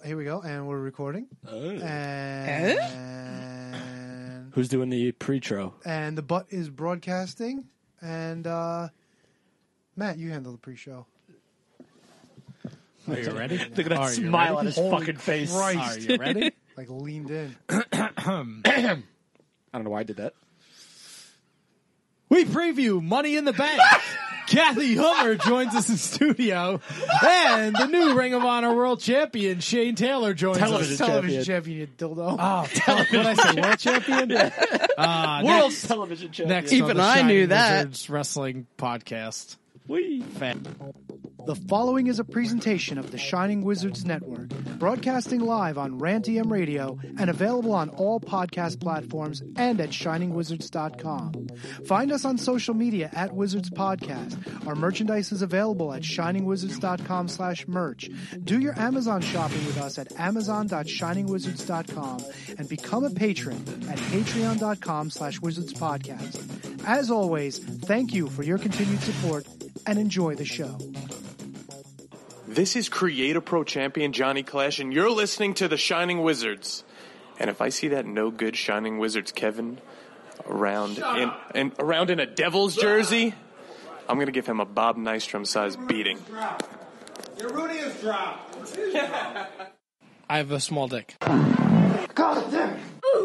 here we go. And we're recording. And who's doing the pre-tro? And the butt is broadcasting. And Matt, you handle the pre-show. Are you ready? Look at that smile on his fucking face. Christ. Are you ready? Like leaned in. I don't know why I did that. We preview Money in the Bank. Kathy Hummer joins us in studio. And the new Ring of Honor World Champion, Shane Taylor, joins us. Television champion, you dildo. Oh, what did I say? World Champion? World Television Champion. Next Even on the I Shining knew that. Wizards Wrestling Podcast. The following is a presentation of the Shining Wizards Network, broadcasting live on Rantium Radio and available on all podcast platforms and at shiningwizards.com. Find us on social media at Wizards Podcast. Our merchandise is available at shiningwizards.com/merch. Do your Amazon shopping with us at amazon.shiningwizards.com and become a patron at patreon.com/wizardspodcast. As always, thank you for your continued support and enjoy the show. This is Creator Pro Champion Johnny Clash, and you're listening to the Shining Wizards. And if I see that no good Shining Wizards Kevin around in a Devil's jersey, I'm going to give him a Bob Nystrom-sized beating. Your Rudy is dropped. I have a small dick. God damn it.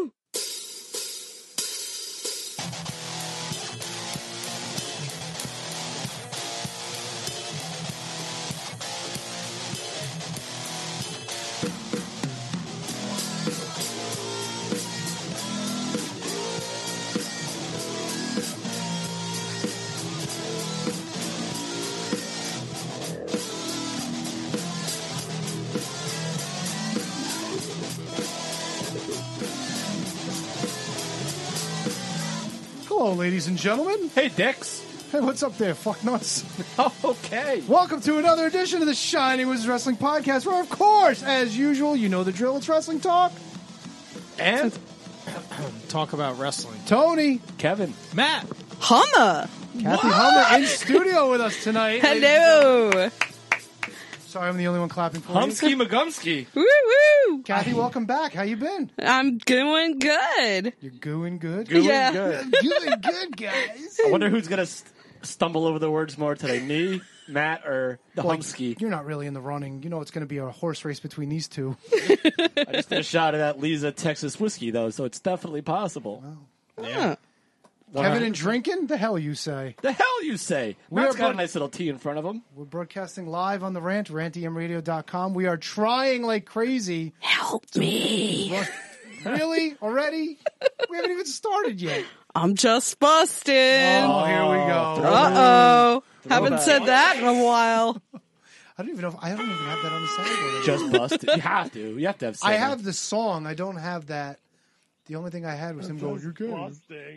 Hello, ladies and gentlemen. Hey, Dix. Hey, what's up there, fucknuts? Oh, okay. Welcome to another edition of the Shining Wizards Wrestling Podcast, where, of course, as usual, you know the drill, it's wrestling talk. And Talk about wrestling. Tony, Kevin. Matt. Hummer. Kathy Hummer in studio with us tonight. Hello. Sorry, I'm the only one clapping for you. Humsky McGumsky. Woo woo. Kathy, welcome back. How you been? I'm doing good. You're gooing good? Yeah. Good. Doing good, guys. I wonder who's going to stumble over the words more today, me, Matt, or the Well, Humsky. You're not really in the running. You know it's going to be a horse race between these two. I just did a shot of that Lisa Texas whiskey, though, so it's definitely possible. Yeah. Kevin and drinking? The hell you say. The hell you say? We Matt's are got a both- nice little tea in front of him. We're broadcasting live on the rant, rantiumradio.com. We are trying like crazy. Help me. Really? Already? We haven't even started yet. I'm just busting. Oh, here we go. Uh-oh. Haven't Throwback. said that in a while. I don't even know if I don't even have that on the soundboard. Just busted. You have to. You have to have I something. have the song. I don't have that. The only thing I had was him going, "You're good."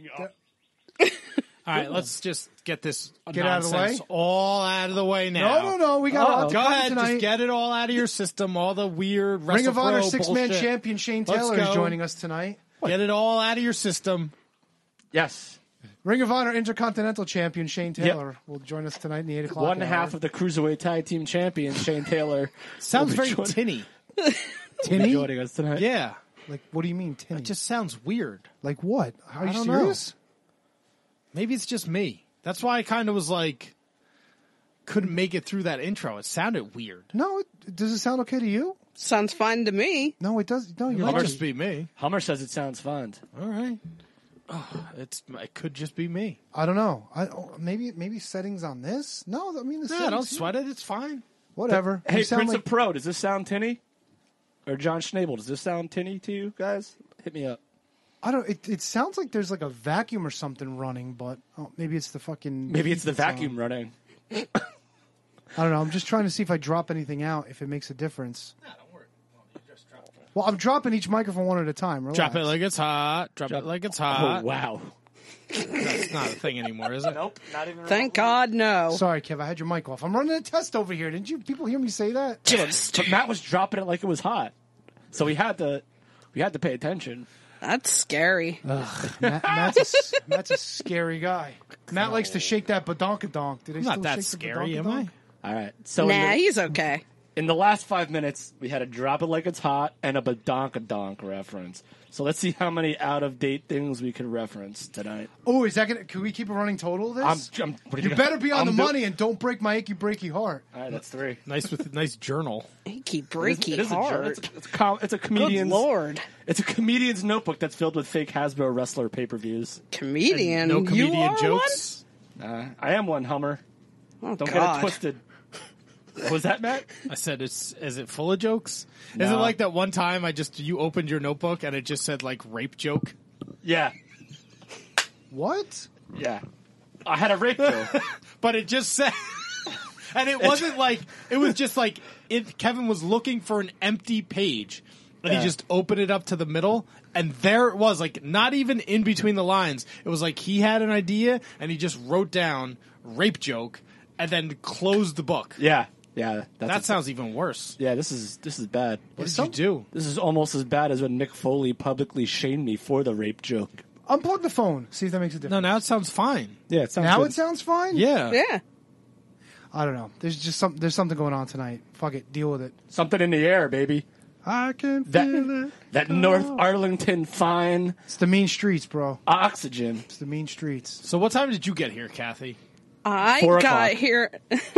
All right, let's just get this Get out of the nonsense way? all out of the way now. No. We got a lot to Go cover ahead, tonight. just get it all out of your system. All the weird Ring of Honor WrestlePro six-man bullshit. champion Shane Let's Taylor is go. joining us tonight. Get it all out of your system. Yes. Ring of Honor Intercontinental Champion Shane Taylor will join us tonight in the 8 o'clock One hour. half of the Cruiserweight Tag Team Champion, Shane Taylor. Sounds will be very joining- tinny. Tinny? joining us tonight. Yeah, Like, what do you mean, tinny? it just sounds weird. like what? Are you I don't know. serious? Maybe it's just me. That's why I kind of was like, couldn't make it through that intro. It sounded weird. No, does it sound okay to you? Sounds fine to me. No, it does. No, It you're might right. just be me. Hummer says it sounds fun. All right. Oh, it could just be me. I don't know. Maybe settings on this. No, I mean the Yeah, settings. don't sweat it. It's fine. Whatever. Hey, You sound Prince like- of Pro, does this sound tinny? Or John Schnabel, does this sound tinny to you guys? Hit me up. I don't. It sounds like there's like a vacuum or something running, but maybe it's the fucking. Maybe it's the that's on. vacuum running. I don't know. I'm just trying to see if I drop anything out, if it makes a difference. No, don't worry. You just drop it. Well, I'm dropping each microphone one at a time. Relax. Drop it like it's hot. Drop it like it's hot. Oh, wow. That's not a thing anymore, is it? Nope, not even. Thank God, no. Sorry, Kev. I had your mic off. I'm running a test over here. Didn't you people hear me say that? But Matt was dropping it like it was hot. So we had to pay attention. That's scary. Matt's a scary guy. Matt likes to shake that badonkadonk. Do they I'm still not that shake scary, the am I? badonkadonk? All right. So Nah, he's okay. In the last 5 minutes, we had a Drop It Like It's Hot and a Badonkadonk reference. So let's see how many out-of-date things we can reference tonight. Oh, is that gonna? Can we keep a running total of this? What do You better be on the I'm money and don't break my achy breaky heart. All right, that's 3. Nice journal. Achy breaky It is a journal. heart. It's a Good comedian's. Lord. It's a comedian's notebook that's filled with fake Hasbro wrestler pay-per-views. Comedian. No You comedian are jokes. I am one, Hummer. One? Oh, Don't God. get it twisted. What was that, Matt? I said, is it full of jokes? Is it No. like that one time you opened your notebook and it just said like rape joke? Yeah. What? Yeah. I had a rape joke. But it just said, and it wasn't like, it was just like, Kevin was looking for an empty page and Yeah. he just opened it up to the middle and there it was, like not even in between the lines. It was like he had an idea and he just wrote down rape joke and then closed the book. Yeah. Yeah. That sounds even worse. Yeah, this is bad. What did you do? This is almost as bad as when Mick Foley publicly shamed me for the rape joke. Unplug the phone. See if that makes a difference. No, now it sounds fine. Yeah, it sounds Now good. it sounds fine. Yeah. Yeah. I don't know. There's just there's something going on tonight. Fuck it. Deal with it. Something in the air, baby. I can That feel it. that North Arlington fine It's the mean streets, bro. oxygen. It's the mean streets. So what time did you get here, Kathy? I 4 got o'clock. here.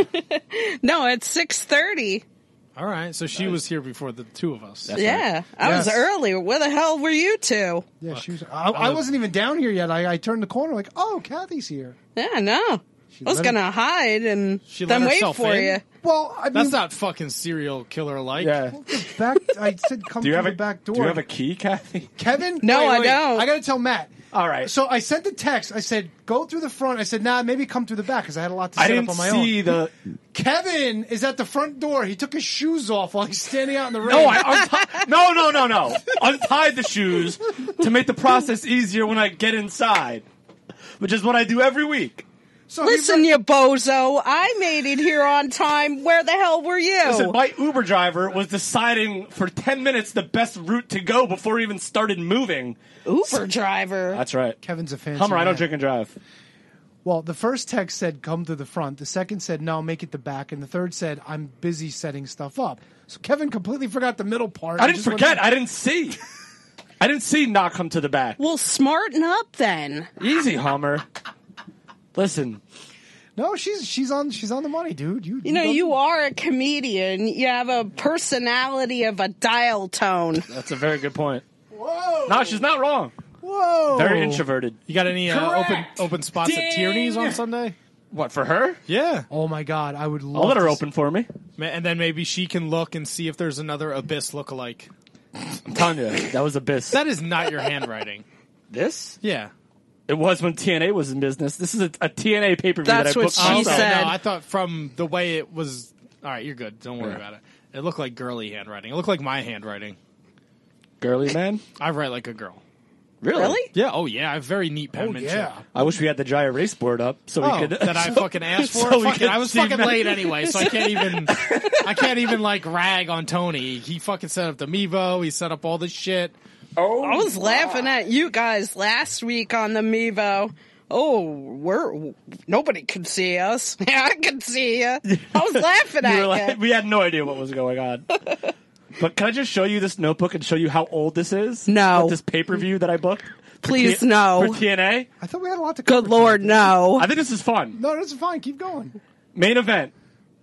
No, it's 6:30. All right, so she was here before the two of us. That's Yeah, I was Yes. early. Where the hell were you two? Yeah, she was. I wasn't even down here yet. I turned the corner like, oh, Kathy's here. Yeah, no. I was let gonna hide and She then let wait herself for in? you. Well, I mean, That's not fucking serial killer like. Yeah. back. I said come Do you through have the a back door. Do you have a key, Kathy? Kevin? No, Wait, I don't. I got to tell Matt. All right. So I sent the text. I said, go through the front. I said, nah, maybe come through the back because I had a lot to I set didn't up on my see own. the. Kevin is at the front door. He took his shoes off while he's standing out in the rain. No, I untied. No. Untied the shoes to make the process easier when I get inside, which is what I do every week. So he Listen, you bozo. I made it here on time. Where the hell were you? Listen, my Uber driver was deciding for 10 minutes the best route to go before he even started moving. Uber driver. That's right. Kevin's a fancy Hummer, I don't man. drink and drive. Well, the first text said, come through the front. The second said, no, make it the back. And the third said, I'm busy setting stuff up. So Kevin completely forgot the middle part. I and didn't just went forget. in. I didn't see. I didn't see not come to the back. Well, smarten up then. Easy, Hummer. Listen, No, she's on the money, dude. You know, you are a comedian. You have a personality of a dial tone. that's a very good point. Whoa. No, she's not wrong. Whoa. Very introverted. You got any open spots at Tierney's on Sunday? What, for her? Yeah. Oh my God, I would love I'll let her to open for me. And then maybe she can look and see if there's another Abyss lookalike. I'm telling you, that was Abyss. That is not your handwriting. This? Yeah. It was when TNA was in business. This is a TNA pay-per-view That's that I what booked she myself. said. No, I thought from the way it was. All right, you're good. Don't worry about it. It looked like girly handwriting. It looked like my handwriting. Girly man? I write like a girl. Really? Yeah. Oh yeah. I have very neat penmanship. yeah. I wish we had the dry erase board up so we could. that I fucking asked for. so we Fuck it, could I was see fucking Matt. late anyway, so I can't even like rag on Tony. He fucking set up the Mevo. He set up all this shit. I was laughing at you guys last week on the Mevo. Oh, nobody could see us. Yeah, I could see you. I was laughing You were at like, you. we had no idea what was going on. But can I just show you this notebook and show you how old this is? No. With this pay-per-view that I booked? For Please, no. For TNA? I thought we had a lot to cover. Good Lord, no. I think this is fun. No, this is fine. Keep going. Main event.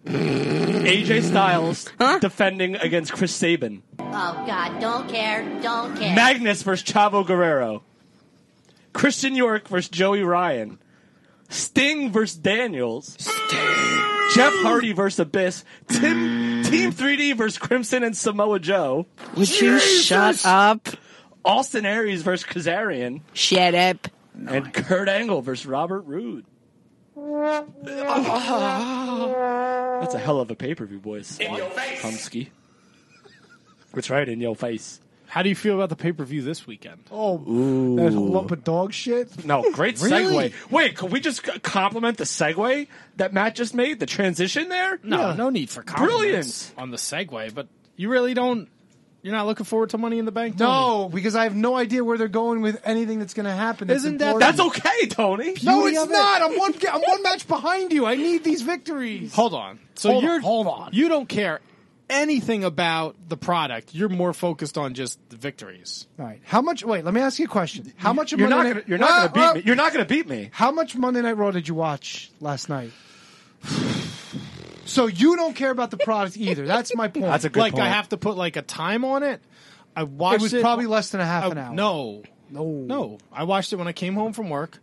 AJ Styles defending against Chris Sabin. Oh, God, don't care. Magnus versus Chavo Guerrero. Christian York versus Joey Ryan. Sting versus Daniels. Jeff Hardy versus Abyss. Team 3D versus Crimson and Samoa Joe. Would you shut up? Austin Aries versus Kazarian. Shut up. And Kurt Angle versus Robert Roode. That's a hell of a pay-per-view, boys. In your face. Humsky. That's right, in your face. How do you feel about the pay per view this weekend? Oh, that lump of dog shit. No, great Really? segue. Wait, could we just compliment the segue that Matt just made? The transition there? No, no need for compliments Brilliant. on the segue. But you really don't. You're not looking forward to Money in the Bank? Tony? No, because I have no idea where they're going with anything that's going to happen. Isn't that- That's okay, Tony. No, beauty it's of it. not. I'm one match behind you. I need these victories. Hold on. So Hold on, you're hold on. You don't care anything about the product. You're more focused on just the victories. All right. How much? Wait, let me ask you a question. How much? You're not gonna beat me. You're not gonna beat me. How much Monday Night Raw did you watch last night? So you don't care about the product either. That's my point. That's a good point. I have to put like a time on it. I watched It was probably less than a half an hour. No. I watched it when I came home from work.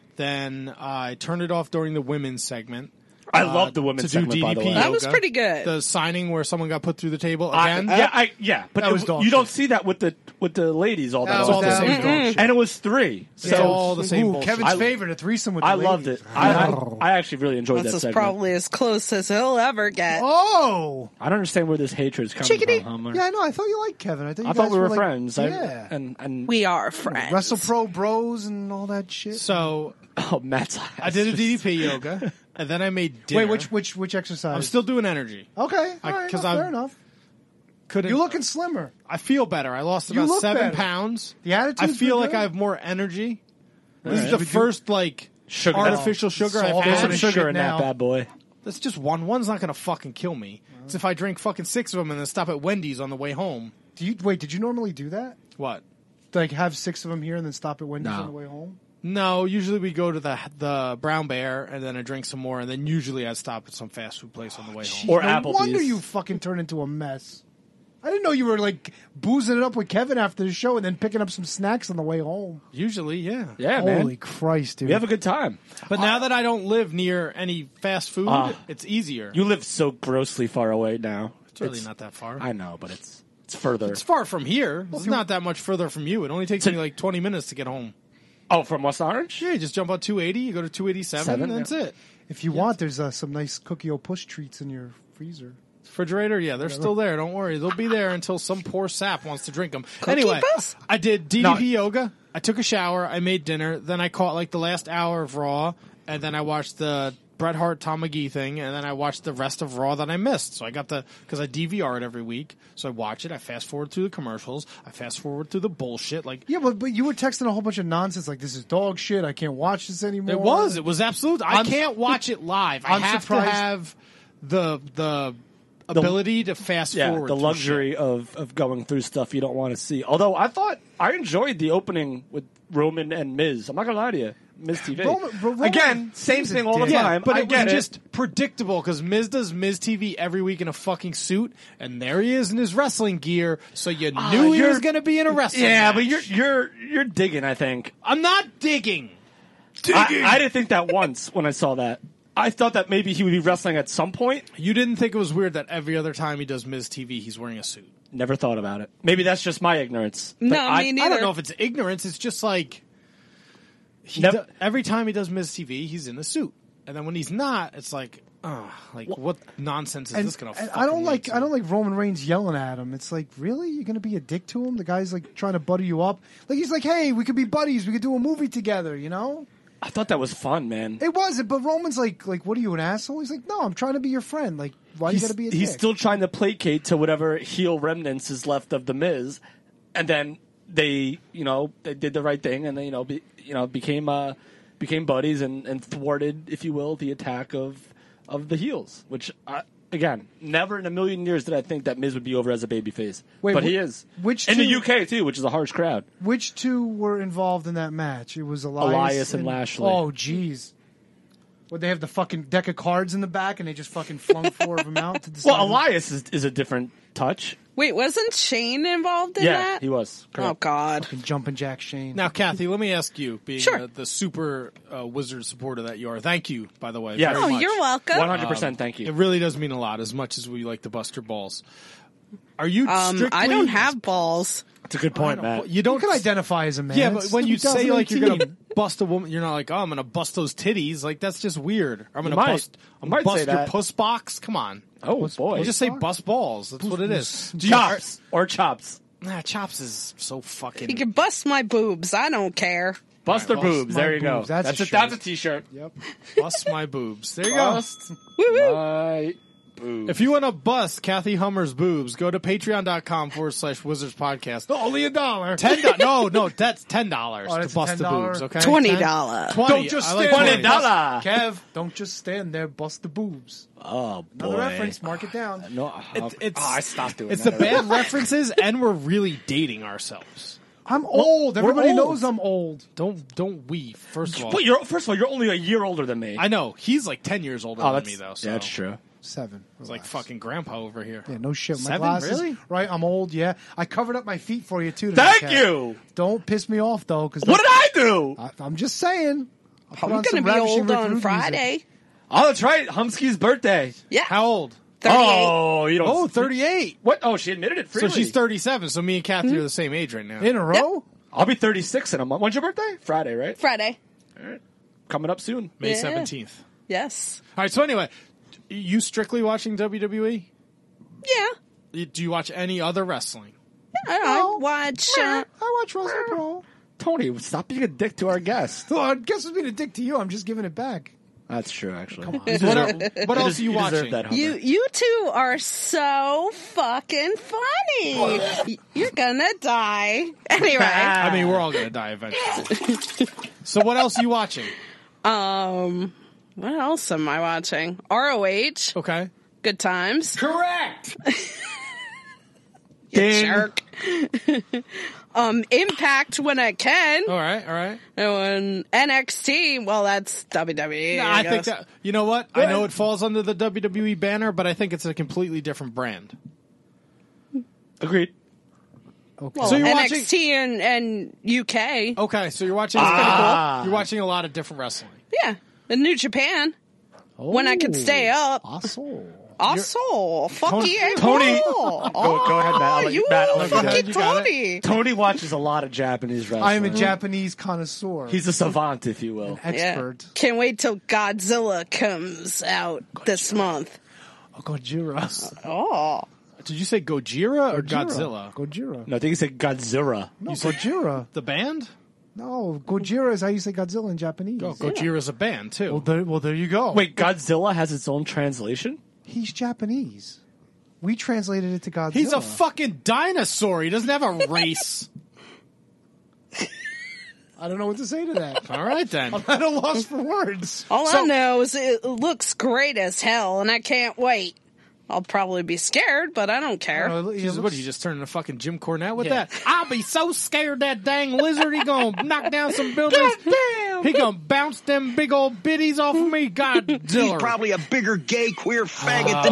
Then I turned it off during the women's segment. I love the women's to do segment, by the DDP way. That was yoga. pretty good. The signing where someone got put through the table again. But That was dog you don't shit. see that with the ladies all that That was all the often. same dog shit. And it was 3. It's all the same bullshit. Kevin's favorite, a threesome with the I loved ladies. it. I actually really enjoyed This that is segment. probably as close as he'll ever get. Oh! I don't understand where this hatred is coming Chickadee. from, Hummer. Yeah, I know. I thought you liked Kevin. I I thought we were friends. Yeah. And We are friends. WrestlePro bros and all that shit. So Matt's eyes. I did a DDP yoga, and then I made dinner. Wait, which exercise? I'm still doing energy. Okay, all right, 'cause fair I'm- enough. Couldn't. You're looking slimmer. I feel better. I lost You about look 7 better. pounds. The attitude's I feel been like good. I have more energy. This is right. the Would you- first like Sugar. artificial sugar I've Salt There's had. some and sugar shit in now. that bad boy. That's just one. One's not going to fucking kill me. It's if I drink fucking 6 of them and then stop at Wendy's on the way home. Did you normally do that? What? Like have 6 of them here and then stop at Wendy's No. on the way home? No, usually we go to the Brown Bear and then I drink some more, and then usually I stop at some fast food place on the way home. Or no Applebee's. wonder you fucking turn into a mess. I didn't know you were like boozing it up with Kevin after the show and then picking up some snacks on the way home. Usually, yeah. Yeah, Holy man. Christ, dude. We have a good time. But now that I don't live near any fast food, it's easier. You live so grossly far away now. It's really not that far. I know, but it's further. It's far from here. It's not that much further from you. It only takes me like 20 minutes to get home. Oh, from West Orange? Yeah, you just jump on 280, you go to 287, and that's it. If you want, there's some nice Cookie O Push treats in your freezer. Refrigerator, yeah, they're still there. Don't worry. They'll be there until some poor sap wants to drink them. Cookie Anyway, Puss? I did DDP yoga. I took a shower. I made dinner. Then I caught like the last hour of Raw. And then I watched the Bret Hart Tom McGee thing. And then I watched the rest of Raw that I missed. So I got because I DVR it every week. So I watch it. I fast forward through the commercials. I fast forward through the bullshit. Like, Yeah, but you were texting a whole bunch of nonsense like this is dog shit. I can't watch this anymore. It was absolute. I can't watch it live. I I'm have surprised- to have the ability to fast forward. the through luxury shit. of going through stuff you don't want to see. Although I enjoyed the opening with Roman and Miz. I'm not gonna lie to you, Miz TV. Roman- Again, same he's a thing all the dick. time. But I it get was it. just predictable because Miz does Miz TV every week in a fucking suit, and there he is in his wrestling gear. So you knew he was going to be in a wrestling. Yeah, match. but you're digging. I think I'm not digging. I didn't think that once when I saw that. I thought that maybe he would be wrestling at some point. You didn't think it was weird that every other time he does Miz TV, he's wearing a suit. Never thought about it. Maybe that's just my ignorance. But No, I, me neither. I don't know if it's ignorance. It's just like every time he does Miz TV, he's in a suit, and then when he's not, it's like, what nonsense is this going to? And I don't like Roman Reigns yelling at him. It's like, really? You're gonna be a dick to him? The guy's like trying to butter you up. Like he's like, hey, we could be buddies. We could do a movie together. You know? I thought that was fun, man. It wasn't. But Roman's like, what are you, an asshole? He's like, no, I'm trying to be your friend. Like, why you gotta be a dick? He's still trying to placate to whatever heel remnants is left of the Miz, and then they did the right thing, and they became buddies and thwarted, if you will, the attack of the heels. Which again, never in a million years did I think that Miz would be over as a babyface, but he is. In the UK too, which is a harsh crowd. Which two were involved in that match? It was Elias and Lashley. Oh, jeez. Would they have the fucking deck of cards in the back and they just fucking flung 4 of them out to decide? Well, Elias is a different touch. Wait, wasn't Shane involved in Yeah, that? he was. Oh, Correct. God. Fucking Jumpin' Jack Shane. Now, Kathy, let me ask you, being Sure. the super wizard supporter that you are. Thank you, by the way. Yes. very Oh, much. you're welcome. 100%. Thank you. It really does mean a lot, as much as we like to bust your balls. Are you strictly... I don't have balls. It's a good point, Matt. You You don't can identify as a man. Yeah, but It's when you say like you're 2018. gonna bust a woman, you're not like, oh, I'm gonna bust those titties. Like that's just weird. I'm gonna might. bust. I'm You might gonna say bust your that. puss box. Come on, Oh boy, you just say bust balls. That's what it is. Do you- chops or chops. Nah, chops is so fucking. You can bust my boobs. I don't care. Bust their Bust boobs. my There you go. boobs. That's a That's a t-shirt. Yep. bust my boobs. There you go. Bust my boobs. If you want to bust Kathy Hummer's boobs, go to patreon.com/Wizards Podcast. Only $1. $10. No, that's $10 Oh, to that's bust the $10. boobs. Okay, $20. 20. Don't just I like stand there. $20. Kev, don't just stand there. Bust the boobs. Oh, boy. Another reference. Mark it down. No, I stopped doing It's that. the bad references, and we're really dating ourselves. I'm old. Everybody old. knows I'm old. Don't we? First of all, But first of all, you're only a year older than me. I know he's like 10 years older than me though. So Yeah, that's true. 7. It's like fucking grandpa over here. Yeah, no shit. My 7? glasses, Really? right? I'm old. Yeah, I covered up my feet for you too. Today, Thank Kev. you. Don't piss me off though, because What did I do? I'm just saying. I'm going to be old on Friday. Oh, that's right. Humsky's birthday. Yeah. How old? 38. Oh, you don't. Oh, 38. What? Oh, she admitted it So freely. she's 37. So me and Kathy are the same age right now. In a row? I'll be 36 in a month. When's your birthday? Friday, right? Friday. All right. Coming up soon. May Yeah. 17th. Yes. All right. So anyway, you strictly watching WWE? Yeah. Do you watch any other wrestling? I watch. I watch Wrestling Pro. Tony, stop being a dick to our guest. Well, I guess it's being a dick to you. I'm just giving it back. That's true, actually. What else are you watching? You two are so fucking funny. You're gonna die. Anyway. I mean, we're all going to die eventually. So what else are you watching? What else am I watching? ROH. Okay. Good times. Correct. Ding. Jerk. Impact when I can. All right. And NXT, well, that's WWE. I think guess. that, you know what? I know it falls under the WWE banner, but I think it's a completely different brand. Agreed. Okay. Well, So you're NXT and UK. Okay, so you're watching. You're watching a lot of different wrestling. Yeah. And New Japan. When I could stay up. Awesome. Also, fuck Tony- yeah, Tony- cool. Go ahead, Matt. I'll let You Matt, I'll let you go. fucking You got it. Tony. Tony watches a lot of Japanese wrestling. I am a Japanese connoisseur. He's a savant, if you will. expert. Can't wait till Godzilla comes out this month. Oh, Gojira. Oh. Did you say Gojira or Godzilla? Gojira. No, I think he said Godzilla. No, Gojira. The band? No, Gojira is how you say Godzilla in Japanese. Oh, Gojira's a band too. Well, there you go. Wait, Godzilla has its own translation? He's Japanese. We translated it to Godzilla. He's a fucking dinosaur. He doesn't have a race. I don't know what to say to that. All right then. I'm at a loss for words. All I know is it looks great as hell, and I can't wait. I'll probably be scared, but I don't care. Jesus, what, you just turned into fucking Jim Cornette with that? I'll be so scared that dang lizard, he gonna knock down some buildings. He gonna bounce them big old biddies off of me. Godzilla. He's probably a bigger gay queer faggot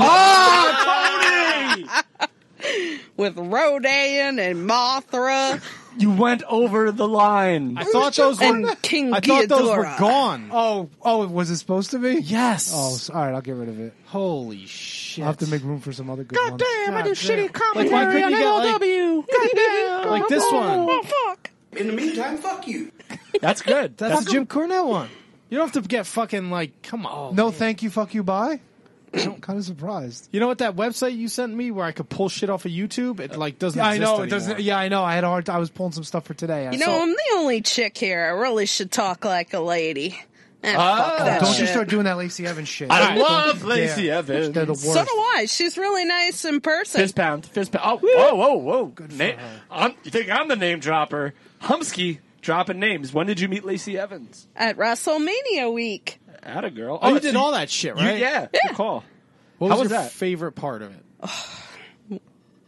than With Rodan and Mothra You went over the line. I thought those were. and King I thought those were Ghidorah. gone. Oh, was it supposed to be? Yes. Oh, all right. I'll get rid of it. Holy shit. I'll have to make room for some other good ones. I do shitty comedy. Like, why couldn't you get like this one? Oh, fuck. In the meantime, fuck you. That's good. That's the Jim Cornette one. You don't have to get fucking like. Come on. No, thank you, fuck you, bye. I'm kind of surprised. You know what that website you sent me where I could pull shit off of YouTube? It like doesn't. Yeah, I exist know it anymore. doesn't. Yeah, I know. I had a hard time. I was pulling some stuff for today. You know, I'm the only chick here. I really should talk like a lady. Fuck that don't you shit. start doing that Lacey Evans shit. I Don't love you Lacey dare. Evans. They're the worst. So do I. She's really nice in person. Fist pound. Oh, whoa. Good for her. You think I'm the name dropper? Humsky dropping names. When did you meet Lacey Evans? At WrestleMania week. Atta girl. Oh, you did all that shit, You, right? yeah. Good call. What How was was your that? favorite part of it?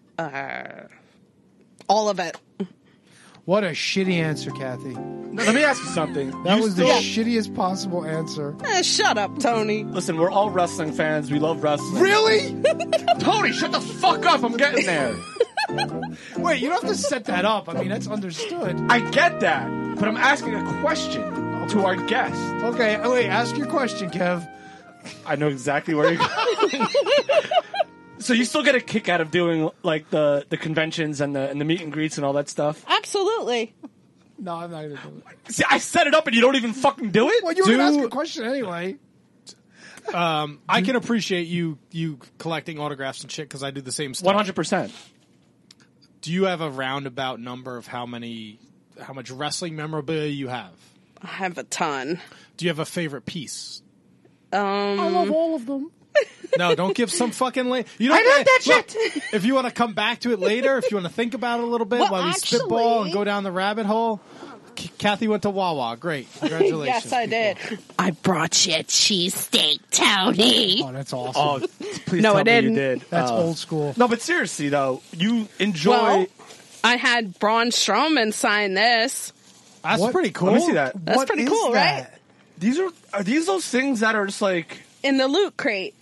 All of it. What a shitty answer, Kathy. Now, let me ask you something. That You was still- the shittiest possible anser. Shut up, Tony. Listen, we're all wrestling fans. We love wrestling. Really? Tony, shut the fuck up. I'm getting there. Wait, you don't have to set that up. I mean, that's understood. I get that, but I'm asking a question to our guest. Okay, wait, ask your question, Kev. I know exactly where you're going. So you still get a kick out of doing like the conventions and the meet and greets and all that stuff? Absolutely. No, I'm not going to do it. See, I set it up and you don't even fucking do it? Well, you were going to ask a question anyway. I can appreciate you collecting autographs and shit because I do the same stuff. 100%. Do you have a roundabout number of how much wrestling memorabilia you have? I have a ton. Do you have a favorite piece? I love all of them. No, don't give some fucking You don't I love that shit. If you want to come back to it later, if you want to think about it a little bit Well, while we actually- spitball and go down the rabbit hole, Kathy went to Wawa. Great. Congratulations. Yes, I did. I brought you a cheesesteak, Tony. Oh, that's awesome. Oh, please No, tell I me you didn't. did. That's old school. No, but seriously though, you enjoy. Well, I had Braun Strowman sign this. That's What? pretty cool. Let me see that. That's What pretty is cool, that? right? These are these those things that are just like In the loot crate.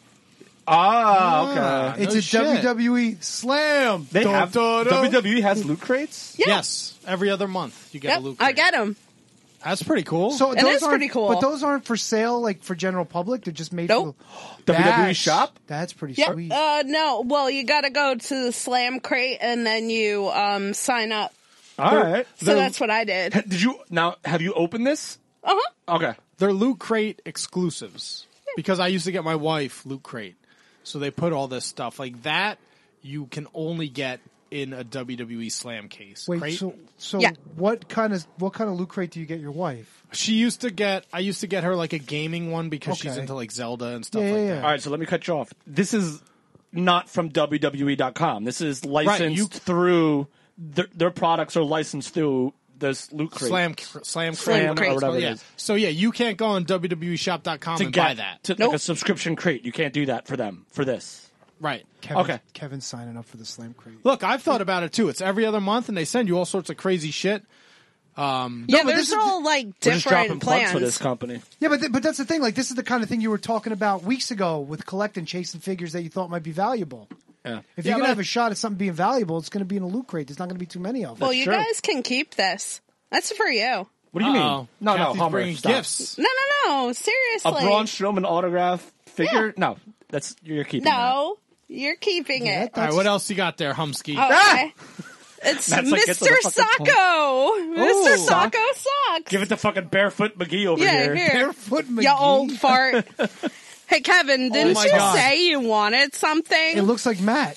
okay. It's No a shit. WWE Slam. They Dun, have dun, dun. WWE has loot crates. Yeah. Yes. Every other month you get Yep, a loot I crate. get them. That's pretty cool. So It those is aren't- pretty cool. But those aren't for sale, like for general public. They're just made Nope. for WWE That's- shop? That's pretty Yep. sweet. No. Well, you got to go to the Slam crate and then you sign up. All right. So that's what I did. Did you now? Have you opened this? Uh huh. Okay. They're Loot Crate exclusives because I used to get my wife Loot Crate, so they put all this stuff like that. You can only get in a WWE Slam case. Wait, crate. so Yeah. what kind of loot crate do you get your wife? She used to get. I used to get her like a gaming one because she's Okay. into like Zelda and stuff Yeah, like yeah, that. yeah. All right. So let me cut you off. This is not from WWE.com. This is licensed you- through their products are licensed through this loot crate. Slam Slam Crate Crate. or whatever yeah. it is. So yeah, you can't go on WWEshop.com To and get buy that. to Nope. like a subscription crate. You can't do that for them for this. Right. Okay. Kevin's signing up for the Slam crate. Look, I've thought about it too. It's every other month, and they send you all sorts of crazy shit. Yeah, but there's this is all like We're just dropping different plugs for this plans. company. Yeah, but that's the thing. Like, this is the kind of thing you were talking about weeks ago with collecting, chasing figures that you thought might be valuable. Yeah. If Yeah, you're gonna but- have a shot at something being valuable, it's gonna be in a loot crate. There's not gonna be too many of them. Well, you true. guys can keep this. That's for you. What do you mean? Uh-oh. No, Kathy's Hummer, bringing stop. gifts. No. Seriously. A Braun Strowman autograph figure? No, that's you're keeping. No, you're keeping Yeah, it. All right, what else you got there, Humsky? Okay. It's That's like it's Mr. a fucking Sacco. Mr. Sock? Sacco sucks. that. Give it to fucking Barefoot McGee over Yeah, here. here. Barefoot McGee. You old fart. Hey, Kevin, didn't my you God. say you wanted something? It looks like Matt.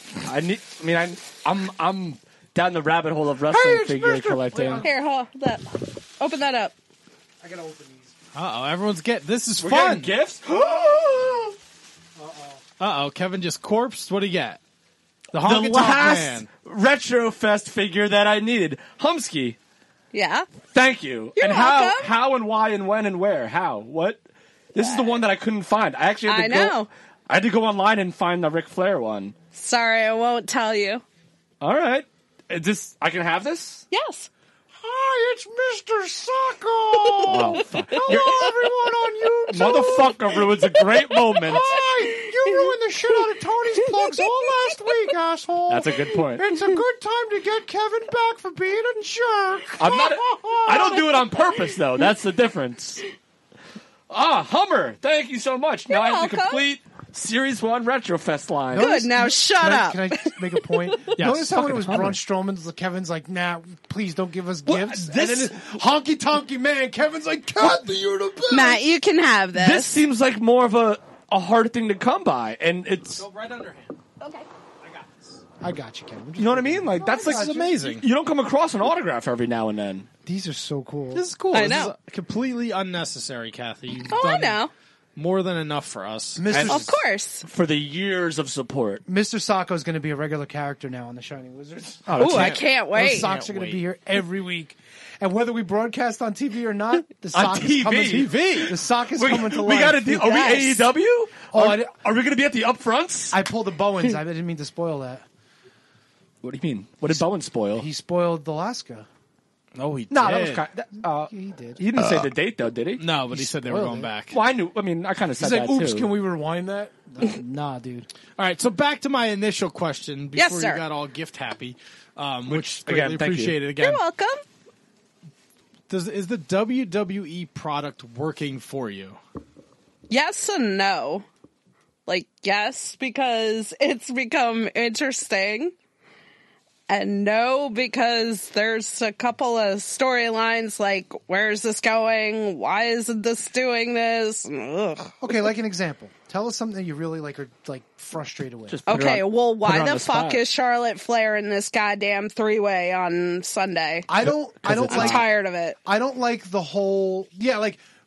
I'm down the rabbit hole of wrestling it's figure Mr. collecting. Here, hold that. Open that up. I gotta open these. Uh-oh, everyone's this is We're fun. getting gifts. Uh-oh, Kevin just corpsed. What do you get? The The Honky Tonk last Man. Retrofest figure that I needed. Humsky, Yeah. thank you. You're and welcome. how and why and when and where? How? What? This is the one that I couldn't find. I actually had to I go. know. I had to go online and find the Ric Flair one. Sorry, I won't tell you. All right. Is this I can have this? Yes. Hi, it's Mr. Sacco. Oh, fuck. Hello, everyone on YouTube. Motherfucker ruins a great moment. Hi, you ruined the shit out of Tony's plugs all last week, asshole. That's a good point. It's a good time to get Kevin back for being a jerk. I'm not. I don't do it on purpose, though. That's the difference. Hummer, thank you so much. Now I have the welcome. complete Series 1 Retrofest line. Good, now shut up. Can I make a point? Yes, Notice how when it was fucking Braun Strowman's, Kevin's like, nah, please don't give us What? gifts. This- and then it's Honky Tonky Man, Kevin's like, Kathy, you're the best. Matt, you can have this. This seems like more of a hard thing to come by, and it's Right underhand. I got you, Kevin. you know what I mean. Like that's like This is amazing. You don't come across an autograph every now and then. These are so cool. This is cool. I This know. is completely unnecessary, Kathy. You've Oh, I done know. more than enough for us. Mr. Of course. For the years of support. Mr. Sacco is going to be a regular character now on the Shining Wizards. Ooh, I can't Those wait. socks are going wait. to be here every week. And whether we broadcast on TV or not, the sock is TV. coming. The sock is coming to life. We got to do. Are Yes. we AEW? Oh, Are we going to be at the upfronts? I pulled the Bowens. I didn't mean to spoil that. What do you mean? What did Bowen spoil? He spoiled Alaska. Oh, he No, did. that was kind. He did. He didn't say the date though, did he? No, but he said they were spoiled going it. back. Well, I knew. I mean, I kind of said He's like, that oops, too. can we rewind that? Nah, dude. All right, so back to my initial question before Yes, you sir. got all gift happy, which again, greatly thank you. appreciated again. You're welcome. Is the WWE product working for you? Yes and no. Like, yes, because it's become interesting. And no, because there's a couple of storylines like, where's this going? Why isn't this doing this? Ugh. Okay, like an example. Tell us something that you really like are like frustrated with. Just put her Okay, on- well, put her why on the fuck spot. is Charlotte Flair in this goddamn three-way on Sunday? I don't it's like I'm tired of it. I don't like the whole like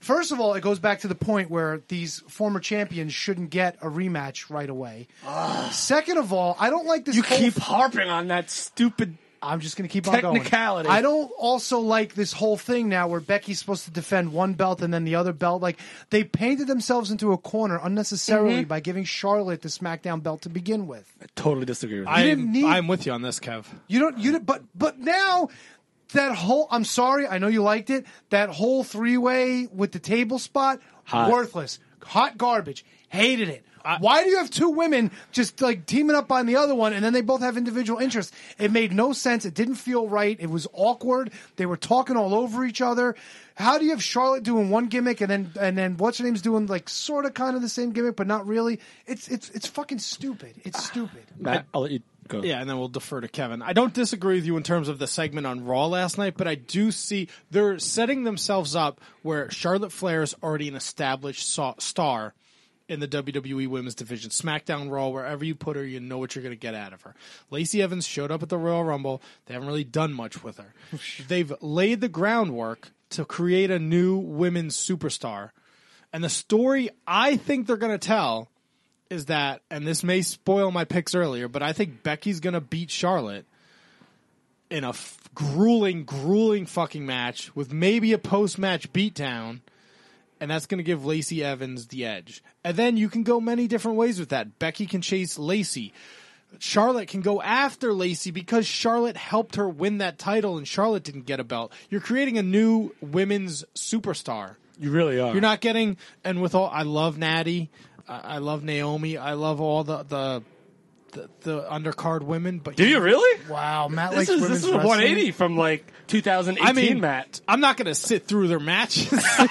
First of all, it goes back to the point where these former champions shouldn't get a rematch right away. Second of all, I don't like this. You whole keep harping on that stupid. I'm just going to keep on going. Technicality. I don't also like this whole thing now where Becky's supposed to defend one belt and then the other belt. Like, they painted themselves into a corner unnecessarily by giving Charlotte the SmackDown belt to begin with. I totally disagree with you. I'm with you on this, Kev. But now that whole, I'm sorry, I know you liked it. That whole 3-way with the table spot, worthless, hot garbage. Hated it. Why do you have two women just like teaming up on the other one and then they both have individual interests? It made no sense. It didn't feel right. It was awkward. They were talking all over each other. How do you have Charlotte doing one gimmick and then what's her name's doing like sort of kind of the same gimmick but not really? It's fucking stupid. It's stupid. Matt, I'll let you go. Yeah, and then we'll defer to Kevin. I don't disagree with you in terms of the segment on Raw last night, but I do see they're setting themselves up where Charlotte Flair is already an established star in the WWE Women's Division. SmackDown, Raw, wherever you put her, you know what you're going to get out of her. Lacey Evans showed up at the Royal Rumble. They haven't really done much with her. They've laid the groundwork to create a new women's superstar. And the story I think they're going to tell is that, and this may spoil my picks earlier, but I think Becky's going to beat Charlotte in a grueling fucking match with maybe a post-match beatdown. And that's going to give Lacey Evans the edge. And then you can go many different ways with that. Becky can chase Lacey. Charlotte can go after Lacey because Charlotte helped her win that title and Charlotte didn't get a belt. You're creating a new women's superstar. You really are. You're not getting, and with all, I love Natty. I love Naomi. I love all the undercard women. But Do you really? Wow, Matt This likes is women's a wrestling. 180 from like 2018, I mean, Matt. I'm not going to sit through their matches.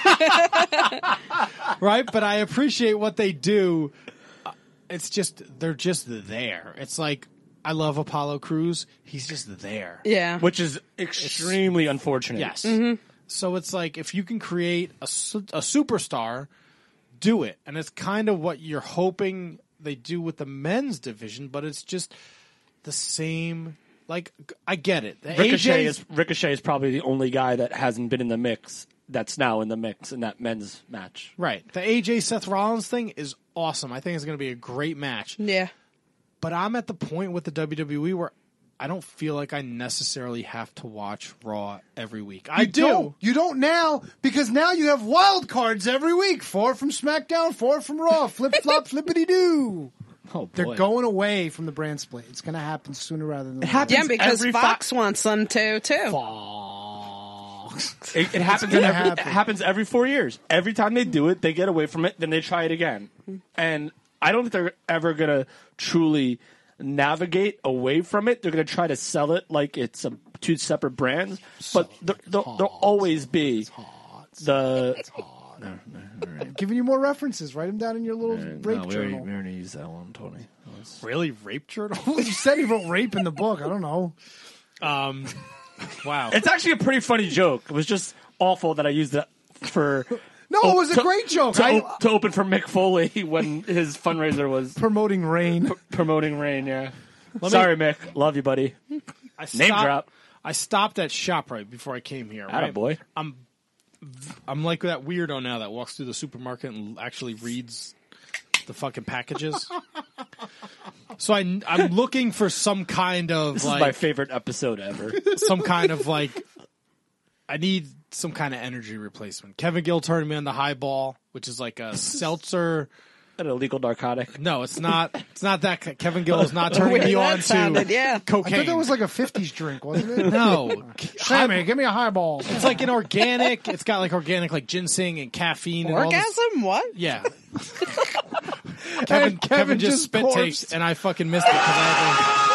Right? But I appreciate what they do. It's just, they're just there. It's like, I love Apollo Crews. He's just there. Yeah. Which is extremely unfortunate. Yes. So it's like, if you can create a superstar, do it. And it's kind of what you're hoping they do with the men's division, but it's just the same. Like, I get it. Ricochet is probably the only guy that hasn't been in the mix that's now in the mix in that men's match. Right. The AJ Seth Rollins thing is awesome. I think it's going to be a great match. Yeah. But I'm at the point with the WWE where I don't feel like I necessarily have to watch Raw every week. I do. You don't now because now you have wild cards every week. 4 from SmackDown, 4 from Raw. Flip flop, flippity doo. Oh, boy. They're going away from the brand split. It's going to happen sooner rather than later. Yeah, because Fox wants them to, too. Fox. It happens every 4 years. Every time they do it, they get away from it, then they try it again. And I don't think they're ever going to truly navigate away from it. They're going to try to sell it like it's two separate brands, but there'll always be the. Giving you more references. Write them down in your little rape journal. We already used that one, Tony. Really? Rape journal? You said he wrote rape in the book. I don't know. Wow. It's actually a pretty funny joke. It was just awful that I used that for. No, it was a great joke. To open for Mick Foley when his fundraiser was promoting Rain. Promoting Rain, yeah. Sorry, Mick. Love you, buddy. Name drop. I stopped at ShopRite before I came here. Right? Attaboy. I'm like that weirdo now that walks through the supermarket and actually reads the fucking packages. So I'm looking for some kind of This is my favorite episode ever. Some kind of like, I need some kind of energy replacement. Kevin Gill turned me on the Highball, which is like a seltzer. An illegal narcotic. No, it's not. It's not that. Kevin Gill is not turning me on to cocaine. I thought that was like a 50s drink, wasn't it? No. Sammy, give me a highball. It's like an organic. It's got like organic, like ginseng and caffeine. And Orgasm? All this. What? Yeah. Kevin just spit takes, and I fucking missed it because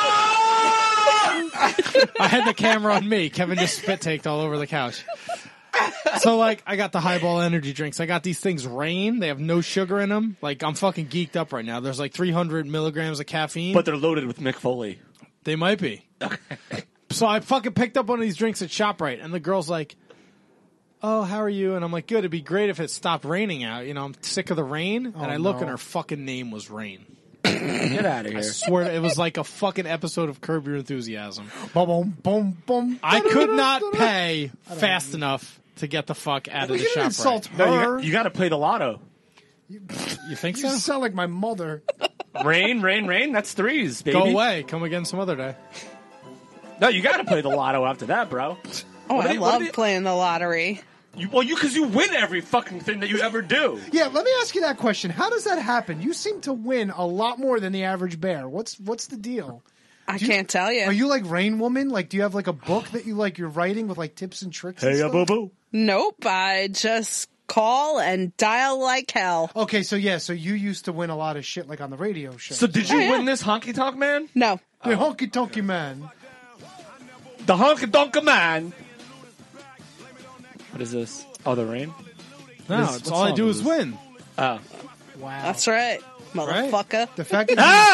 I had the camera on me. Kevin just spit taked all over the couch. So, like, I got the Highball energy drinks. I got these things Rain. They have no sugar in them. Like, I'm fucking geeked up right now. There's like 300 milligrams of caffeine. But they're loaded with Mick Foley. They might be. So I fucking picked up one of these drinks at ShopRite, and the girl's like, "Oh, how are you?" And I'm like, "Good. It'd be great if it stopped raining out. You know, I'm sick of the rain." And I look, and her fucking name was Rain. Get out of here. I swear it was like a fucking episode of Curb Your Enthusiasm. Boom, boom, boom. I could not pay fast enough to get the fuck out of We the didn't shop. insult Right. her. No, you got to play the lotto. You think You so? sound like my mother. Rain, rain, rain. That's threes, baby. Go away. Come again some other day. No, you got to play the lotto after that, bro. Oh, What I do you- what love do you- playing the lottery. Because you win every fucking thing that you ever do. Yeah, let me ask you that question. How does that happen? You seem to win a lot more than the average bear. What's the deal? I can't tell you. Are you like Rain Woman? Like, do you have like a book that you're writing with like tips and tricks? and stuff? boo. Nope. I just call and dial like hell. Okay, so you used to win a lot of shit like on the radio show. So did you Oh, yeah. win this honky tonk man? No. the honky tonky man. The honky tonk man. What is this? Oh, the rain. No, What it's all I song do is is this? win. Oh, Wow. That's right, motherfucker. The fact that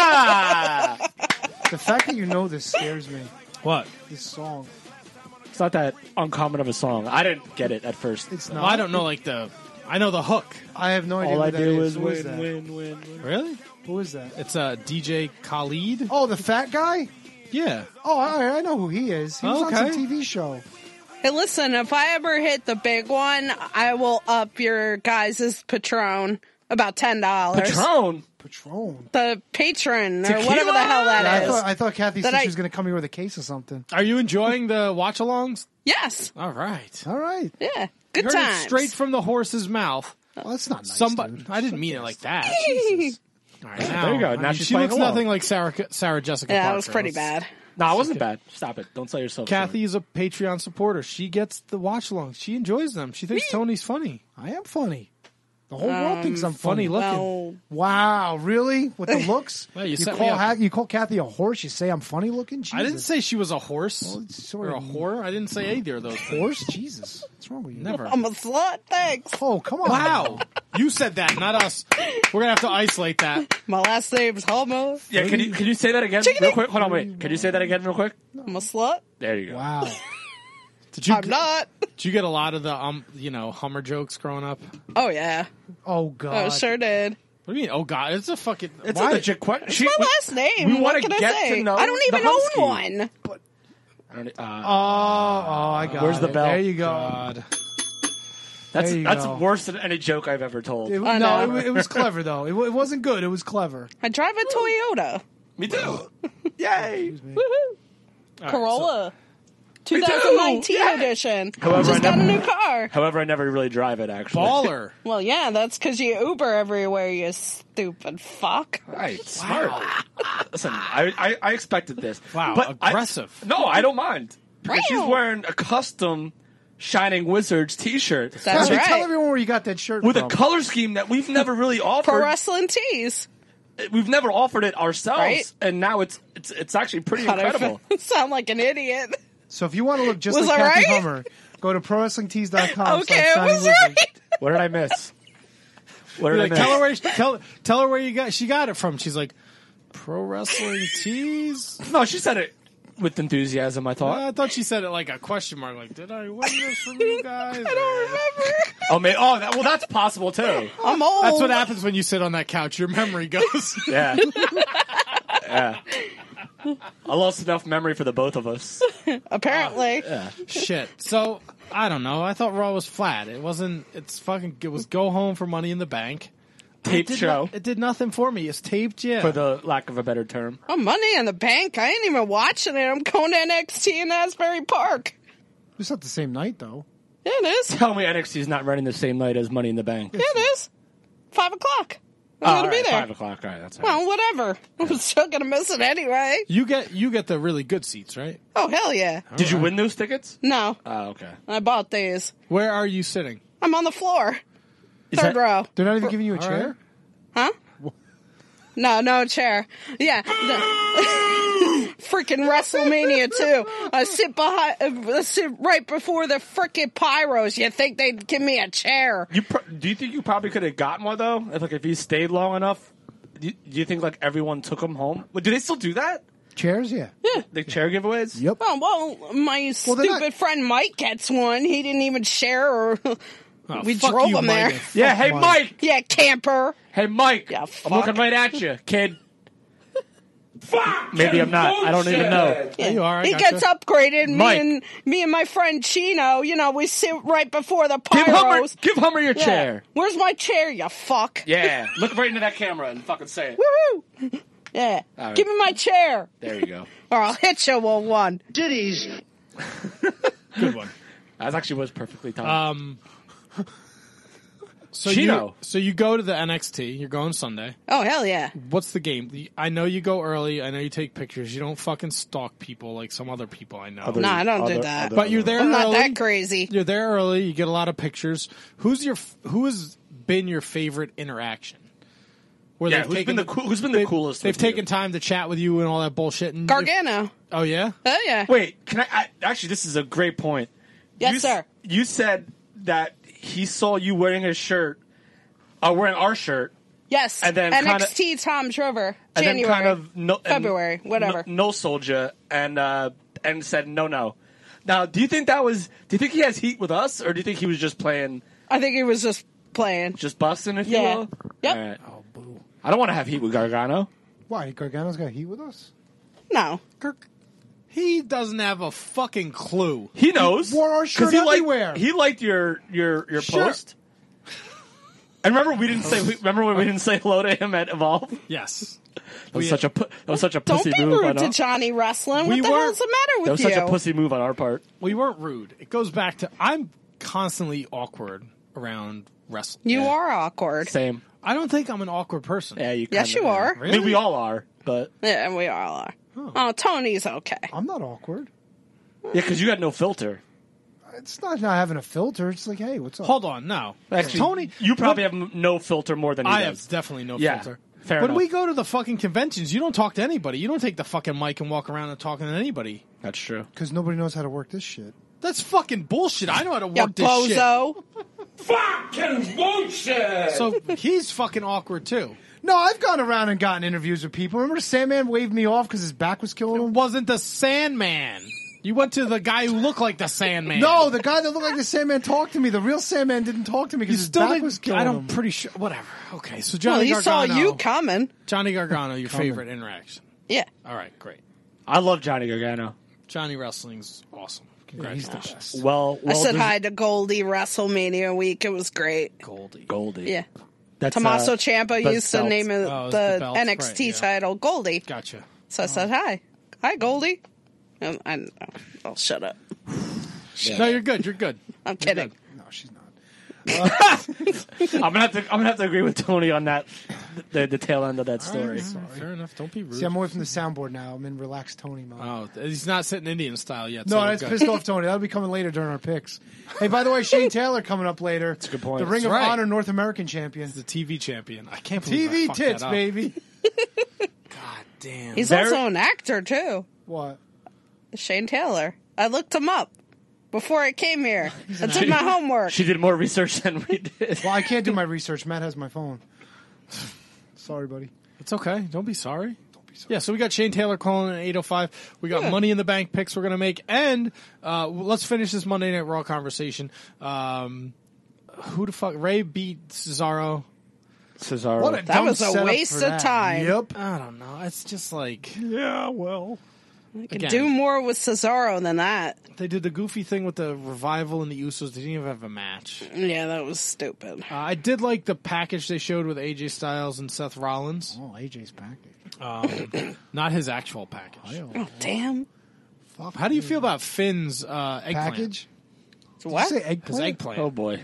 the fact that you know this scares me. What? This song. it's not that uncommon of a song. I didn't get it at first. It's Well, not. I don't know, I know the hook. I have no idea. All who I that do is. is Who is win, that? win. Really? Who is that? It's DJ Khalid. Oh, the fat guy. Yeah. Oh, I know who he is. He was on Okay. some TV show. Hey, listen, if I ever hit the big one, I will up your guys' Patron about $10. Patron. Patron. The patron, or Tequila? whatever the hell Yeah, that is. I thought Kathy That said I- she was going to come here with a case of something. Are you enjoying the watch-alongs? Yes. All right. All right. Yeah. Good Heard times. it straight from the horse's mouth. Well, that's not nice. Somebody, dude. I didn't mean it like that. Jesus. All right, now, there you go. I Now mean, she's she playing looks along. nothing like Sarah Jessica Yeah, Parker. it was pretty Let's- bad. No, it wasn't bad. Stop it. Don't sell yourself. Kathy is a Patreon supporter. She gets the watch-alongs. She enjoys them. She thinks Tony's funny. I am funny. The whole world thinks I'm Funny funny. looking. Well, Wow, really? With the looks? Well, you set me call up. you call Kathy a horse? You say I'm funny looking? Jesus. I didn't say she was a horse Well, it's sort or a of whore. I didn't say either of those. horse. Jesus, what's wrong with you? Never. I'm a slut. Thanks. Oh, come on. Wow. You said that, not us. We're going to have to isolate that. My last name's Homo. Yeah, can you say that again real quick? Hold on, wait. Can you say that again real quick? I'm a slut. There you go. Wow. Did you, I'm not. Did you get a lot of the Hummer jokes growing up? Oh, yeah. Oh God. Oh, sure did. What do you mean? Oh God, it's a fucking. It's why? a legit question. It's my last name. we What wanna can I get say? to know I don't the even Husky. own one. I don't, Oh, I got Where's it. the bell? There you go. God. that's There you that's go. worse than any joke I've ever told. I No, know. it was clever though. It wasn't good. It was clever. I drive a Toyota. Me too. Yay. Woohoo. Corolla. too. 2019 Yeah. edition. However, Just I got a never- new car. However, I never really drive it. Actually, Baller. Well, yeah, that's because you Uber everywhere, you stupid fuck. Right, smart. Listen, I expected this. Wow, but aggressive. No, I don't mind. Because she's Wow. wearing a custom Shining Wizards T-shirt That's Kathy, right. Tell everyone where you got that shirt with from. a color scheme that we've never really Pro offered. wrestling tees. We've never offered it ourselves, Right. and now it's actually pretty God, I incredible. sound like an idiot. So if you want to look just Was like I Kathy right? Hummer, go to prowrestlingtees.com. Okay, I was right. What did I miss? What did You're I like, miss? tell her where she got it from. She's like, Pro Wrestling Tees. No, she said it with enthusiasm. I thought. I thought she said it like a question mark. Like, did I win this from you guys? I don't remember. Oh, well, that's possible too. I'm old. That's what happens when you sit on that couch. Your memory goes. Yeah. Yeah. I lost enough memory for the both of us. Apparently. Shit. So I don't know. I thought Raw was flat. It wasn't. It's fucking. It was go home for Money in the Bank. Taped show, It did nothing for me. It's taped. Yeah. for the lack of a better term. Oh, Money in the Bank. I ain't even watching it. I'm going to NXT in Asbury Park. It's not the same night though. Yeah, it is. Tell me NXT is not running the same night as Money in the Bank. Yeah, it is. 5 o'clock. I'm going to be there. 5 o'clock. All right, that's all right. Well, whatever. I'm still going to miss it anyway. you get the really good seats, right? Oh, hell yeah. Did you win those tickets? No, Oh, okay. I bought these. Where are you sitting? I'm on the floor. Is Third that- row. They're not even giving you a All chair. right. Huh? No chair. Yeah. Freaking WrestleMania too. I sit right before the freaking pyros. You think they'd give me a chair? Do you think you probably could have gotten one though? If you stayed long enough, do you think like everyone took them home? Do they still do that? Chairs, yeah. The chair giveaways? Yep. Oh, well, my they're stupid not- friend Mike gets one. He didn't even share, or we fuck drove you, him there. Mike. Yeah. Hey, Mike. Mike. Yeah, camper. Hey, Mike. Yeah, I'm fuck. looking right at you, kid. Maybe I'm not. I don't even know. There you are. I He gotcha. gets upgraded. Mike. Me and my friend Chino, we sit right before the Give pyros. Hummer your Yeah. chair. Where's my chair, you fuck? Yeah. Look right into that camera and fucking say it. Woohoo! Yeah. All right. Give me my chair, There you go. or I'll hit you with one. Ditties. Good one. That actually was perfectly timed. So Chino. you go to the NXT. You're going Sunday. Oh, hell yeah. What's the game? I know you go early. I know you take pictures. You don't fucking stalk people like some other people I know. No, I don't do that. But you're there I'm not early. that crazy. You're there early. You get a lot of pictures. Who has been your favorite interaction? Where Yeah, they've who's been the coolest They've with you? taken time to chat with you and all that bullshit. And Gargano. Oh yeah. Oh, yeah. Wait, can I actually, this is a great point. Yes, sir. You said that he saw you wearing his shirt, wearing our shirt, Yes. And then NXT Tom Driver. and January. then kind of February, whatever. No soldier, and said no. Now, do you think he has heat with us, or do you think he was just playing, I think he was just playing. just busting, if Yeah. you will? Yep. All right. I don't want to have heat with Gargano. Why? Gargano's got heat with us? No. He doesn't have a fucking clue. He knows. wore our 'Cause shirt he everywhere. He liked your post. And remember when we didn't say hello to him at Evolve? Yes. That was such a Don't pussy be move. rude to Johnny Wrestling. We What the weren't- hell's the matter with That was you? such a pussy move on our part. We weren't rude. It goes back to I'm constantly awkward around wrestling. You are awkward. Same. I don't think I'm an awkward person. Yeah, you. Yes, kinda you are. I mean, we all are, but Yeah, we all are. Oh, Tony's okay. I'm not awkward. yeah, because you got no filter. It's not having a filter. It's like, hey, what's up? Hold on, no. Actually, Tony, you probably have no filter more than he I does. have definitely no Yeah, filter. fair when enough. we go to the fucking conventions, you don't talk to anybody. You don't take the fucking mic and walk around and talking to anybody. That's true. Because nobody knows how to work this shit. That's fucking bullshit. I know how to You work this shit. bozo. Fucking bullshit! So he's fucking awkward too. No, I've gone around and gotten interviews with people. Remember Sandman waved me off because his back was killing It him? wasn't the Sandman. You went to the guy who looked like the Sandman. No, the guy that looked like the Sandman talked to me. The real Sandman didn't talk to me you because his still back didn't. was killing him. I'm pretty sure. Whatever. Okay, so Well, Johnny he Gargano. saw you coming. Johnny Gargano, your favorite interaction. Yeah. All right, great. I love Johnny Gargano. Johnny Wrestling's awesome. Congratulations. Well, I said hi to Goldie WrestleMania week. It was great. Goldie. Yeah. That's Tommaso Ciampa the used to belts. name it Oh, it was the the belts, NXT right, yeah. title Goldie. Gotcha. So I said hi. Hi, Goldie. I'll shut up. No, you're good. You're good. I'm kidding. No, she's not. I'm gonna have to agree with Tony on that. The tail end of that story. Fair enough. Don't be rude. See, I'm away from the soundboard now. I'm in relaxed Tony mode. Oh, he's not sitting Indian style yet. No, so that's good. pissed off Tony. That'll be coming later during our picks. Hey, by the way, Shane Taylor coming up later. That's a good point. The Ring That's of right. Honor North American champion. The TV champion. I can't believe I TV fucked tits, that up. baby. God damn. He's Very- also an actor, too. What? Shane Taylor. I looked him up before I came here. I did my homework. She did more research than we did. Well, I can't do my research. Matt has my phone. Sorry, buddy. It's okay. Don't be sorry. Yeah, so we got Shane Taylor calling at 8:05. We got Money in the Bank picks we're going to make. And let's finish this Monday Night Raw conversation. Who the fuck? Ray beat Cesaro. Cesaro. What a That dumb was a setup waste for of that. time. Yep. I don't know. It's just like Yeah, well. You could Again. do more with Cesaro than that. they did the goofy thing with the Revival and the Usos. They didn't even have a match. Yeah, that was stupid. I did like the package they showed with AJ Styles and Seth Rollins. Oh, AJ's package. Not his actual package. Oh, damn. How do you feel about Finn's eggplant? Package? What? Did you say His eggplant? eggplant. Oh boy.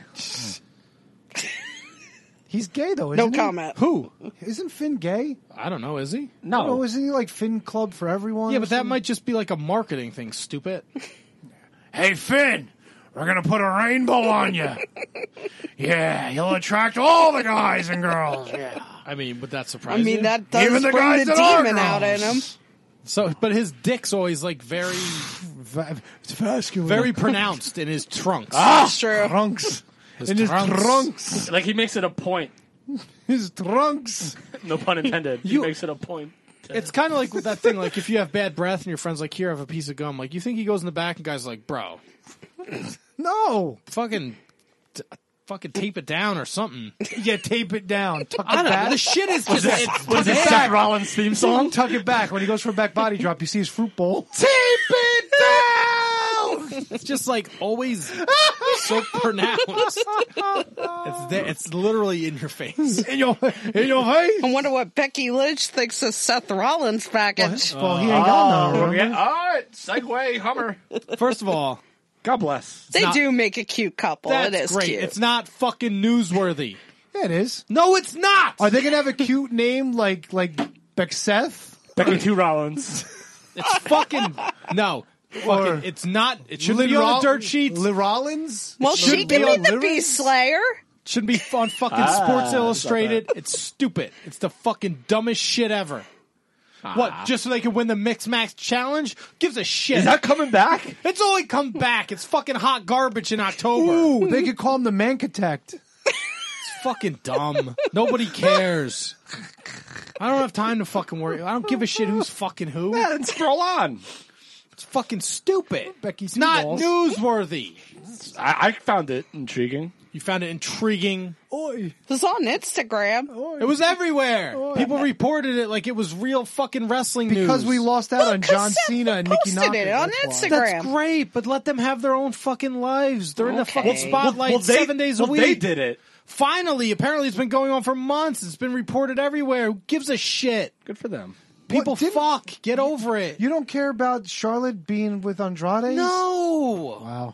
He's gay, though, No isn't he? comment. Who? Isn't Finn gay? I don't know. Is he? No. No, isn't he like Finn Club for everyone? Yeah, or but that something? might just be like a marketing thing, stupid. Hey, Finn, we're going to put a rainbow on you. Yeah, you'll attract all the guys and girls. Yeah. I mean, would that surprise I mean, you? that does Even the bring guys the that are demon out in him. girls. So, but his dick's always like very, It's vascular. very pronounced in his trunks. That's true. Trunks. His In his trunks. trunks. Like he makes it a point. His trunks. No pun intended. He You- makes it a point. It's kind of like with that thing. Like if you have bad breath and your friend's like, "Here, have a piece of gum." Like you think he goes in the back and guy's like, "Bro, No. fucking fucking tape it down or something. Yeah, tape it down. Tuck I it don't know. back. The shit is just it's Was it Seth Rollins' theme song? Tuck it back. When he goes for a back body drop, you see his fruit bowl. tape it down. It's just like always so pronounced. It's there. It's literally in your face. In your face. I wonder what Becky Lynch thinks of Seth Rollins' package. Well, he ain't got none. Oh, yeah. All right. Segway, Hummer. First of all, God bless. They not- do make a cute couple. that's It is great. cute. It's not fucking newsworthy. Yeah, it is. No, it's not. Are they gonna have a cute name like Bexeth? Becky Two Rollins. It's fucking no. Fucking, it's not. It shouldn't be on the dirt sheets. Lee Rollins? well, she Shouldn't can be be on the lyrics? Beast Slayer. Shouldn't be on fucking Sports Illustrated. It's stupid. It's the fucking dumbest shit ever. What? Just so they can win the Mix Max Challenge? Gives a shit. Is that coming back? It's only come back. It's fucking hot garbage in October. Ooh, they could call him the Mankatect. It's fucking dumb. Nobody cares. I don't have time to fucking worry. I don't give a shit who's fucking who. Yeah, then scroll on. It's fucking stupid. Becky It's not Two Balls. newsworthy. I found it intriguing. You found it intriguing. Oi. It was on Instagram. It was everywhere. People reported it like it was real fucking wrestling Because news. we lost out on Because John Seth Cena and Nikki posted Knocker. it on that's why. Instagram. That's great, but let them have their own fucking lives. They're in the fucking Okay. spotlight 7 days a week. They did it. Finally, apparently it's been going on for months. It's been reported everywhere. Who gives a shit? Good for them. People didn't- fuck. Get over it. You don't care about Charlotte being with Andrade? No. Wow.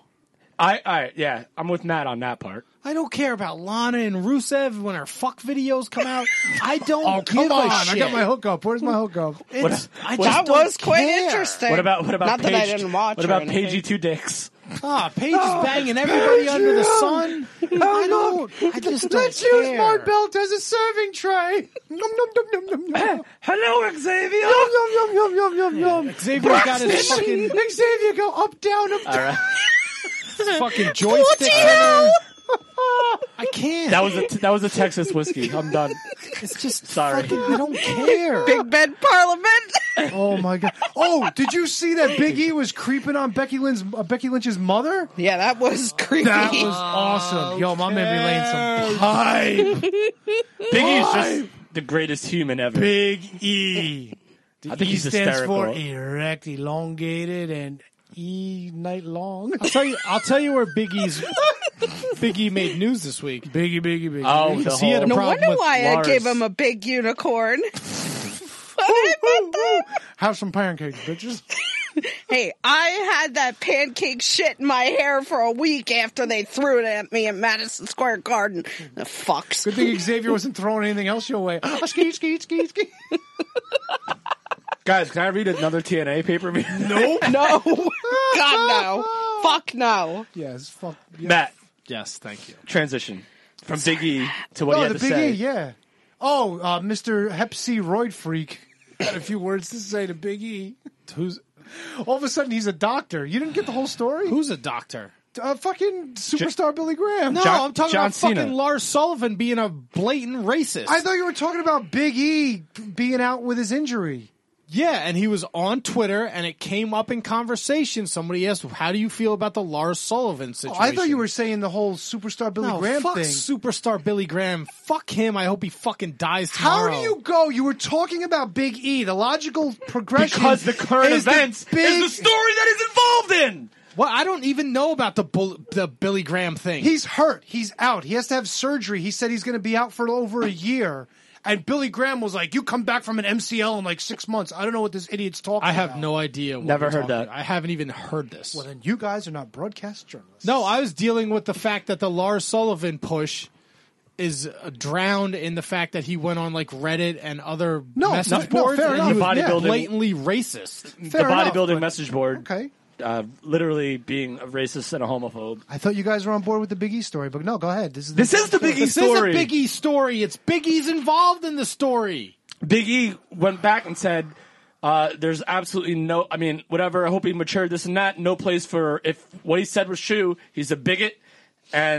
Yeah, I'm with Matt on that part. I don't care about Lana and Rusev when her fuck videos come out. I don't Oh, give come on. a shit. I got my hookup. Where's my hookup? It's, I just That don't was quite care. interesting. What about Not Paige? that I didn't watch what or about anything. Paigey Two Dicks? Ah, Paige is banging everybody under the sun. I just don't Let's care. use my belt as a serving tray. Nom, nom, nom, nom, nom, nom. Hello, Xavier. Yum, yum, yum, yum, yum, yum, yum. Xavier's got his fucking, Xavier, go up, down, up, down. his fucking joystick. I can't. That was a Texas whiskey. I'm done. It's just Sorry. fucking, I don't care. Big Ben Parliament. Oh my god! Oh, did you see that Big E was creeping on Becky Lynch's mother? Yeah, that was creepy. That was awesome. Yo, my man be laying some pipe. Big E's just the greatest human ever. Big E. The I think E he's stands hysterical. for erect, elongated, and E night long. I'll tell you where Big E made news this week. Biggie. Oh, the Because he had a whole- No problem wonder with why I Lars. gave him a big unicorn. Have some pancakes, bitches. Hey, I had that pancake shit in my hair for a week after they threw it at me in Madison Square Garden. The fucks. Good thing Xavier wasn't throwing anything else your way. Ski. Guys, can I read another TNA pay-per-view? Nope. No. God, no. Fuck no. Yes, fuck. Yeah. Matt, Yes, thank you. transition from Big E to what he Oh, had the to Big say. E, yeah. Oh, Mr. Hep C Roid Freak had a few words to say to Big E. Who's All of a sudden, he's a doctor. You didn't get the whole story? who's a doctor? Fucking superstar Billy Graham. No, John- I'm talking John about fucking Cena. Lars Sullivan being a blatant racist. I thought you were talking about Big E being out with his injury. Yeah, and he was on Twitter, and it came up in conversation. Somebody asked, "How do you feel about the Lars Sullivan situation?" I thought you were saying the whole superstar Billy no, Graham fuck thing. superstar Billy Graham. Fuck him. I hope he fucking dies How tomorrow. do you go? You were talking about Big E. The logical progression Because the current is the events big- is the story that he's involved in. Well, I don't even know about the Billy Graham thing. He's hurt. He's out. He has to have surgery. He said he's going to be out for over a year. And Billy Graham was like, "You come back from an MCL in like 6 months." I don't know what this idiot's talking I about. have no idea. What Never you're heard talking that. about. I haven't even heard this. Well, then you guys are not broadcast journalists. No, I was dealing with the fact that the Lars Sullivan push is drowned in the fact that he went on like Reddit and other message no, boards fair and he enough. was Yeah. Bodybuilding- blatantly racist. Fair the enough, bodybuilding but- message board. Okay. Literally being a racist and a homophobe. I thought you guys were on board with the Big E story, but no, go ahead. This is the Big E This story. is a Big E story. It's Big E's involved in the story. Big E went back and said, there's absolutely no, I mean, whatever, I hope he matured, this and that, no place for, if what he said was true, he's a bigot, and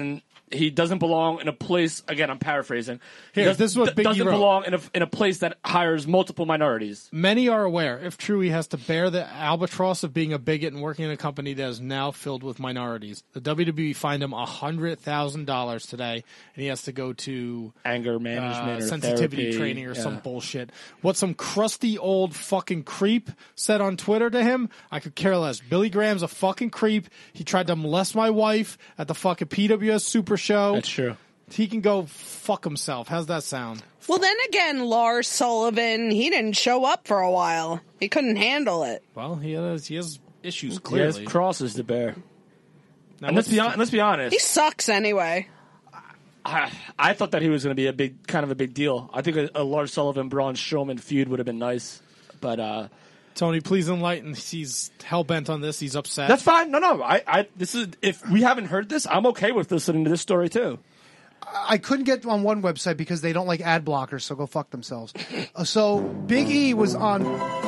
he doesn't belong in a place. Again, I'm paraphrasing. He Here, this is what Biggie doesn't wrote. belong in a place that hires multiple minorities. Many are aware, if true, he has to bear the albatross of being a bigot and working in a company that is now filled with minorities. The WWE fined him $100,000 today, and he has to go to Anger management or sensitivity therapy. training or some Yeah. bullshit. What some crusty old fucking creep said on Twitter to him, I could care less. Billy Graham's a fucking creep. He tried to molest my wife at the fucking PWS Super Show. That's true. He can go fuck himself. How's that sound? Well, then again, Lars Sullivan, he didn't show up for a while. He couldn't handle it. Well, he has issues, He has clearly. crosses to bear. Now, And let's be honest. He sucks anyway. I thought that he was going to be kind of a big deal. I think a Lars Sullivan Braun Strowman feud would have been nice, but Tony, please enlighten. He's hell bent on this. He's upset. that's fine. No. This is if we haven't heard this, I'm okay with listening to this story too. I couldn't get on one website because they don't like ad blockers, so go fuck themselves. So Big E was on.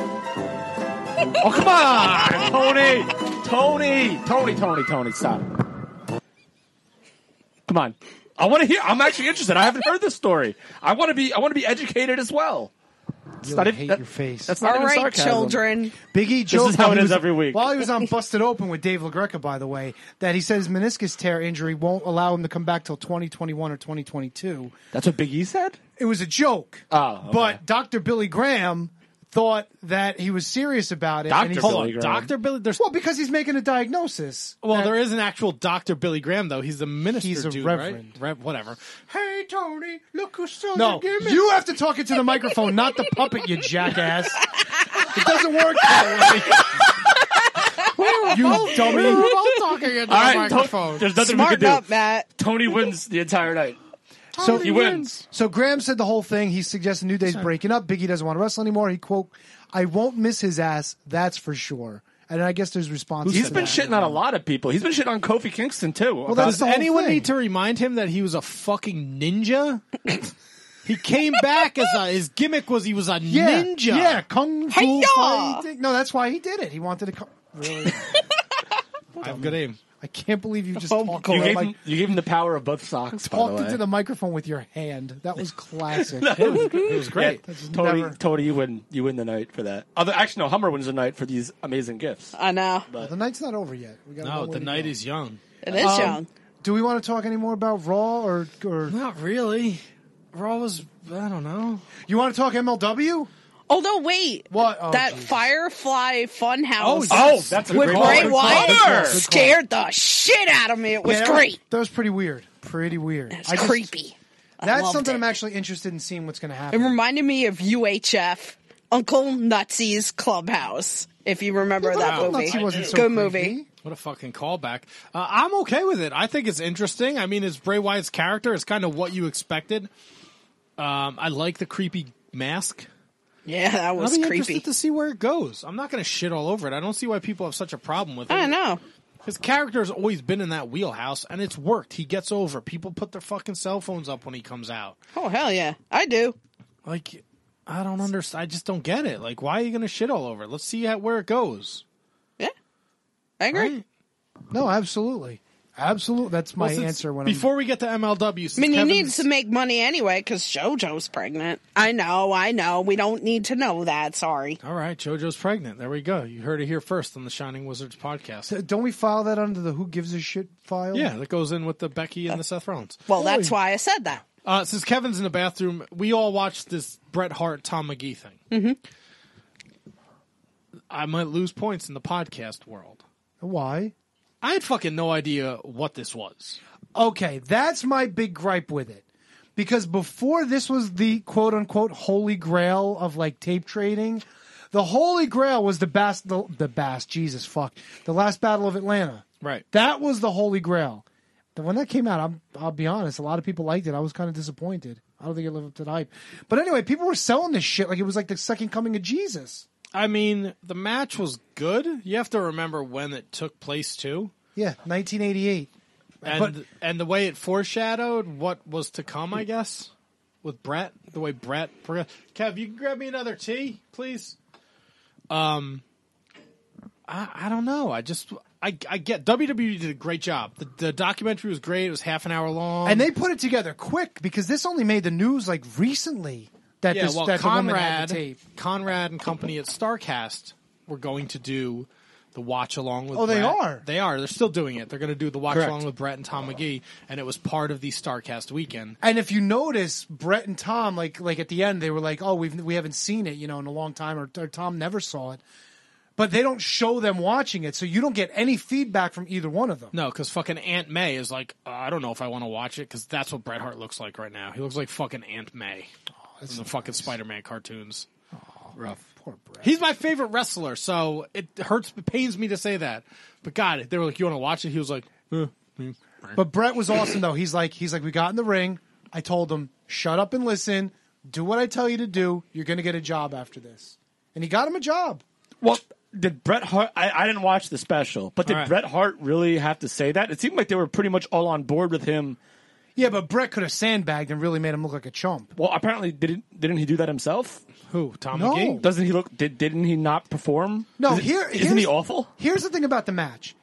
Oh come on, Tony, stop. Come on, I want to hear. I'm actually interested. I haven't heard this story. I want to be educated as well. You not hate even- your face. That's not All even right, sarcasm. children. Big E This joked is how while it he is was- every week. While he was on Busted Open with Dave LaGreca, by the way, that he said his meniscus tear injury won't allow him to come back till 2021 or 2022. That's what Big E said. It was a joke. Oh, okay. But Dr. Billy Graham thought that he was serious about it. Dr. And he Billy said- Hold on, Graham. Dr. Billy. There's Well, because he's making a diagnosis. Well, there is an actual Dr. Billy Graham, though. He's the minister He's a dude, reverend. right? Whatever. Hey, Tony, look who's still No, you have to talk into the microphone, not the puppet, you jackass. It doesn't work that way. You dummy. We're all talking into the All right, microphone. there's nothing we Smarten can do. up, Matt. Tony wins the entire night. So He wins. So Graham said the whole thing. He suggested New Day's breaking up. Biggie doesn't want to wrestle anymore. He quote, "I won't miss his ass, that's for sure." And I guess there's responses. He's to been that. shitting on a lot of people. He's been shitting on Kofi Kingston too. Well, that's Does the whole anyone thing. need to remind him that he was a fucking ninja? He came back as his gimmick was he was a Yeah, ninja. yeah, kung fu Hi-ya! fighting. No, that's why he did it. He wanted to. Really, I have good aim. I can't believe you just Oh, talked God. you gave him the power of both socks. By the talked way. into the microphone with your hand. That was classic. It was great. Tony, never- Tony, you win the night for that. Actually, no, Hummer wins the night for these amazing gifts. I know. The night's not over yet. We got No, the night is young. It is young. Do we want to talk any more about Raw or Not really. Raw was, I don't know. you want to talk MLW? Although, wait. What? Oh, that Jesus. Firefly Funhouse Oh, that's a with great Bray call. Wyatt Good call. scared the shit out of me. It was Yeah, great. That was pretty weird. Pretty weird. It was creepy. I That's loved something it. I'm actually interested in seeing what's going to It happen. reminded me of UHF, Uncle Nutsy's Clubhouse, if you remember that Uncle movie. Nutsy wasn't so Good creepy. movie. What a fucking callback. I'm okay with it. I think it's interesting. I mean, it's Bray Wyatt's character. It's kind of what you expected. I like the creepy mask. Yeah, that I'll was be creepy. interested to see where it goes. I'm not going to shit all over it. I don't see why people have such a problem with it. I know. His character's always been in that wheelhouse, and it's worked. He gets over. People put their fucking cell phones up when he comes out. Oh, hell yeah. I do. Like, I don't understand. I just don't get it. Like, why are you going to shit all over it? Let's see where it goes. Yeah. I agree. Right? No, absolutely. Absolutely. That's my Well, since- answer when before we get to MLW, since I mean, you need Kevin's- to make money anyway because JoJo's pregnant. I know. We don't need to know that. Sorry. All right, JoJo's pregnant. There we go. You heard it here first on the Shining Wizards podcast. Don't we file that under the Who Gives a Shit file? Yeah, that goes in with the Becky and the Seth Rollins. Well, that's why I said that. Since Kevin's in the bathroom, we all watched this Bret Hart, Tom McGee thing. Mm-hmm. I might lose points in the podcast world. Why? I had fucking no idea what this was. Okay, that's my big gripe with it. Because before this was the quote unquote holy grail of like tape trading, the holy grail was the last battle of Atlanta. Right. That was the holy grail. Then when that came out, I'll be honest, a lot of people liked it. I was kind of disappointed. I don't think it lived up to the hype. But anyway, people were selling this shit like it was like the second coming of Jesus. I mean, the match was good. You have to remember when it took place, too. Yeah, 1988. And the way it foreshadowed what was to come, I guess, with Brett, the way Brett. Kev, you can grab me another tea, please. I don't know. I get WWE did a great job. The documentary was great. It was half an hour long, And they put it together quick because this only made the news like recently that yeah, this well, that the woman had the tape. Conrad and company at StarCast were going to do the watch along with. Oh, they Brett. are? They are. They're still doing it. They're going to do the watch Correct. along with Brett and Tom McGee, and it was part of the StarCast weekend. And if you notice, Brett and Tom, like at the end, they were like, "Oh, we haven't seen it, in a long time," or Tom never saw it. But they don't show them watching it, so you don't get any feedback from either one of them. No, because fucking Aunt May is like, I don't know if I want to watch it because that's what Bret Hart looks like right now. He looks like fucking Aunt May in the fucking Spider-Man cartoons. Rough, poor Brett. He's my favorite wrestler, so it pains me to say that. But God, they were like, "You want to watch it?" He was like, But Brett was awesome though. He's like, we got in the ring. I told him, shut up and listen. Do what I tell you to do. You're going to get a job after this, and he got him a job. Well, did Bret Hart? I didn't watch the special, but did All right. Bret Hart really have to say that? It seemed like they were pretty much all on board with him. Yeah, but Brett could have sandbagged and really made him look like a chump. Well, apparently didn't he do that himself? "Who? Tom No. McGee?" Doesn't he look? Didn't he not perform? No, isn't here's he awful? Here's the thing about the match.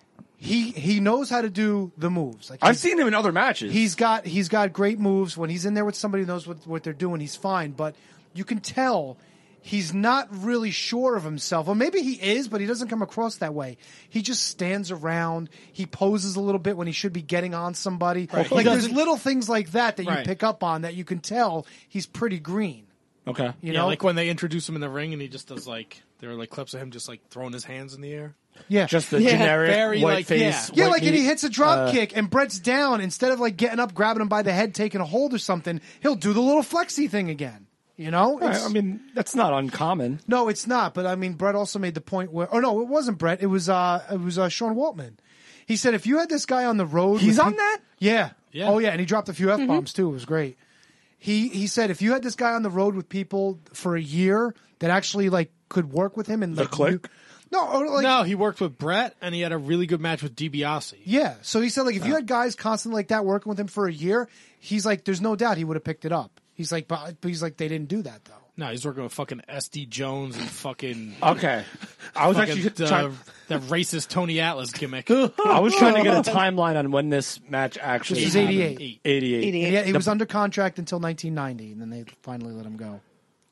He knows how to do the moves. Like I've seen him in other matches. He's got great moves. When he's in there with somebody who knows what they're doing, he's fine. But you can tell he's not really sure of himself. Or maybe he is, but he doesn't come across that way. He just stands around. He poses a little bit when he should be getting on somebody. Right. Like He there's doesn't- little things like that you Right. pick up on that you can tell he's pretty green. okay. You Yeah, know, like when they introduce him in the ring and he just does there are like clips of him just like throwing his hands in the air. yeah, Just the Yeah. generic Very, white like, face. Yeah, white like and he meat. hits a drop kick and Brett's down. Instead of like getting up, grabbing him by the head, taking a hold or something, he'll do the little flexy thing again. You know? It's- I mean, that's not uncommon. no, it's not. But I mean, Brett also made the point where, oh no, it wasn't Brett. It was Sean Waltman. He said if you had this guy on the road, He's with on peop- that? Yeah. Yeah. Oh yeah, and he dropped a few F-bombs too. It was great. He said if you had this guy on the road with people for a year that actually like could work with him and The like Click? no, or, like No, he worked with Brett and he had a really good match with DiBiase. yeah. So he said like if you had guys constantly like that working with him for a year, he's like there's no doubt he would have picked it up. He's like, but he's like they didn't do that though. No, he's working with fucking SD Jones and fucking Okay. I was fucking actually trying. that racist Tony Atlas gimmick. I was trying to get a timeline on when this match actually. This was happened. 88. 88. And he was under contract until 1990, and then they finally let him go.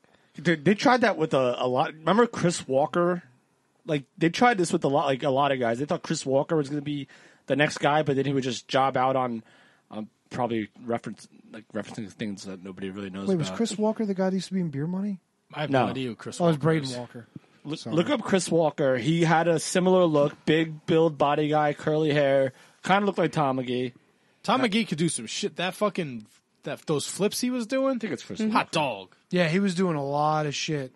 They tried that with a lot. Remember Chris Walker? Like they tried this with a lot of guys. They thought Chris Walker was going to be the next guy, but then he would just job out on probably referencing things that nobody really knows Wait, about. was Chris Walker the guy that used to be in Beer Money? I have No. no idea who Chris Oh, it was Walker Braden is. Walker. Look up Chris Walker. He had a similar look, big build body guy, curly hair, kind of looked like Tom McGee. Tom McGee could do some shit. Those flips he was doing. I think it's Chris. Hot dog. Yeah, he was doing a lot of shit.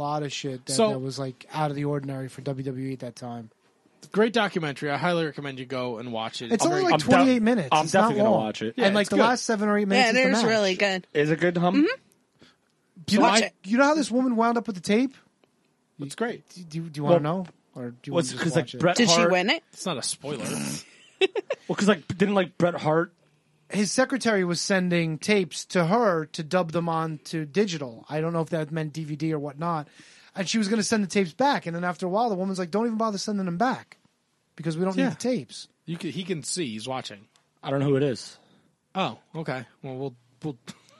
So- That was like out of the ordinary for WWE at that time. Great documentary. I highly recommend you go and watch it. It's only very- like I'm 28 def- minutes. I'm It's not definitely gonna long. watch it. Yeah, and like it's the good. last 7 or 8 minutes Yeah, is it the is match. really good. Is it good, hum? Do you, Watch know, it. you know how this woman wound up with the tape? It's great. Do you want to know? Or do you want Was to because just like watch it? Bret Did she Hart? win it? It's not a spoiler. Well, because like didn't like Bret Hart? His secretary was sending tapes to her to dub them on to digital. I don't know if that meant DVD or whatnot. And she was going to send the tapes back. And then after a while, the woman's like, don't even bother sending them back because we don't Yeah. need the tapes. He can see. He's watching. I don't know who it is. Oh, okay. Well, we'll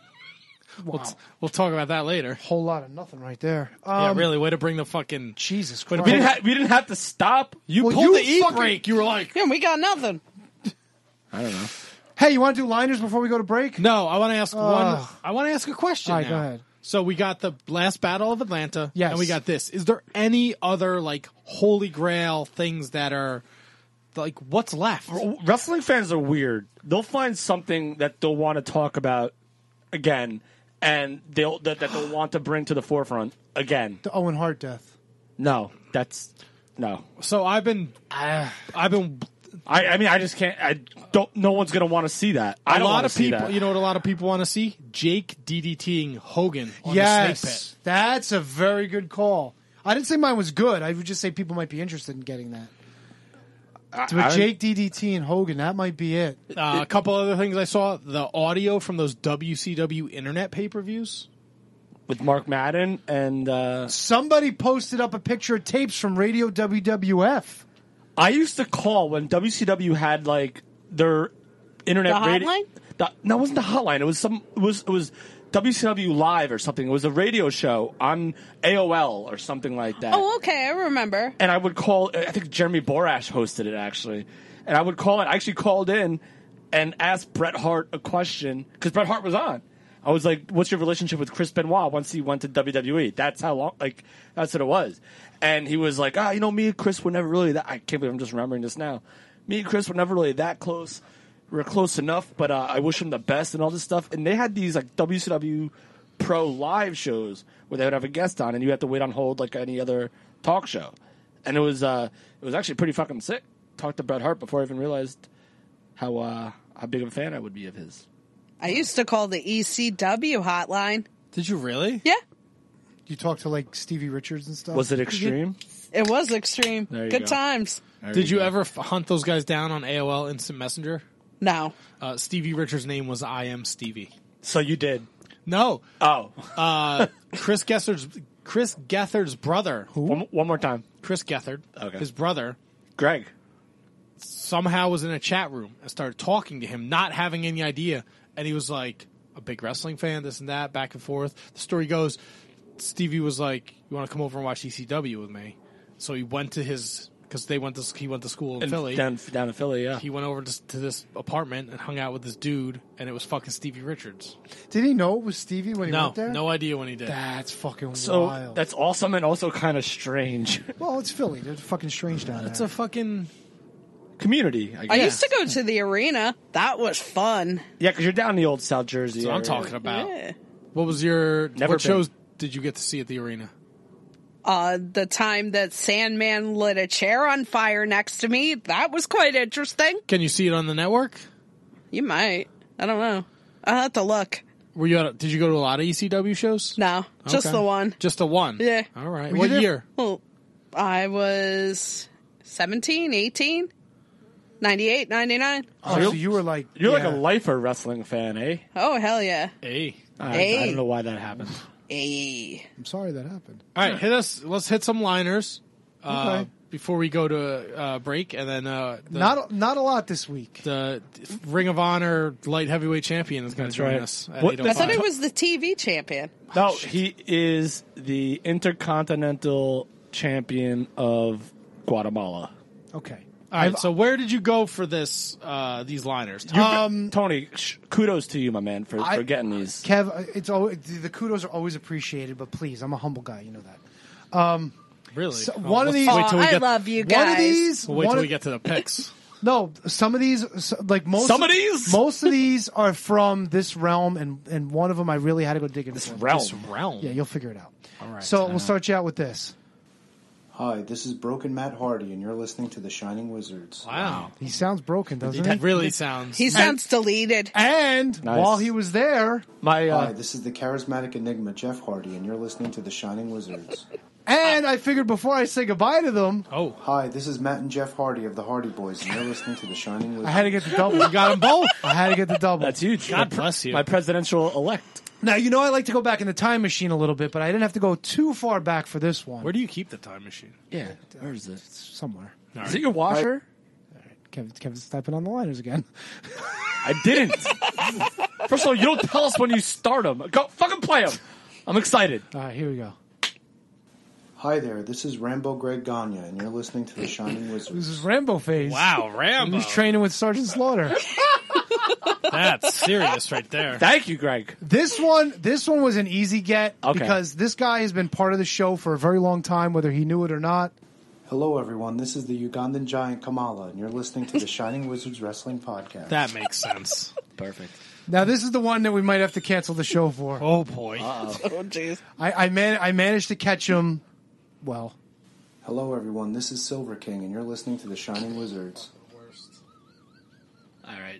Wow. we'll talk about that later. Whole lot of nothing right there. Yeah, really. Way to bring the fucking. Jesus Wait a Christ. We didn't have to stop. You Well, pulled you the E fucking- brake. You were like, Yeah, we got nothing. I don't know. Hey, you want to do liners before we go to break? no. I want to ask one. Ugh. I want to ask a question. All right, now. go ahead. So we got the last Battle of Atlanta. Yes. And we got this. Is there any other like holy grail things that are like what's left? Wrestling fans are weird. They'll find something that they'll want to talk about again, and that they'll want to bring to the forefront again. The Owen Hart death. No, that's no. So I've been I mean, I just can't. I don't. No one's gonna want to see that. I a don't lot wanna of see people. that. You know what a lot of people want to see? Jake DDTing Hogan on the snake pit. Yes, that's a very good call. I didn't say mine was good. I would just say people might be interested in getting that. But Jake DDT and Hogan, that might be it. A couple other things I saw: the audio from those WCW internet pay-per-views. with Mark Madden and Somebody posted up a picture of tapes from Radio WWF I used to call when WCW had like their internet The radio. hotline? No, it wasn't the hotline. It was WCW Live or something. It was a radio show on AOL or something like that. Oh, okay, I remember. And I would call. I think Jeremy Borash hosted it actually, and I would call it. I actually called in and asked Bret Hart a question because Bret Hart was on. I was like, "What's your relationship with Chris Benoit once he went to WWE?" That's how long. Like that's what it was. And he was like, me and Chris were never really that. I can't believe I'm just remembering this now. Me and Chris were never really that close. We were close enough, but I wish him the best and all this stuff. And they had these like WCW Pro live shows where they would have a guest on, and you had to wait on hold like any other talk show. And it was actually pretty fucking sick. Talked to Bret Hart before I even realized how big of a fan I would be of his. I used to call the ECW hotline. Did you really? Yeah, You talk to like Stevie Richards and stuff. Was it extreme? it was extreme. There you Good go. times. Did you ever hunt those guys down on AOL Instant Messenger? No. Stevie Richards' name was I Am Stevie. So you did? No. Oh, Chris Gethard's brother. one more time, Chris Gethard, Okay. his brother, Greg. somehow was in a chat room and started talking to him, not having any idea. And he was like, a big wrestling fan, this and that, back and forth. The story goes, Stevie was like, "You want to come over and watch ECW with me?" So he went to because he went to school in Philly. Down in Philly, yeah. He went over to this apartment and hung out with this dude, and it was fucking Stevie Richards. Did he know it was Stevie when he went there? No idea when he did. That's fucking So wild. that's awesome and also kind of strange. Well, it's Philly. They're fucking strange down there. It's a fucking... Community, I I guess. used to go to the arena. That was fun. Yeah, because you're down in the old South Jersey That's what I'm area. talking about. Yeah. What was your... Never what been. shows did you get to see at the arena? The time that Sandman lit a chair on fire next to me, that was quite interesting. Can you see it on the network? You might. I don't know. I'll have to look. Were you did you go to a lot of ECW shows? No, just Okay. the one. Just the one? Yeah. All right. Were you What there- year? Well, I was 17, 18, 98, 99. Oh, so you were like... You're like a yeah. lifer wrestling fan, eh? Oh, hell yeah. Hey. I Hey. don't know why that happened. Hey. I'm sorry that happened. All right, let's hit some liners Okay. before we go to break, and then Not a lot this week. the Ring of Honor light heavyweight champion is going to join right. us at What- 8:05. I thought it was the TV champion. No, he is the Intercontinental Champion of Guatemala. Okay. All right, so where did you go for this these liners? Tony, kudos to you, my man, for getting these. Kev, it's always, the kudos are always appreciated, but please, I'm a humble guy. You know that. Really? So Oh, one of let's these- wait till we I get, love you One of guys. these, we'll wait one till of- we get to the picks. no, some of these, like most, Some of these? most of these are from this realm, and one of them I really had to go dig into. This realm. This realm. Yeah, you'll figure it out. All right. So we'll start you out with this. Hi, this is Broken Matt Hardy, and you're listening to The Shining Wizards. Wow. He sounds broken, doesn't That he? really sounds... He sounds deleted. And Nice. while he was there, My Hi, this is the charismatic enigma Jeff Hardy, and you're listening to The Shining Wizards. and I figured before I say goodbye to them, Oh, Hi, this is Matt and Jeff Hardy of the Hardy Boys, and you're listening to The Shining Wizards. I had to get the double. you got them both? I had to get the double. that's huge. God bless you. My presidential elect. Now, you know I like to go back in the time machine a little bit, but I didn't have to go too far back for this one. Where do you keep the time machine? Yeah. Where is this? Somewhere. Is it your washer? Kevin's typing on the liners again. I didn't. First of all, you don't tell us when you start them. Go fucking play them. I'm excited. All right, here we go. Hi there, this is Rambo Greg Gagne, and you're listening to The Shining This Wizards. is Rambo phase. Wow, He Rambo. was training with Sergeant Slaughter. That's serious right there. Thank you, Greg. This one was an easy get Okay. because this guy has been part of the show for a very long time, whether he knew it or not. Hello, everyone, this is the Ugandan giant Kamala, and you're listening to The Shining Wizards Wrestling Podcast. That makes sense. Perfect. Now, this is the one that we might have to cancel the show for. Oh, boy. Oh, jeez. I managed to catch him. Well, Hello, everyone, this is Silver King, and you're listening to The Shining Wizards. All right.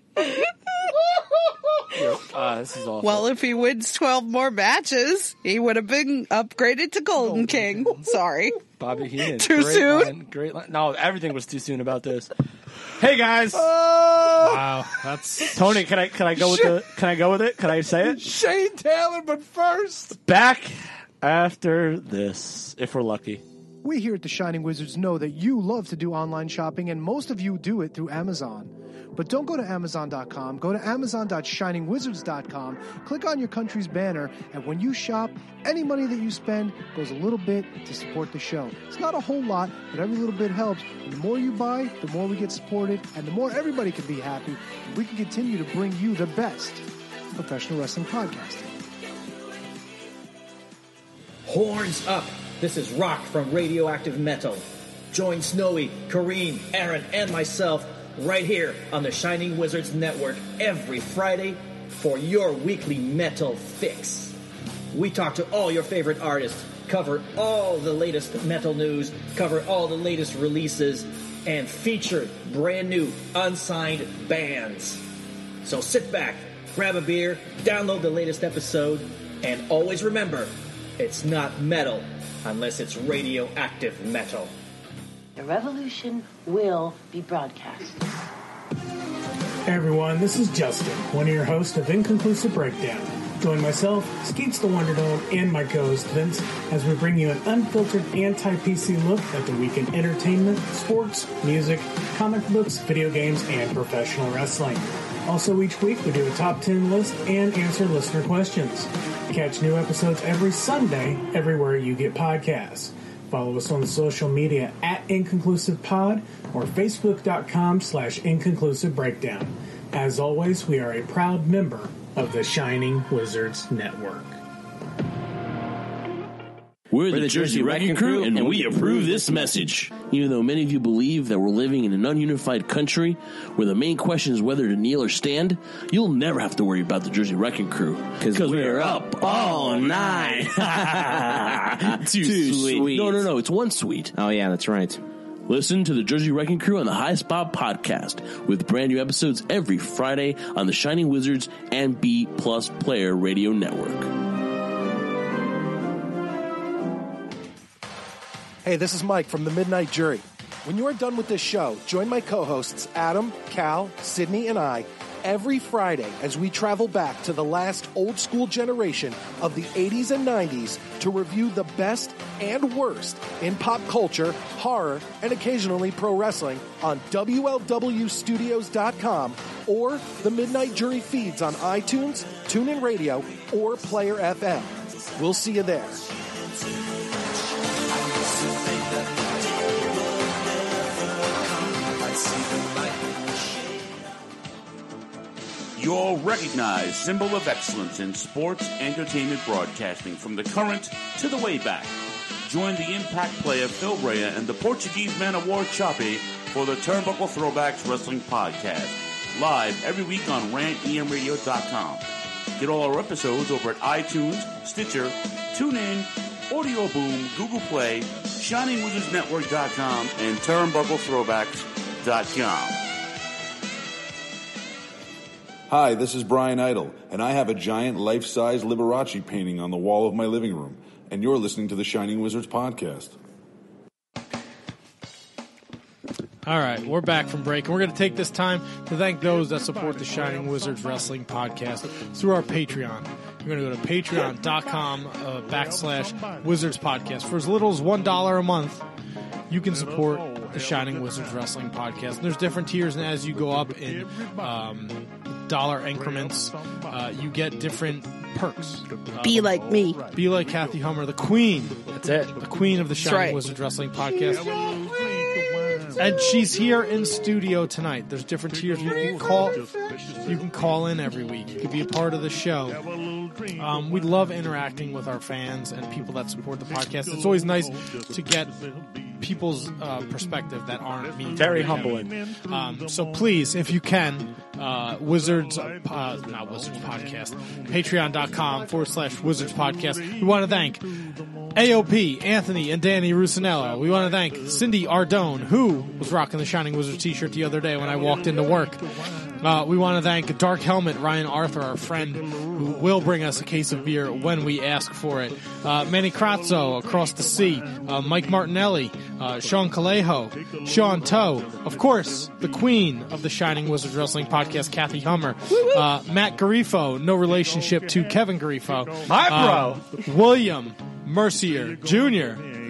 This is awful. Well, if he wins 12 more matches, he would have been upgraded to Golden King. Sorry. Bobby Heenan. Too Great soon? line, great line. No, everything was too soon about this. Hey guys, Wow, that's... Tony, can I go with Can I go with it? Can I say it? Shane Taylor, but first. Back after this, if we're lucky. We here at the Shining Wizards know that you love to do online shopping, and most of you do it through Amazon. But don't go to Amazon.com. Go to Amazon.shiningwizards.com. Click on your country's banner, and when you shop, any money that you spend goes a little bit to support the show. It's not a whole lot, but every little bit helps. And the more you buy, the more we get supported, and the more everybody can be happy. And we can continue to bring you the best professional wrestling podcasting. Horns up! This is Rock from Radioactive Metal. Join Snowy, Kareem, Aaron, and myself right here on the Shining Wizards Network every Friday for your weekly metal fix. We talk to all your favorite artists, cover all the latest metal news, cover all the latest releases, and feature brand new unsigned bands. So sit back, grab a beer, download the latest episode, and always remember, it's not metal unless it's radioactive metal. The revolution will be broadcast. Hey everyone, this is Justin, one of your hosts of Inconclusive Breakdown. Join myself, Skeets the Wonder Dome, and my co-host Vince as we bring you an unfiltered anti-PC look at the week in entertainment, sports, music, comic books, video games, and professional wrestling. Also, each week we do a top 10 list and answer listener questions. Catch new episodes every Sunday everywhere you get podcasts. Follow us on the social media at InconclusivePod or Facebook.com/InconclusiveBreakdown. As always, we are a proud member of the Shining Wizards Network. We're the Jersey Wrecking Crew, and we approve this message. Even though many of you believe that we're living in an ununified country where the main question is whether to kneel or stand, you'll never have to worry about the Jersey Wrecking Crew. Because we're up all night. Too sweet. No, it's one sweet. Oh, yeah, that's right. Listen to the Jersey Wrecking Crew on the High Spot podcast with brand new episodes every Friday on the Shining Wizards and B Plus Player Radio Network. Hey, this is Mike from the Midnight Jury. When you are done with this show, join my co-hosts Adam, Cal, Sydney, and I every Friday as we travel back to the last old-school generation of the 80s and 90s to review the best and worst in pop culture, horror, and occasionally pro wrestling on WLWstudios.com or the Midnight Jury feeds on iTunes, TuneIn Radio, or Player FM. We'll see you there. Your recognized symbol of excellence in sports entertainment broadcasting from the current to the way back. Join the Impact player Phil Brea and the Portuguese man of war Choppy for the Turnbuckle Throwbacks Wrestling Podcast. Live every week on rantemradio.com. Get all our episodes over at iTunes, Stitcher, TuneIn, Audio Boom, Google Play, ShiningWizardsNetwork.com, and TurnbuckleThrowbacks.com. Hi, this is Brian Idle, and I have a giant life-size Liberace painting on the wall of my living room, and you're listening to the Shining Wizards podcast. All right, we're back from break, and we're going to take this time to thank those that support the Shining Wizards Wrestling Podcast through our Patreon. You're going to go to patreon.com/Wizards Podcast. For as little as $1 a month, you can support the Shining Wizards Wrestling Podcast. And there's different tiers, and as you go up in dollar increments, you get different perks. Be like me. Be like Kathy Hummer, the queen. That's it. The queen of the Shining Wizards Wrestling Podcast. And she's here in studio tonight. There's different tiers. You can call in every week. You can be a part of the show. We love interacting with our fans and people that support the podcast. It's always nice to get people's perspective that aren't me. Very humbling. So please, if you can, not Wizards Podcast, patreon.com/Wizards Podcast. We want to thank AOP, Anthony, and Danny Rusinello. We want to thank Cindy Ardone, who was rocking the Shining Wizards t-shirt the other day when I walked into work. We want to thank Dark Helmet, Ryan Arthur, our friend, who will bring us a case of beer when we ask for it. Manny Crazzo, across the sea. Mike Martinelli, Sean Calejo, Sean Toe, of course, the queen of the Shining Wizards Wrestling Podcast, Kathy Hummer. Matt Garifo, no relationship to Kevin Garifo. My bro. William Mercier Jr.,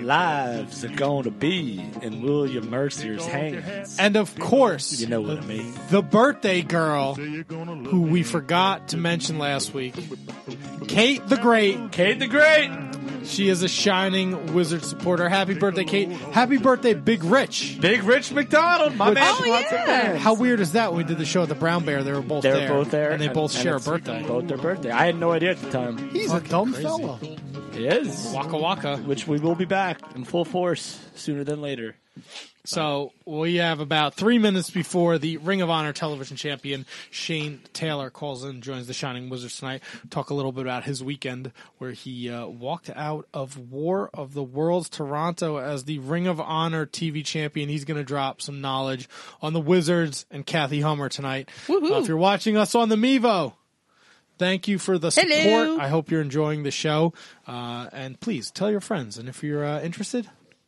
lives are going to be in William Mercier's hands. And of course, You know what I mean. the birthday girl who we forgot to mention last week, Kate the Great. Kate the Great. She is a Shining Wizard supporter. Happy birthday, Kate. Happy birthday, Big Rich. Big Rich McDonald, my man. How weird is that when we did the show at the Brown Bear? They were both there. both there. And they both share a it's birthday. Both their birthday. I had no idea at the time. He's a dumb fellow. He is. Waka Waka. Which we will be back in full force sooner than later. So we have about 3 minutes before the Ring of Honor television champion Shane Taylor calls in, joins the Shining Wizards tonight. Talk a little bit about his weekend where he walked out of War of the Worlds Toronto as the Ring of Honor TV champion. He's going to drop some knowledge on the Wizards and Kathy Hummer tonight. If you're watching us on the Mevo, thank you for the support. Hello. I hope you're enjoying the show. And please tell your friends. And if you're interested,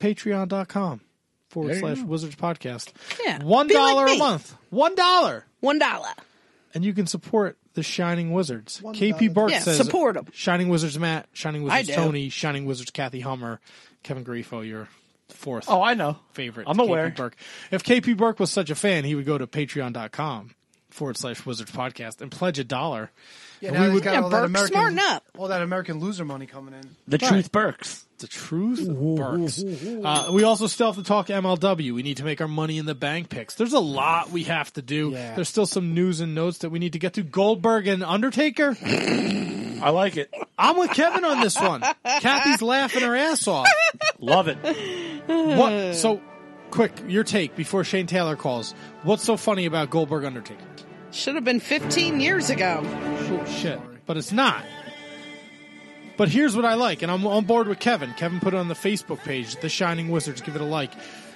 patreon.com/Wizards Podcast. Yeah. $1 Be like a me. month. $1. $1. And you can support the Shining Wizards. KP Burke Yeah, says support 'em. Shining Wizards Matt, Shining Wizards I do. Tony, Shining Wizards Kathy Hummer, Kevin Grifo, your fourth Oh, I know. favorite. I'm KP aware. Burke. If KP Burke was such a fan, he would go to patreon.com/Wizards Podcast and pledge $1. Yeah, And now we he's would got all that Burke, smarten up. all that American loser money coming in. The Truth Burks. The Truth Burks. We also still have to talk MLW. We need to make our Money in the Bank picks. There's a lot we have to do. Yeah. There's still some news and notes that we need to get to. Goldberg and Undertaker. I like it. I'm with Kevin on this one. Kathy's laughing her ass off. Love it. What? So, quick, your take before Shane Taylor calls. What's so funny about Goldberg Undertaker? Should have been 15 years ago. Oh, shit. But it's not. But here's what I like, and I'm on board with Kevin. Kevin put it on the Facebook page, The Shining Wizards. Give it a like.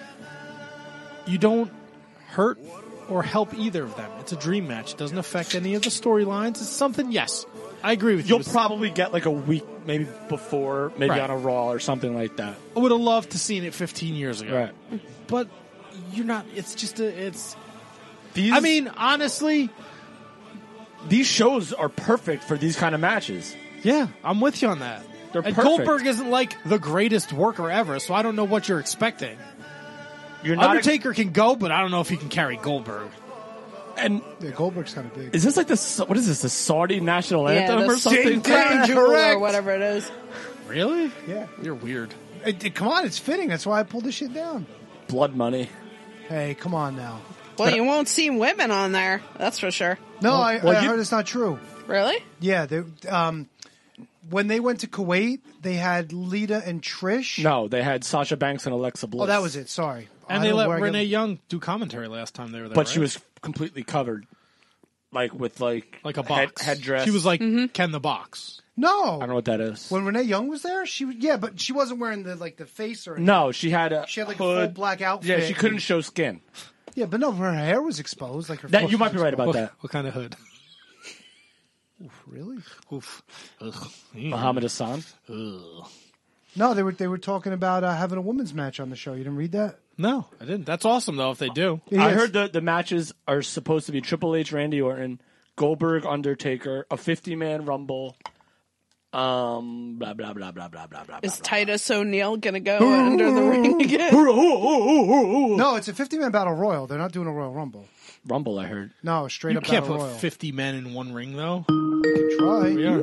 You don't hurt or help either of them. It's a dream match. It doesn't affect any of the storylines. It's something, yes. I agree with you. You'll probably get like a week, maybe before, maybe Right. on a Raw or something like that. I would have loved to seen it 15 years ago. Right. But you're not, it's just it's... These, I mean, honestly... these shows are perfect for these kind of matches. Yeah, I'm with you on that. They're and perfect. Goldberg isn't like the greatest worker ever, so I don't know what you're expecting. You're not Undertaker can go, but I don't know if he can carry Goldberg. And Yeah, Goldberg's kind of big. is this like the what is this? The Saudi national anthem the or something? Crown Jewel or Correct. whatever it is. Really? Yeah. You're weird. Come on, it's fitting. That's why I pulled this shit down. Blood money. Hey, come on now. Well, you won't see women on there. That's for sure. No, Well, I heard it's not true. Really? Yeah, they, when they went to Kuwait, they had Lita and Trish. No, they had Sasha Banks and Alexa Bliss. Oh, that was it. Sorry. And I they don't know let where I Renee get- Young do commentary last time they were there, but she right? was completely covered, like with like like a box. headdress. She was like Ken the Box. I No. don't know what that is. When Renee Young was there, she was, yeah, but she wasn't wearing the face or anything. No, she had a She had like hood. a full black outfit. Yeah, she couldn't show skin. Yeah, but no, her hair was exposed. Like her. That face you might was be right about What, that. what kind of hood? exposed. Really? Oof. Ugh. Muhammad Hassan. Ugh. No, they were talking about having a women's match on the show. You didn't read that? No, I didn't. That's awesome, though, if they do. Yeah, I yes. heard the matches are supposed to be Triple H, Randy Orton, Goldberg, Undertaker, a 50-man Rumble. Blah blah blah blah blah blah blah. Is Titus O'Neil going to go under the ring again? No, it's a 50-man battle royal. They're not doing a Royal Rumble. Rumble, I heard. No, straight You up can't battle put royal. 50 men in one ring, though. You can try. Yeah.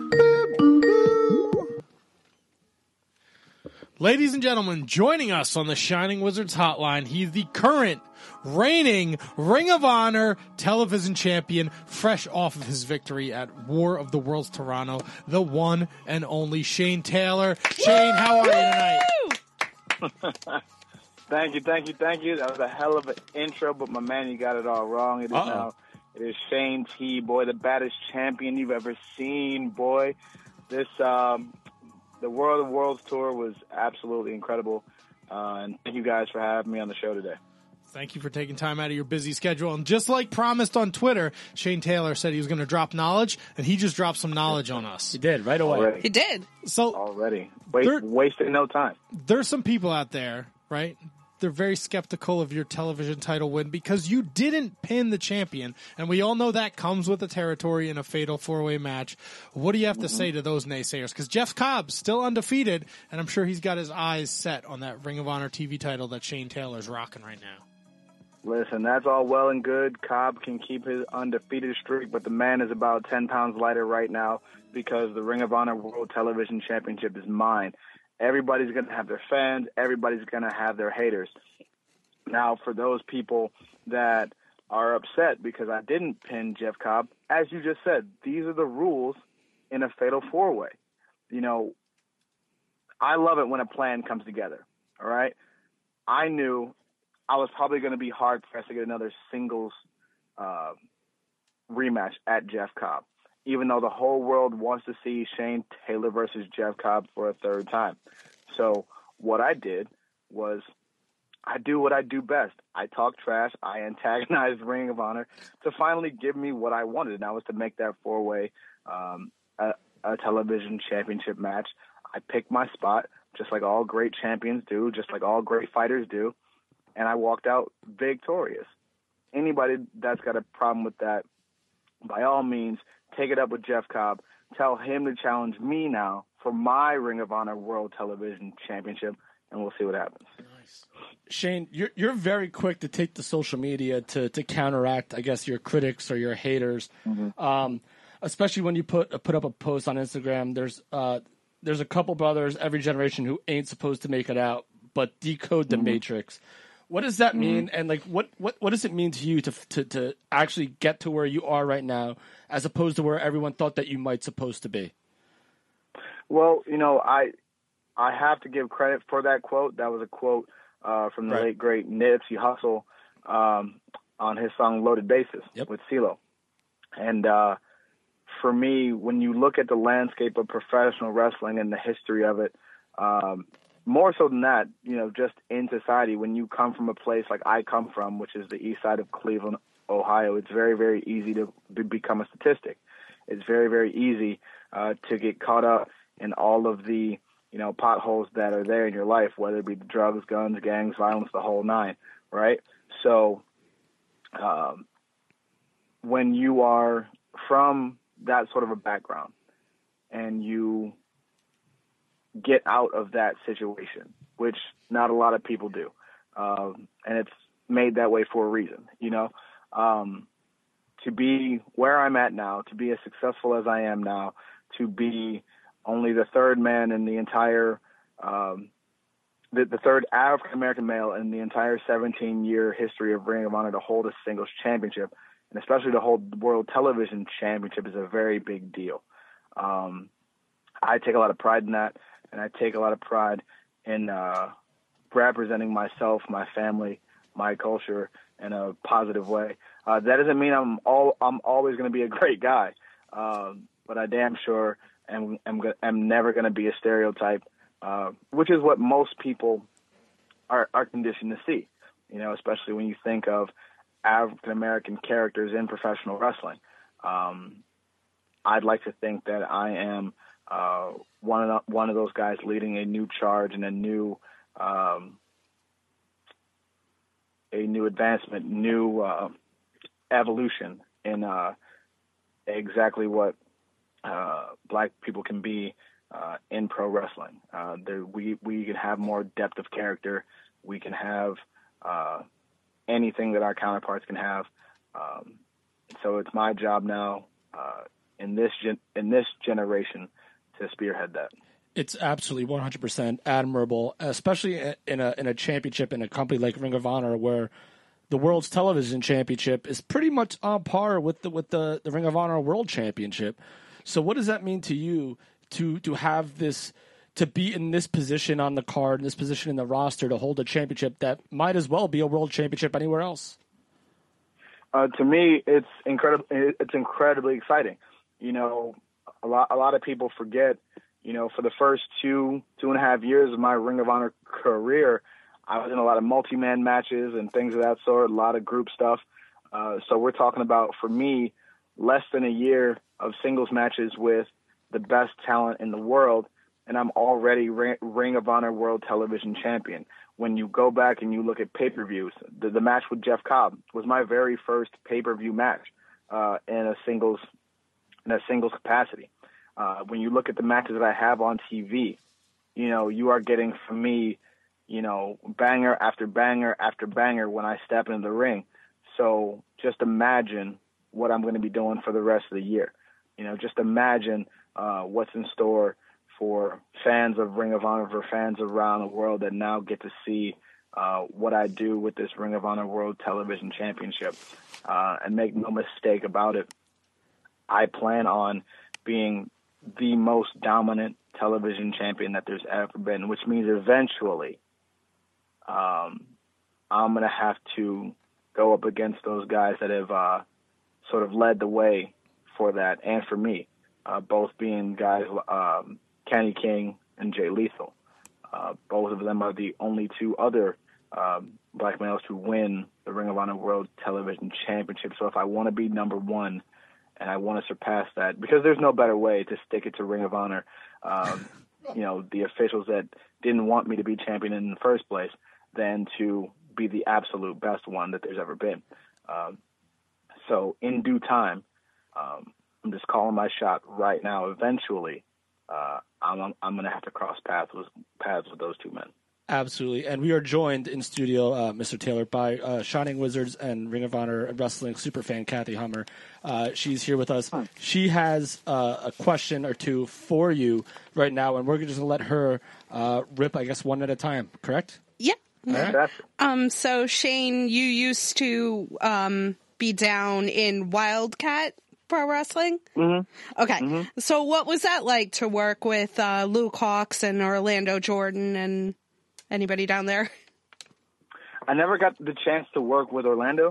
Ladies and gentlemen, joining us on the Shining Wizards hotline, he's the current reigning Ring of Honor television champion, fresh off of his victory at War of the Worlds Toronto, the one and only Shane Taylor. Shane, how are you tonight? Thank you. That was a hell of an intro, but my man, you got it all wrong. It is now. It is Shane T, boy, the baddest champion you've ever seen, boy. This the World of Worlds tour was absolutely incredible, and thank you guys for having me on the show today. Thank you for taking time out of your busy schedule. And just like promised on Twitter, Shane Taylor said he was going to drop knowledge, and he just dropped some knowledge on us. He did, right away. Already. He did. So Already. There- Wasting no time. there's some people out there, right, they're very skeptical of your television title win because you didn't pin the champion, and we all know that comes with the territory in a fatal 4-way match. What do you have to say to those naysayers? Because Jeff Cobb's still undefeated, and I'm sure he's got his eyes set on that Ring of Honor TV title that Shane Taylor's rocking right now. Listen, that's all well and good. Cobb can keep his undefeated streak, but the man is about 10 pounds lighter right now because the Ring of Honor World Television Championship is mine. Everybody's going to have their fans. Everybody's going to have their haters. Now, for those people that are upset because I didn't pin Jeff Cobb, as you just said, these are the rules in a fatal 4-way. You know, I love it when a plan comes together, all right? I knew I was probably going to be hard-pressed to get another singles rematch at Jeff Cobb, even though the whole world wants to see Shane Taylor versus Jeff Cobb for a third time. So what I did was I do what I do best. I talk trash. I antagonized Ring of Honor to finally give me what I wanted, and that was to make that 4-way a television championship match. I picked my spot, just like all great champions do, just like all great fighters do, and I walked out victorious. Anybody that's got a problem with that, by all means, take it up with Jeff Cobb. Tell him to challenge me now for my Ring of Honor World Television Championship, and we'll see what happens. Nice. Shane, you're very quick to take the social media to counteract, I guess, your critics or your haters. Mm-hmm. Especially when you put up a post on Instagram. There's a couple brothers every generation who ain't supposed to make it out, but decode the Matrix. What does that mean? And like, what does it mean to you to actually get to where you are right now, as opposed to where everyone thought that you might supposed to be? Well, you know, I have to give credit for that quote. That was a quote from the late great Nipsey Hussle on his song "Loaded Bases" with CeeLo. And for me, when you look at the landscape of professional wrestling and the history of it, more so than that, you know, just in society, when you come from a place like I come from, which is the east side of Cleveland, Ohio, it's very, very easy to become a statistic. It's very, very easy to get caught up in all of the, you know, potholes that are there in your life, whether it be drugs, guns, gangs, violence, the whole nine, right? So when you are from that sort of a background and you get out of that situation, which not a lot of people do, and it's made that way for a reason, you know, to be where I'm at now, to be as successful as I am now, to be only the third man in the entire, the third African-American male in the entire 17-year history of Ring of Honor to hold a singles championship, and especially to hold the World Television Championship, is a very big deal. I take a lot of pride in that, and I take a lot of pride in representing myself, my family, my culture in a positive way. That doesn't mean I'm always going to be a great guy, but I damn sure am never going to be a stereotype, which is what most people are conditioned to see, you know, especially when you think of African-American characters in professional wrestling. I'd like to think that I am one of those guys leading a new charge and a new advancement, new evolution in exactly what black people can be in pro wrestling. We can have more depth of character. We can have anything that our counterparts can have. So it's my job now in this generation to spearhead that. It's absolutely 100% admirable, especially in a championship in a company like Ring of Honor, where the World's Television Championship is pretty much on par with the Ring of Honor World Championship. So what does that mean to you to have this, to be in this position on the card, in this position in the roster, to hold a championship that might as well be a world championship anywhere else? To me, it's incredible. It's incredibly exciting. You know, a lot of people forget, you know, for the first two and a half years of my Ring of Honor career, I was in a lot of multi-man matches and things of that sort, a lot of group stuff. So we're talking about, for me, less than a year of singles matches with the best talent in the world. and I'm already Ring of Honor World Television Champion. When you go back and you look at pay-per-views, the match with Jeff Cobb was my very first pay-per-view match in a singles capacity. When you look at the matches that I have on TV, you are getting from me, banger after banger after banger when I step into the ring. So just imagine what I'm going to be doing for the rest of the year. Just imagine what's in store for fans of Ring of Honor, for fans around the world that now get to see what I do with this Ring of Honor World Television Championship. And make no mistake about it, I plan on being the most dominant television champion that there's ever been, which means eventually I'm going to have to go up against those guys that have sort of led the way for that and for me, both being guys Kenny King and Jay Lethal. Both of them are the only two other black males to win the Ring of Honor World Television Championship. So if I want to be number one and I want to surpass that, because there's no better way to stick it to Ring of Honor, the officials that didn't want me to be champion in the first place, than to be the absolute best one that there's ever been. So in due time, I'm just calling my shot right now. Eventually, I'm going to have to cross paths with those two men. Absolutely. And we are joined in studio, Mr. Taylor, by Shining Wizards and Ring of Honor Wrestling superfan Kathy Hummer. She's here with us. She has a question or two for you right now, and we're just going to let her rip, I guess, one at a time. Correct? Yep. Right. So, Shane, you used to be down in Wildcat Pro Wrestling? Mm-hmm. Okay. Mm-hmm. So what was that like to work with Luke Hawx and Orlando Jordan and anybody down there? I never got the chance to work with Orlando.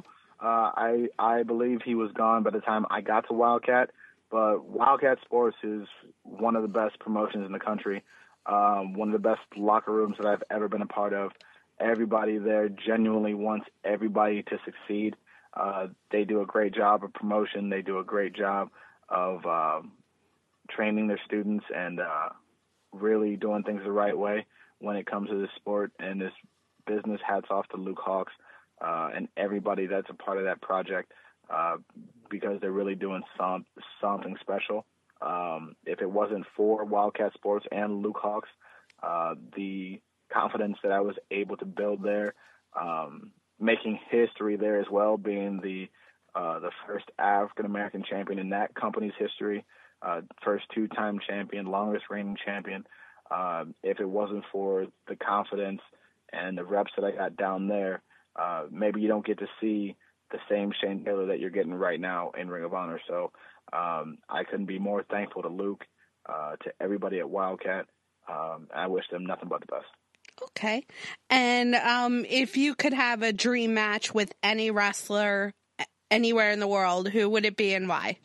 I believe he was gone by the time I got to Wildcat, but Wildcat Sports is one of the best promotions in the country, one of the best locker rooms that I've ever been a part of. Everybody there genuinely wants everybody to succeed. They do a great job of promotion. They do a great job of training their students and really doing things the right way when it comes to this sport and this business. Hats off to Luke Hawx and everybody that's a part of that project because they're really doing something special. If it wasn't for Wildcat Sports and Luke Hawx, the confidence that I was able to build there, making history there as well, being the first African-American champion in that company's history, first two-time champion, longest reigning champion. If it wasn't for the confidence and the reps that I got down there, maybe you don't get to see the same Shane Taylor that you're getting right now in Ring of Honor. So I couldn't be more thankful to Luke, to everybody at Wildcat. I wish them nothing but the best. Okay. And if you could have a dream match with any wrestler anywhere in the world, who would it be and why?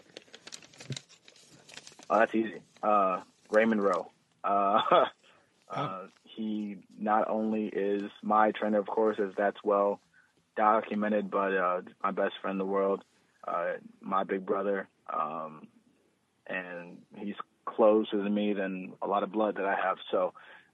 Oh, that's easy. Raymond Rowe. He not only is my trainer, of course, as that's well documented, but my best friend in the world, my big brother, and he's closer to me than a lot of blood that I have. So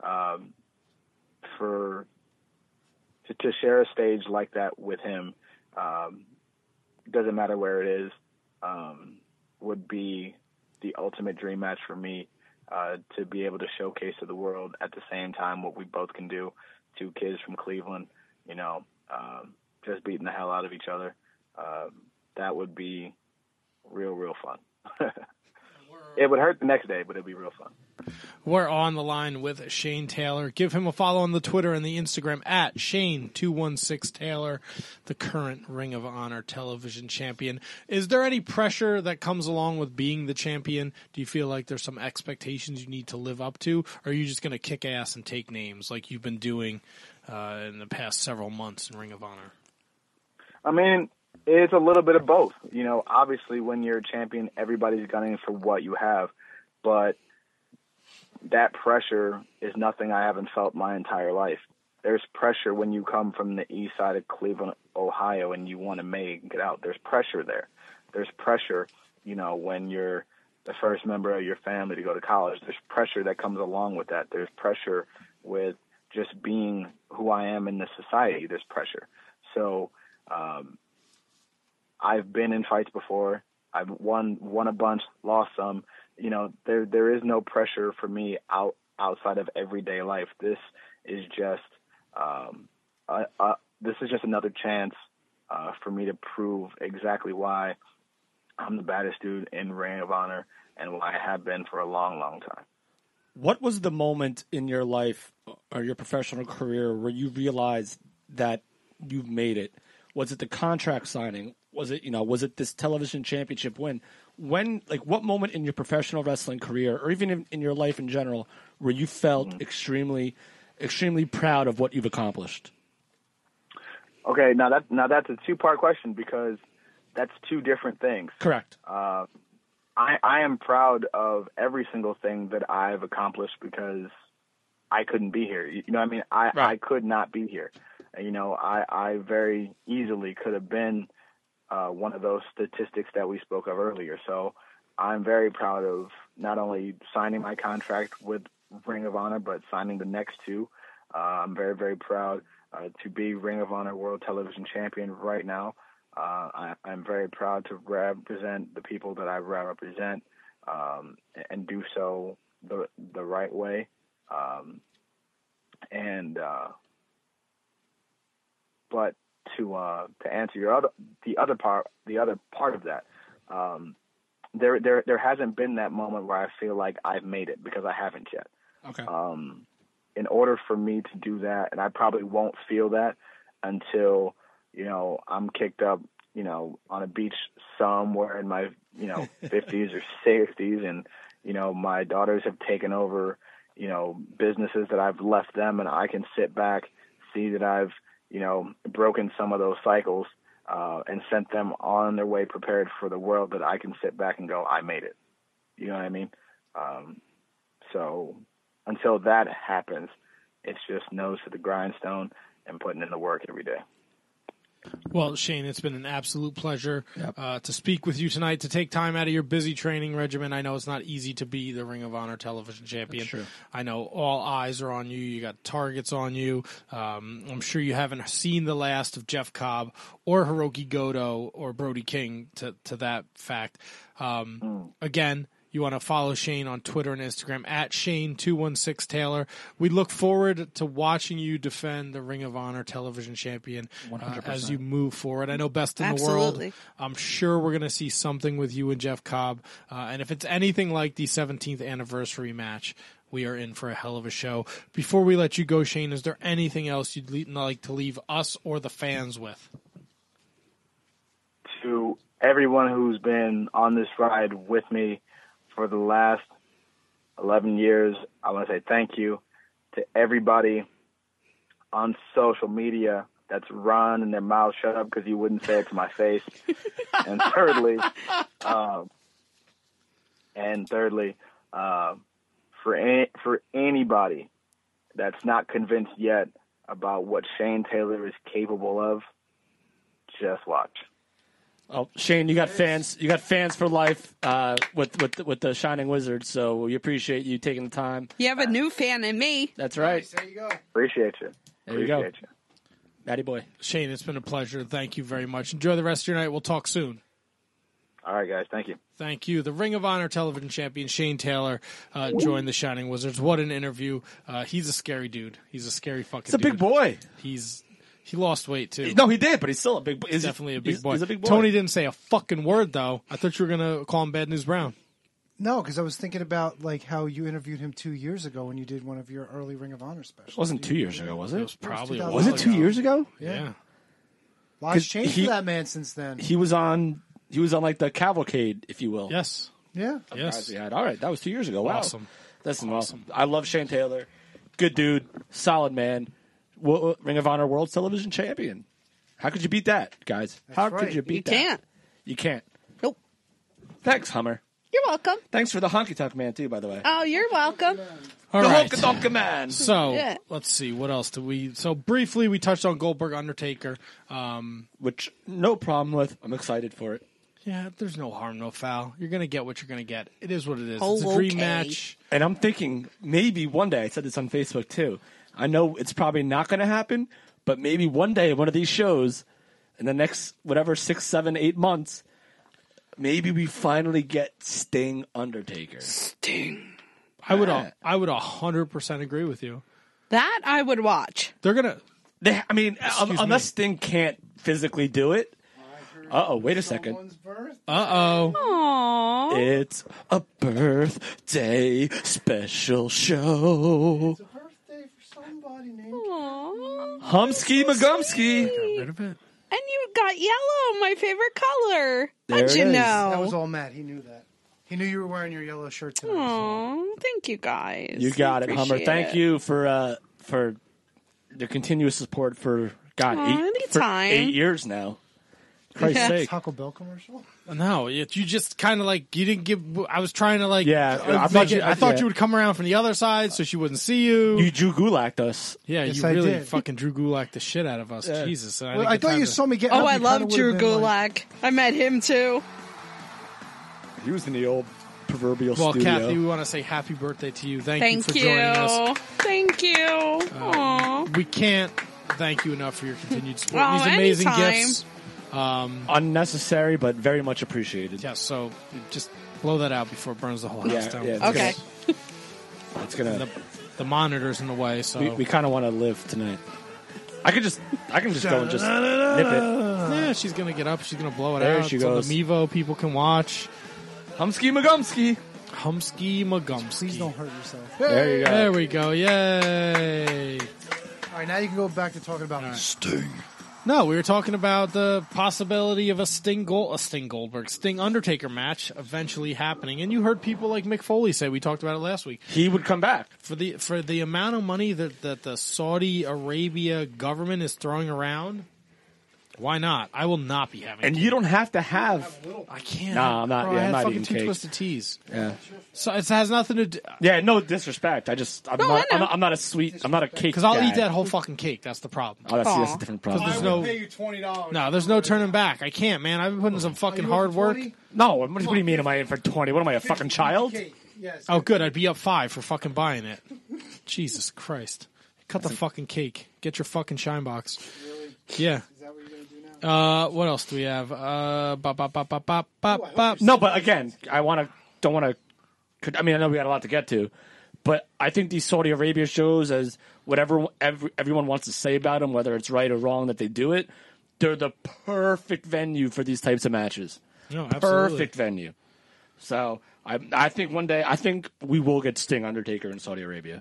to share a stage like that with him, doesn't matter where it is, would be the ultimate dream match for me, to be able to showcase to the world at the same time what we both can do. Two kids from Cleveland, just beating the hell out of each other. That would be real fun. It would hurt the next day, but it'd be real fun. We're on the line with Shane Taylor. Give him a follow on the Twitter and the Instagram at Shane216Taylor, the current Ring of Honor television champion. Is there any pressure that comes along with being the champion? Do you feel like there's some expectations you need to live up to? Or are you just going to kick ass and take names like you've been doing in the past several months in Ring of Honor? I mean, it's a little bit of both. Obviously when you're a champion, everybody's gunning for what you have, but that pressure is nothing I haven't felt my entire life. There's pressure when you come from the east side of Cleveland, Ohio, and you want to make it out. There's pressure there. There's pressure, when you're the first member of your family to go to college. There's pressure that comes along with that. There's pressure with just being who I am in this society. There's pressure. So I've been in fights before. I've won a bunch, lost some. You know, there is no pressure for me outside of everyday life. This is just another chance for me to prove exactly why I'm the baddest dude in Ring of Honor and why I have been for a long, long time. What was the moment in your life or your professional career where you realized that you've made it? Was it the contract signing? Was it this television championship win? What moment in your professional wrestling career, or even in your life in general, where you felt extremely, extremely proud of what you've accomplished? Okay, now that's a two-part question because that's two different things. Correct. I am proud of every single thing that I've accomplished because I couldn't be here. You know what I mean? I could not be here. You know, I very easily could have been one of those statistics that we spoke of earlier. So I'm very proud of not only signing my contract with Ring of Honor, but signing the next two. I'm very, very proud to be Ring of Honor World Television Champion right now. I'm very proud to represent the people that I represent and do so the right way. But to answer the other part of that, there hasn't been that moment where I feel like I've made it because I haven't yet. Okay. In order for me to do that, and I probably won't feel that until, you know, I'm kicked up, you know, on a beach somewhere in my, you know, 50s or 60s, and, you know, my daughters have taken over, you know, businesses that I've left them, and I can sit back, see that I've, you know, broken some of those cycles and sent them on their way prepared for the world, that I can sit back and go, I made it. You know what I mean? So until that happens, it's just nose to the grindstone and putting in the work every day. Well, Shane, it's been an absolute pleasure to speak with you tonight, to take time out of your busy training regimen. I know it's not easy to be the Ring of Honor television champion. That's true. I know all eyes are on you. You got targets on you. I'm sure you haven't seen the last of Jeff Cobb or Hiroki Goto or Brody King to that fact. Again, you want to follow Shane on Twitter and Instagram at Shane216Taylor. We look forward to watching you defend the Ring of Honor television champion 100%. As you move forward. I know best in Absolutely. the world. I'm sure we're going to see something with you and Jeff Cobb. And if it's anything like the 17th anniversary match, we are in for a hell of a show. Before we let you go, Shane, is there anything else you'd like to leave us or the fans with? To everyone who's been on this ride with me for the last 11 years, I want to say thank you. To everybody on social media that's running their mouth shut up because you wouldn't say it to my face. And thirdly, for anybody that's not convinced yet about what Shane Taylor is capable of, just watch. Oh, Shane, you got fans. You got fans for life with the Shining Wizards. So we appreciate you taking the time. You have a new fan in me. That's right. Nice, there you go. Appreciate you. There you go. Appreciate you. Matty boy. Shane, it's been a pleasure. Thank you very much. Enjoy the rest of your night. We'll talk soon. All right, guys. Thank you. Thank you. The Ring of Honor television champion, Shane Taylor, joined the Shining Wizards. What an interview. He's a scary dude. He's a scary fucking dude. He's a big boy. He lost weight, too. No, he did, but he's still a big boy. He's definitely a big boy. He's a big boy. Tony didn't say a fucking word, though. I thought you were going to call him Bad News Brown. No, because I was thinking about like how you interviewed him 2 years ago when you did one of your early Ring of Honor specials. It wasn't 2 years ago, was it? It was probably Was it 2 years ago? Yeah. Lots changed for that man since then. He was on like the cavalcade, if you will. Yes. Yeah. Yes. All right, that was 2 years ago. Wow. Awesome. That's awesome. I love Shane Taylor. Good dude. Solid man. Ring of Honor World Television Champion. How could you beat that, guys? How could you beat that? You can't. You can't. Nope. Thanks, Hummer. You're welcome. Thanks for the honky tonk man too, by the way. Oh, you're welcome. All the right. honky tonk man. So let's see, what else do we? So briefly, we touched on Goldberg Undertaker, which no problem with. I'm excited for it. Yeah, there's no harm, no foul. You're going to get what you're going to get. It is what it is. Oh, It's a dream okay. match. And I'm thinking maybe one day, I said this on Facebook too. I know it's probably not going to happen, but maybe one day, one of these shows, in the next, 6, 7, 8 months, maybe we finally get Sting Undertaker. Sting. I would 100% agree with you. That I would watch. They're going to... Unless Sting can't physically do it. Uh-oh, wait a second. Uh-oh. Aww. It's a birthday special show. It's a birthday for somebody named Humsky Magumsky. Got rid of it. And you got yellow, my favorite color. There How'd it you is. know? That was all Matt. He knew that. He knew you were wearing your yellow shirt today. Aw, thank you guys. You got it, Hummer. Appreciate Thank it. you for the continuous support for anytime. 8 years now. Christ's Yeah. sake. Taco Bell commercial? No, you just kind of like, you didn't give... I was trying to like... Yeah, I thought you would come around from the other side so she wouldn't see you. You Drew Gulak'd us. Yeah, Yes, you I really did. fucking Drew Gulak the shit out of us. Yeah. Jesus. And Well, I thought you saw me get Oh, up. I You kinda love would've Drew been like- Gulak. I met him too. He was in the old proverbial Well, studio. Kathy, we want to say happy birthday to you. Thank you Thank for you. joining us. Thank you. Aw. We can't thank you enough for your continued support. Oh, These amazing anytime. gifts. Unnecessary, but very much appreciated. Yeah, so just blow that out before it burns the whole house down. it's Okay. It's gonna. The monitor's in the way, so We kind of want to live tonight. I can just go and just nip it. yeah, she's gonna get up. She's gonna blow it There out. she It's on goes. the Mevo, people can watch. Humsky Magumsky. Humsky Magumsky. Please don't hurt yourself. There you go. There we go. Yay! All right, now you can go back to talking about Sting. No, we were talking about the possibility of a Sting Undertaker match eventually happening, and you heard people like Mick Foley say. We talked about it last week. He would come back For the amount of money that the Saudi Arabia government is throwing around. Why not? I will not be having. and you don't have to have. I can't. Nah, I'm not. Bro, Yeah, I I'm had not fucking eating 2 cake. Twisted Teas. Yeah, So it has nothing to do. yeah. No disrespect. I'm No, I know. not a sweet. I'm not a cake. Because I'll guy. eat that whole fucking cake. That's the problem. Oh, that's Aw. a different problem. There's no. you $20. No, there's no turning back. I can't, man. I've been putting some fucking hard work. No, what do you mean? Am I in for 20? What am I, a fucking child? Yes. Oh, good. I'd be up 5 for fucking buying it. Jesus Christ. Cut the fucking cake. Get your fucking shine box. Yeah. Is that what you're going to do now? What else do we have? Bop. No, but again, don't want to. I mean, I know we got a lot to get to, but I think these Saudi Arabia shows, as whatever everyone wants to say about them, whether it's right or wrong that they do it, they're the perfect venue for these types of matches. No, absolutely. Perfect venue. So I think one day, I think we will get Sting Undertaker in Saudi Arabia.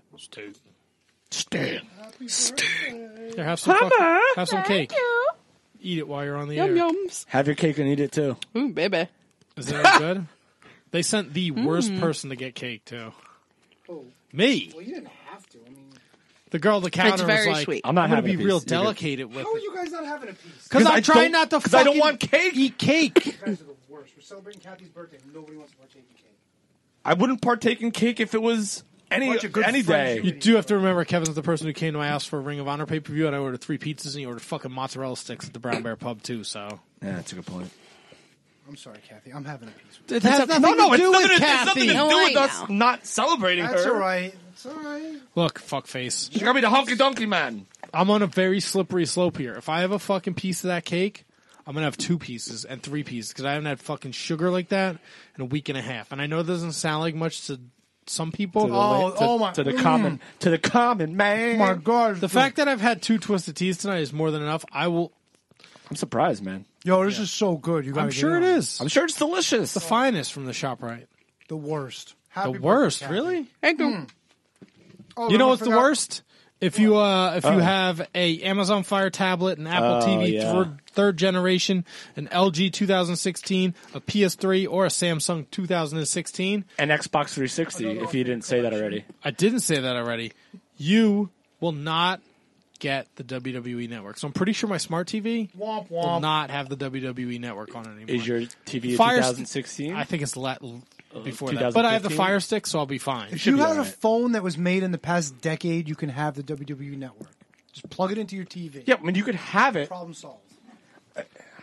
Sting. Here, have some cake. Eat it while you're on the Yum air. yums. Have your cake and eat it too. Ooh, baby. Is that good? They sent the worst person to get cake, too. Oh. Me. Well, you didn't have to. I mean, The girl at the counter It's was very like, sweet. I'm not going to having be a real piece. You're good. delicate with how are it. you guys not having a piece? Because I I'm trying don't- not to 'cause I don't fucking want cake. eat cake. You guys are the worst. We're celebrating Kathy's birthday. Nobody wants to partake in cake. I wouldn't partake in cake if it was any Bunch of good day. friends You do have to remember Kevin's the person who came to my house for a Ring of Honor pay-per-view, and I ordered 3 pizzas, and he ordered fucking mozzarella sticks at the Brown Bear Pub, too, so. Yeah, that's a good point. I'm sorry, Kathy. I'm having a piece. It has nothing No, to do it's with nothing Kathy. to No, do I with us know. not celebrating That's her. all right. It's all right. Look, fuckface. She gotta be the honky donkey man. I'm on a very slippery slope here. If I have a fucking piece of that cake, I'm going to have 2 pieces and 3 pieces because I haven't had fucking sugar like that in a week and a half. And I know it doesn't sound like much to some people. To the common man. My God. The fact that I've had 2 Twisted Teas tonight is more than enough. I'm surprised, man. Yo, this is so good. You gotta I'm get sure in it on is. I'm sure it's delicious. The finest from the ShopRite. The worst. The Happy worst, birthday, Kathy. really? Thank you. Oh, You know I what's the forgot- worst? If you have a Amazon Fire tablet, an Apple TV yeah. third generation, an LG 2016, a PS3, or a Samsung 2016, and Xbox 360, if you didn't say that already. I didn't say that already. You will not get the WWE network. So I'm pretty sure my smart TV Womp will womp. not have the WWE network on it anymore. Is your TV a Fire- 2016? I think it's before that. But I have the 2015? Fire Stick, so I'll be fine. If you be have all a right. phone that was made in the past decade, you can have the WWE network. Just plug it into your TV. Yeah, I mean, you could have it. Problem solved.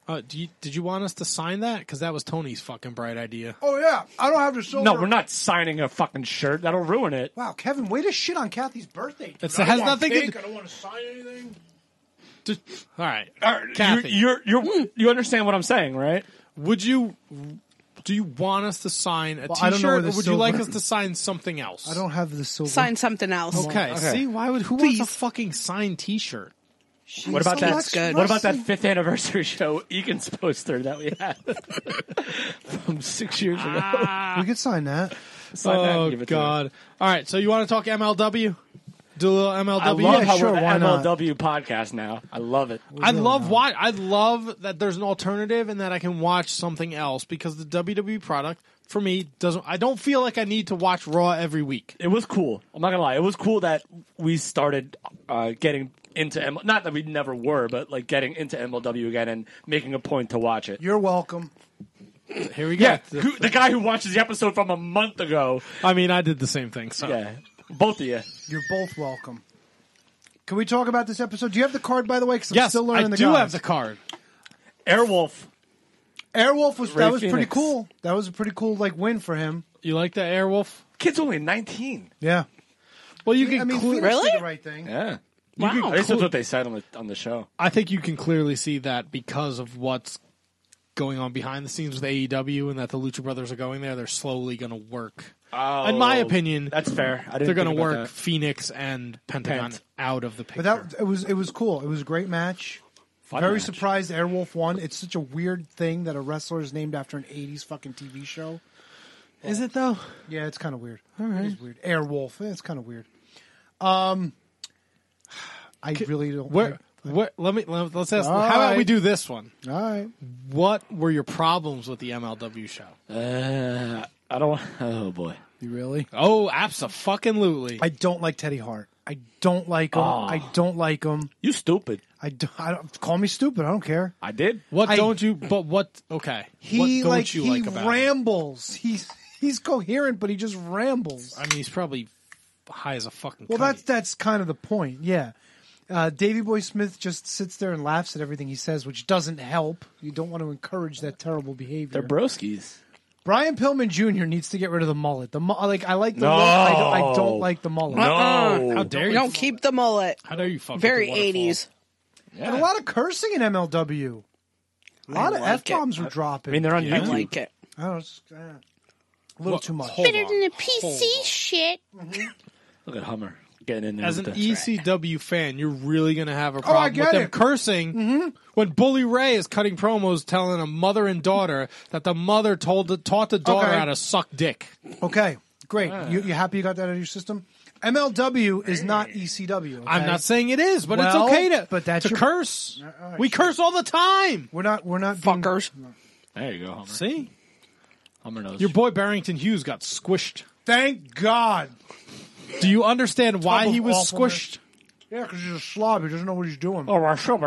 Did you want us to sign that? Because that was Tony's fucking bright idea. Oh, yeah. I don't have the silver. No, we're not signing a fucking shirt. That'll ruin it. Wow, Kevin, way to shit on Kathy's birthday. It has nothing to do. I don't want to sign anything. All right. Kathy. You understand what I'm saying, right? Do you want us to sign a I don't know where T-shirt, the or would you like us to sign something else? I don't have the silver. Sign something else. Okay. See, who wants a fucking signed T-shirt? What about that? That's good. What about that 5th anniversary show Egan's poster that we had from 6 years ago? We could sign that. Sign that and give it to God! All right, so you want to talk MLW? Do a little MLW? I love how sure, we're the why not? MLW podcast now. I love it. I love that there's an alternative and that I can watch something else, because the WWE product for me doesn't. I don't feel like I need to watch Raw every week. It was cool. I'm not gonna lie. It was cool that we started getting into not that we never were, but like getting into MLW again and making a point to watch it. You're welcome. Here we go. Yeah, the guy who watches the episode from a month ago. I mean, I did the same thing. So yeah, both of you. You're both welcome. Can we talk about this episode? Do you have the card, by the way? Because I'm yes, still learning I the do guys. have the card. Airwolf. Airwolf was Ray pretty Phoenix. cool. That was a pretty cool win for him. You like that Airwolf? Kid's only 19. Yeah. Well, you I can mean, Phoenix Really? did the right thing. Yeah. Wow. This is what they said on the show. I think you can clearly see that because of what's going on behind the scenes with AEW, and that the Lucha Brothers are going there. They're slowly going to work. Oh, in my opinion, that's fair. They're going to work that. Phoenix and Pentagon out of the picture. But it was cool. It was a great match. Fun Very match. surprised Airwolf won. It's such a weird thing that a wrestler is named after an 80s fucking TV show. Is it though? Yeah, it's kind of weird. All right. It is weird. Airwolf. It's kind of weird. I really don't. Let's ask. All how about right. we do this one? All right. What were your problems with the MLW show? I don't. Oh boy. You really? Oh, abso-fucking-lutely. I don't like Teddy Hart. I don't like him. Oh. I don't like him. You stupid. I don't call me stupid. I don't care. I did. What don't you? But what? Okay. He what don't you like about him? rambles. He's coherent, but he just rambles. I mean, he's probably high as a fucking. Well, kite. that's kind of the point. Yeah. Davey Boy Smith just sits there and laughs at everything he says, which doesn't help. You don't want to encourage that terrible behavior. They're broskies. Brian Pillman Jr. needs to get rid of the mullet. I like the No. look. I don't like the mullet. No. How dare you? Don't keep the mullet. How dare you? Fuck Very with the waterfall? 80s. And a lot of cursing in MLW. A lot of like it. F-bombs were dropping. I mean, they're on I YouTube. like it. I don't know, it's, a little too much. Better than the PC shit. Look at Hummer getting in there. As an with the- ECW fan, you're really going to have a I problem get with them it. cursing when Bully Ray is cutting promos telling a mother and daughter that the mother taught the daughter Okay. how to suck dick. Okay, great. You happy you got that out of your system? MLW is not ECW. Okay? I'm not saying it is, but Well, it's okay to, but that's to your- curse. All right, We curse all the time. We're not Fuckers. There you go, Hummer. See? Hummer knows. Your boy Barrington Hughes got squished. Thank God. Do you understand why Tub he of was awfulness. squished? Yeah, because he's a slob. He doesn't know what he's doing. Oh,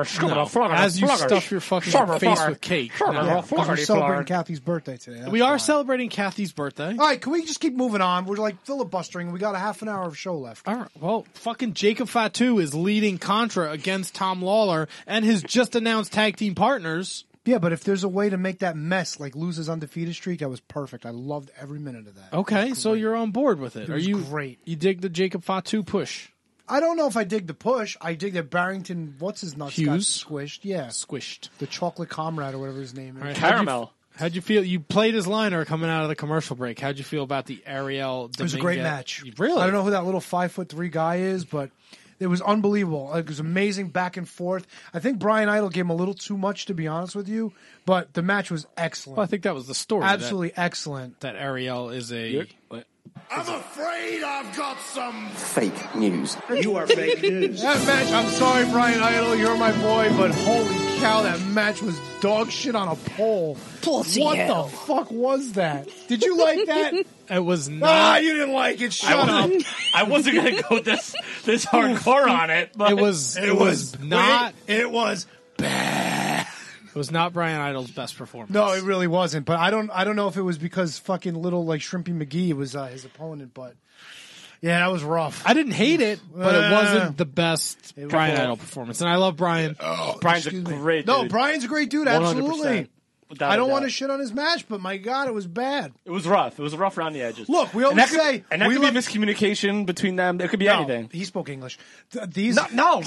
As you stuff your fucking face with cake. No. Yeah, 'cause we're celebrating Kathy's birthday today. That's We are why. celebrating Kathy's birthday. All right, can we just keep moving on? We're like filibustering. We got a half an hour of show left. All right. Well, fucking Jacob Fatu is leading Contra against Tom Lawler and his just announced tag team partners. Yeah, but if there's a way to make that mess, like lose his undefeated streak, that was perfect. I loved every minute of that. Okay, so you're on board with it. It Are was you great. You dig the Jacob Fatu push? I don't know if I dig the push. I dig that Barrington, what's his nuts, got Hughes? squished. Yeah, Squished. the chocolate comrade or whatever his name is. All right, Caramel. How'd you feel? You played his liner coming out of the commercial break. How'd you feel about the Ariel Dominguez? It was a great match. Really? I don't know who that little 5'3" guy is, but it was unbelievable. It was amazing back and forth. I think Brian Idol gave him a little too much, to be honest with you, but the match was excellent. Well, I think that was the story. Absolutely excellent. That Ariel is a. I'm afraid I've got some Fake news. You are fake news. That match, I'm sorry, Brian Idol, you're my boy, but holy cow, that match was dog shit on a pole. Pussy What hell. the fuck was that? Did you like that? It was not. Ah, you didn't like it. Shut up. I wasn't going to go this hardcore on it, but It was not. It was bad. It was not Brian Idol's best performance. No, it really wasn't. But I don't know if it was because fucking little like Shrimpy McGee was his opponent. But Yeah, that was rough. I didn't hate it, but it wasn't the best It was Brian rough. Idol performance. And I love Brian. Brian's a great dude. No, Brian's a great dude. 100%. Absolutely. Without I a don't want to doubt. shit on his match, but my God, it was bad. It was rough. It was rough around the edges. Look, we And always that could- say... and that we could be love- miscommunication between them. It could be No, anything. he spoke English. These... No.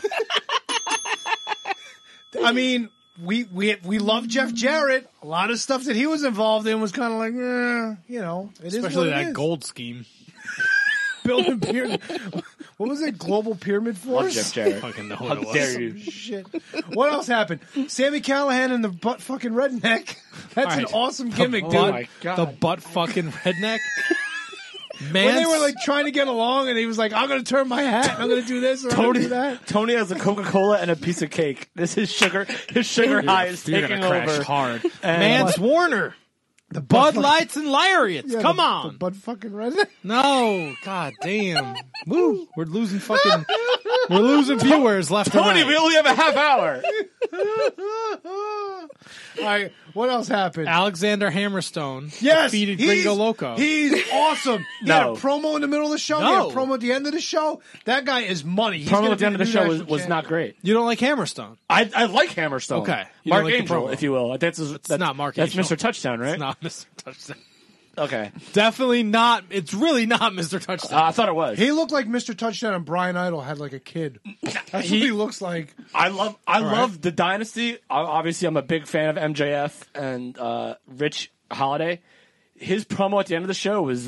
I mean, we love Jeff Jarrett. A lot of stuff that he was involved in was kind of like, you know, it is Especially what it that is. gold scheme. Building pyramid. What was it? Global Pyramid Love Force? Jeff Jarrett. Fucking know How what it was. dare you? Shit. What else happened? Sammy Callahan and the butt fucking redneck. That's All an right. awesome gimmick, The dude. butt- my God. The butt fucking redneck. When they were like trying to get along, and he was like, "I'm going to turn my hat. And I'm going to do this. And I'm going to do that." Tony has a Coca-Cola and a piece of cake. This is sugar. His sugar high is You're taking gonna crash over. hard. And- Mance Warner. The Bud Lights and Lariats. Yeah, Come the on. butt fucking redneck. No. God damn. Woo. We're losing viewers left Tony, and we right. only have a half hour. All right, what else happened? Alexander Hammerstone Yes, defeated he's- Gringo Loco. He's awesome. He No. had a promo in the middle of the show. He had No. a promo at the end of the show. That guy is money. He's Promo gonna at the end be of the new show national was not champion. great. You don't like Hammerstone? I like Hammerstone. Okay. You Mark don't like the Angel, promo. if you will. That's not Mark That's Angel. Mr. Touchdown, right? It's not Mr. Touchdown. Okay. Definitely not. It's really not Mr. Touchdown. I thought it was. He looked like Mr. Touchdown and Brian Idol had like a kid. That's what he looks like. I love the Dynasty. Obviously, I'm a big fan of MJF and Rich Holiday. His promo at the end of the show was.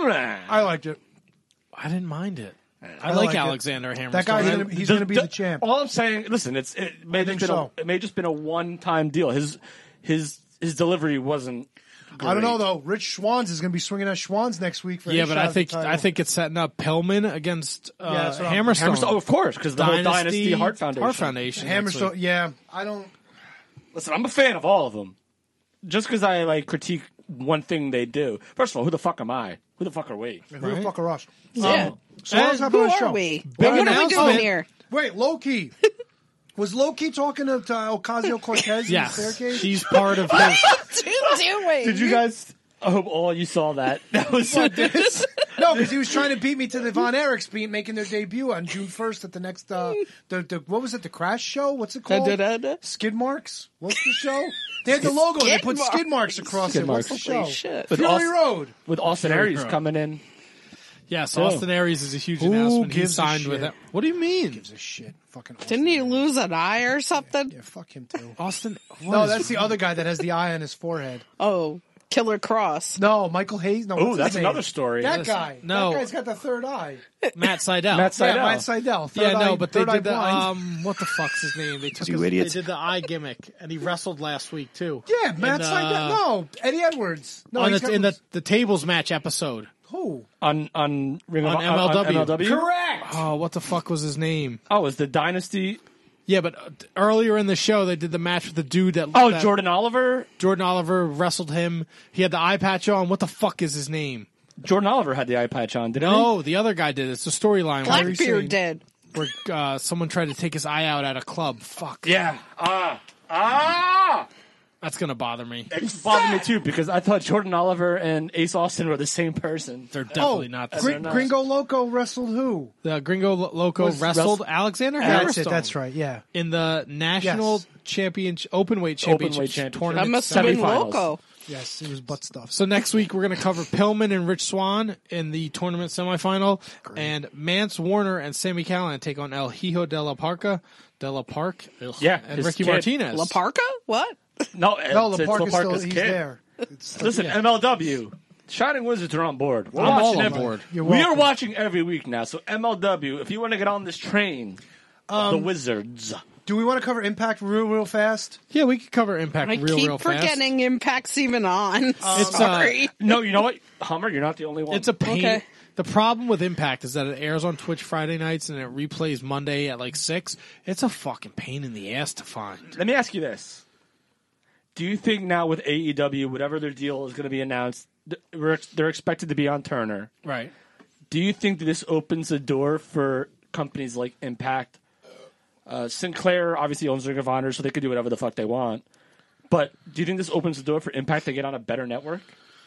I liked it. I didn't mind it. I like like it. Alexander Hammerstone. That guy's gonna, he's going to be the champ. All I'm saying, listen, it may think just been so. it may just been a one-time deal. His delivery wasn't. I don't know great. though. Rich Schwanz is going to be swinging at Schwanz next week for Yeah, his but shot I at the think title. I think it's setting up Pillman against that's what I'm- Hammerstone. Hammerstone, of course, because the whole Dynasty Heart Foundation. Heart Foundation. next Hammerstone. week. Yeah, I don't. Listen, I'm a fan of all of them. Just because I like critique one thing they do. First of all, who the fuck am I? Who the fuck are we? Who the fuck are us? Yeah. So what else happened on the show? we? Big What are we doing announcement. here? Wait, Loki. Was Loki talking to Ocasio-Cortez in the Yes, staircase? she's part of his. What are you doing? Did you guys? I hope all you saw that. That was No, because he was trying to beat me to the Von Erichs making their debut on June 1st at the next, the what was it, the Crash Show? What's it called? Da-da-da-da. Skid Marks? What's the show? They had the logo. They Skid put skid marks marks. across Skid it. What's the marks. show? Holy shit. With Fury Austin- Road. with Austin Fury Aries Road. coming in. Yes, Yeah. Austin Aries is a huge Who announcement. He gives a signed with shit? it. What do you mean? Gives a shit. Fucking Austin. Didn't he lose an eye or something? Yeah, fuck him too. Austin? No, that's the other guy that has the eye on his forehead. Oh, Killer Cross. No, Michael Hayes. No, Oh, what's his that's name? another story. That guy. No. That guy's got the third eye. Matt Seidel. Matt Seidel. Yeah, Matt Seidel. Third Yeah, no, eye- but they third eye did the blind. what the fuck's his name? They took You his, idiots. They did the eye gimmick, and he wrestled last week too. Yeah, Matt In, Seidel. No, Eddie Edwards. No, on he's the, got- in the tables match episode Who? on Ring of on MLW. MLW. Correct. Oh, what the fuck was his name? Oh, it's the Dynasty. Yeah, but earlier in the show they did the match with the dude that Oh, that Jordan Oliver. Jordan Oliver wrestled him. He had the eye patch on. What the fuck is his name? Jordan Oliver had the eye patch on, didn't No, the other guy did. It's a storyline where, Blackbeard did. where someone tried to take his eye out at a club. Fuck. he? Yeah. That's gonna bother me. It bothered me too because I thought Jordan Oliver and Ace Austin were the same person. They're definitely not. The Gr- same. Gringo Loco wrestled who? The Gringo Loco Was wrestled Alexander That's Hammerstone. it. That's right. Yeah. In the national Yes. championship, openweight Championship. championship That tournament. must have been Semifinals. Loco. Yes, it was butt stuff. So next week we're going to cover Pillman and Rich Swann in the tournament semifinal, and Mance Warner and Sammy Callahan take on El Hijo de la Parca, Yeah, and his Ricky kid. Martinez. La Parca? What? No, No, it's LaParca's still LaParca's he's kid. there. It's Listen, MLW. Shining Wizards are on board. We're I'm all watching on every, board. You're We are welcome. watching every week now. So MLW, if you want to get on this train, the Wizards. Do we want to cover Impact real fast? Yeah, we could cover Impact I real keep fast. forgetting Impact's even on. It's, Sorry. No, you know what, Hummer, you're not the only one. It's a pain. Okay. The problem with Impact is that it airs on Twitch Friday nights and it replays Monday at like 6. It's a fucking pain in the ass to find. Let me ask you this: do you think now with AEW, whatever their deal is going to be announced, they're expected to be on Turner? Right. Do you think that this opens the door for companies like Impact? Sinclair obviously owns Ring of Honor, so they could do whatever the fuck they want. But do you think this opens the door for Impact to get on a better network?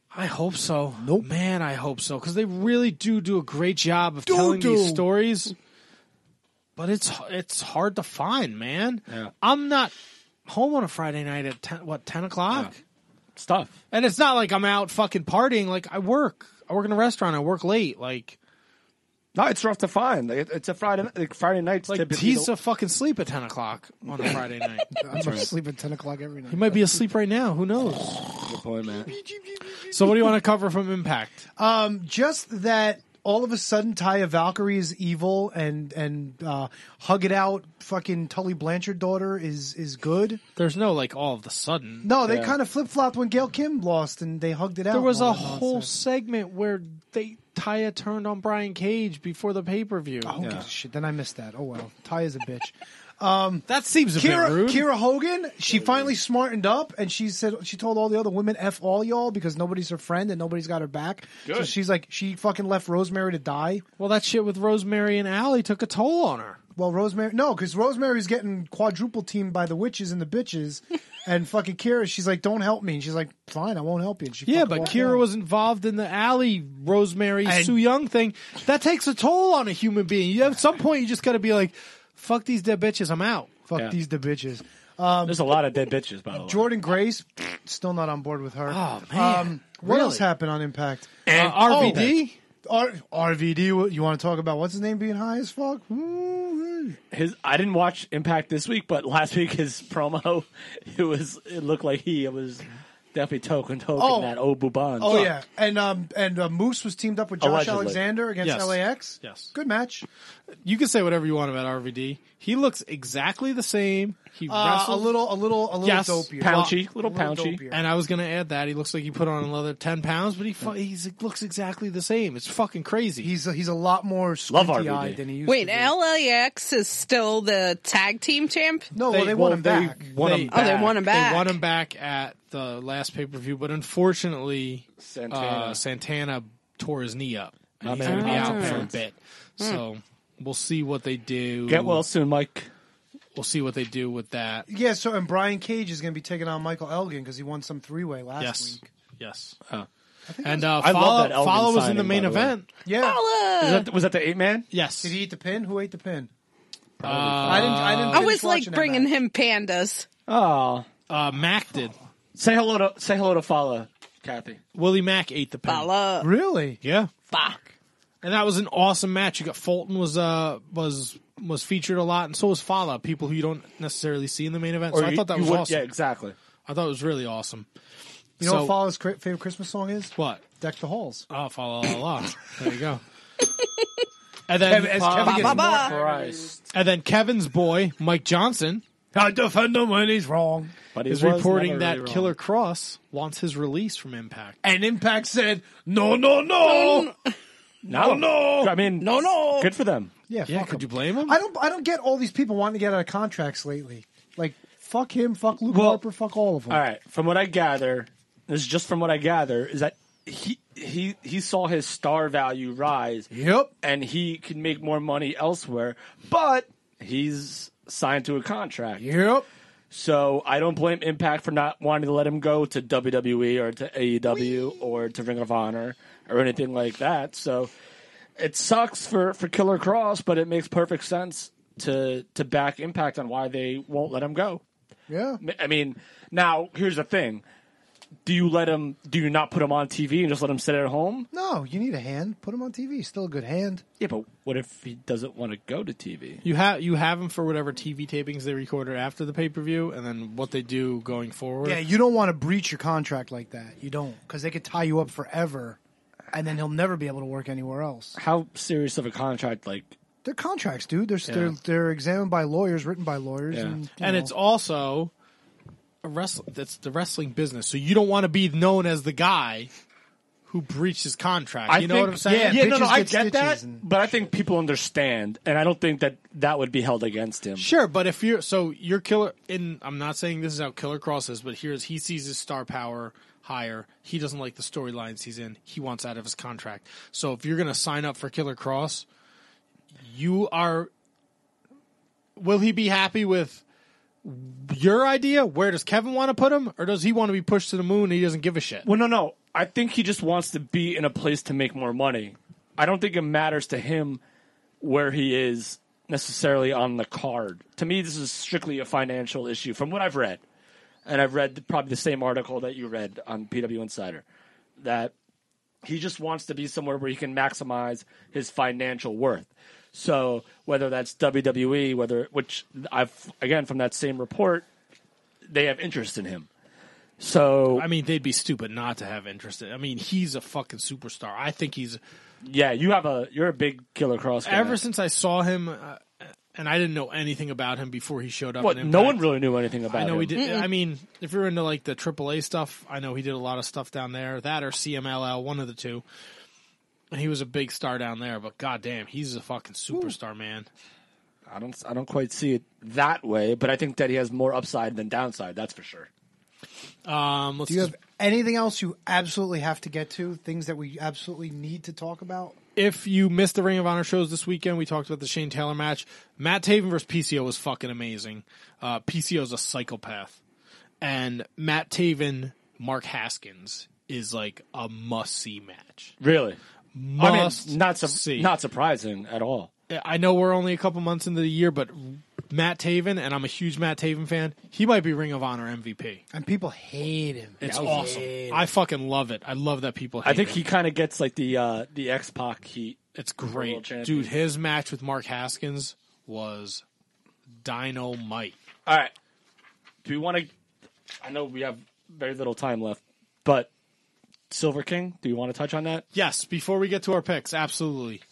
I hope so. Nope. Man, I hope so. Because they really do a great job of telling these stories. But it's hard to find, man. Yeah. I'm not home on a Friday night at 10 o'clock? Yeah. Stuff. And it's not like I'm out fucking partying. Like, I work in a restaurant. I work late. Like, no, it's rough to find. It's a Friday night. Like, he's a fucking sleep at 10 o'clock on a Friday night. I'm asleep at 10 o'clock every night. He might be asleep right now. Who knows? Good point, man. So what do you want to cover from Impact? Just that all of a sudden Taya Valkyrie is evil and Hug It Out fucking Tully Blanchard daughter is good. There's no like all of the sudden. No, they kind of flip-flopped when Gail Kim lost and they hugged it out. There was a whole segment where Taya turned on Brian Cage before the pay-per-view. Oh, okay, shit. Then I missed that. Oh, well. Taya's a bitch. That seems a bit rude. Kira Hogan, she finally smartened up and she told all the other women, F all y'all, because nobody's her friend and nobody's got her back. Good. So she's like, she fucking left Rosemary to die. Well, that shit with Rosemary and Allie took a toll on her. Well, because Rosemary's getting quadruple teamed by the witches and the bitches, and fucking Kira, she's like, don't help me. And she's like, fine, I won't help you. And she yeah, fucking but walked Kira out. was involved in the Allie, Rosemary, And- Sue Young thing. That takes a toll on a human being. At some point, you just got to be like, fuck these dead bitches, I'm out. Fuck these the bitches. There's a lot of dead bitches, by the way. Jordan Grace, still not on board with her. Oh, man. What Really? else happened on Impact? And RVD? RVD, you want to talk about what's his name being high as fuck? I didn't watch Impact this week, but last week his promo, it looked like he was definitely token that Buban. Oh yeah, and Moose was teamed up with Josh Allegedly. Alexander against Yes. LAX. Yes. Good match. You can say whatever you want about RVD. He looks exactly the same. He wrestled A little Yes. dopier. Pounchy, little A pounchy. dopier. And I was going to add that. He looks like he put on another 10 pounds, but he looks exactly the same. It's fucking crazy. He's a lot more Love squinty RVD. eyed than he used Wait, to be. LAX is still the tag team champ? No, they won him back. They won him Oh, they back. won him back. They won him back at the last pay-per-view, but unfortunately, Santana tore his knee up. And he's going to be out for a bit. So we'll see what they do. Get well soon, Mike. We'll see what they do with that. Yeah, so and Brian Cage is going to be taking on Michael Elgin because he won some three-way last Yes. week. Yes. Oh. And I love that Elgin Fowler was in the signing, main by the way. event. Yeah. Was that the 8-man? Yes. Did he eat the pin? Who ate the pin? I didn't I finish was like watching that bringing match. him pandas. Oh. Mac did. Say hello to Fowler, Kathy. Willie Mack ate the pin. Fala. Really? Yeah. Fuck. And that was an awesome match. You got Fulton was featured a lot, and so was Fala, people who you don't necessarily see in the main event. So I thought that was awesome. Yeah, exactly. I thought it was really awesome. You know what Fowler's favorite Christmas song is? What? Deck the Halls. Oh, Fala la la. There you go. And then As Kevin gets more Christ. And then Kevin's boy, Mike Johnson, I defend him when he's wrong. But he is was reporting never that really wrong. Killer Cross wants his release from Impact. And Impact said, no, no, no. No. I mean, no. good for them. Yeah, Yeah, fuck could him. you blame him? I don't get all these people wanting to get out of contracts lately. Like, fuck him, fuck Luke Well, Harper, fuck all of them. All right. From what I gather, this is just from what I gather, is that he saw his star value rise. Yep. And he can make more money elsewhere, but he's signed to a contract. Yep. So I don't blame Impact for not wanting to let him go to WWE or to AEW or to Ring of Honor or anything like that. So it sucks for Killer Cross, but it makes perfect sense to back Impact on why they won't let him go. Yeah. I mean, now here's the thing. Do you not put him on TV and just let him sit at home? No, you need a hand. Put him on TV. Still a good hand. Yeah, but what if he doesn't want to go to TV? You have him for whatever TV tapings they recorded after the pay-per-view, and then what they do going forward. Yeah, you don't want to breach your contract like that. You don't, because they could tie you up forever, and then he'll never be able to work anywhere else. How serious of a contract? Like, They're contracts, dude. They're examined by lawyers, written by lawyers, Yeah. and it's also that's the wrestling business. So you don't want to be known as the guy who breached his contract. You know what I'm saying? Yeah, no, bitches I get get that, stitches and- but I think people understand, and I don't think that would be held against him. Sure, but if you're Killer, I'm not saying this is how Killer Cross is, but he sees his star power higher. He doesn't like the storylines he's in. He wants out of his contract. So if you're going to sign up for Killer Cross, will he be happy with your idea? Where does Kevin want to put him? Or does he want to be pushed to the moon and he doesn't give a shit? Well, no. I think he just wants to be in a place to make more money. I don't think it matters to him where he is necessarily on the card. To me, this is strictly a financial issue from what I've read. And I've read probably the same article that you read on PW Insider, that he just wants to be somewhere where he can maximize his financial worth. So whether that's WWE, which I've, again, from that same report, they have interest in him. So I mean, they'd be stupid not to have interest in. I mean, he's a fucking superstar. I think he's. Yeah, you're a big Killer Kross guy. Ever since I saw him, and I didn't know anything about him before he showed up. What? No one really knew anything about him. I know he did. I mean, if you're into like the AAA stuff, I know he did a lot of stuff down there. That or CMLL, one of the two. And he was a big star down there. But goddamn, he's a fucking superstar, man. I don't quite see it that way, but I think that he has more upside than downside. That's for sure. Do you have anything else you absolutely have to get to? Things that we absolutely need to talk about? If you missed the Ring of Honor shows this weekend, we talked about the Shane Taylor match. Matt Taven versus PCO was fucking amazing. PCO's a psychopath. And Matt Taven, Mark Haskins is like a must-see match. Really? Must not see. Not surprising at all. I know we're only a couple months into the year, but Matt Taven, and I'm a huge Matt Taven fan, he might be Ring of Honor MVP. And people hate him. It's awesome. I fucking love it. I love that people hate him. I think he kind of gets like the X-Pac heat. It's great. Dude, his match with Mark Haskins was dynamite. All right. Do we want to... I know we have very little time left, but Silver King, do you want to touch on that? Yes, before we get to our picks, absolutely.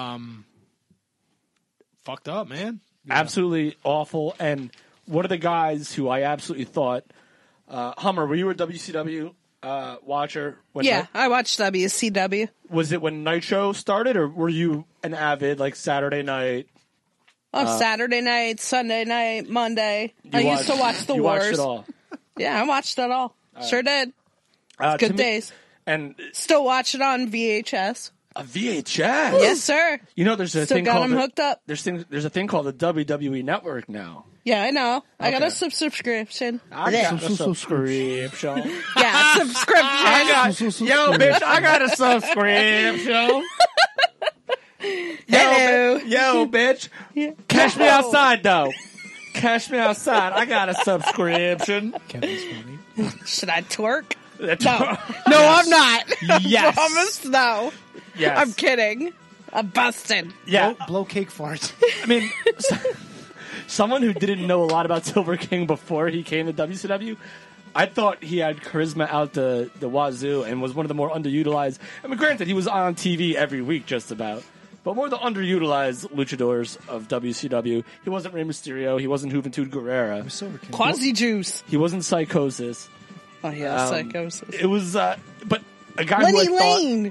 Fucked up, man. Yeah. Absolutely awful. And one of the guys who I absolutely thought... Hummer, were you a WCW watcher? I watched WCW. Was it when Nitro started, or were you an avid, like, Saturday night? Saturday night, Sunday night, Monday. I used to watch the you Wars. Watched it all. Yeah, I watched it all. Sure did. Good days. And still watch it on VHS. A VHS? Yes, sir. You know, there's a still thing got called them hooked up. There's a thing called the WWE Network now. Yeah, I know. I got a subscription. I got a subscription. Yeah, subscription. Yo, bitch, I got a subscription. Yo, bitch. Cash me outside, though. Cash me outside. I got a subscription. Should I twerk? No, Yes. I'm not. Yes. I promise, no. Yes. I'm kidding. I'm busted. Yeah. Blow cake farts. I mean, someone who didn't know a lot about Silver King before he came to WCW, I thought he had charisma out the wazoo and was one of the more underutilized. I mean, granted, he was on TV every week just about, but more the underutilized luchadors of WCW. He wasn't Rey Mysterio. He wasn't Juventud Guerrera. Quasi Juice. He wasn't Psychosis. Oh, yeah, Psychosis. It was, but a guy Lenny who I Lane.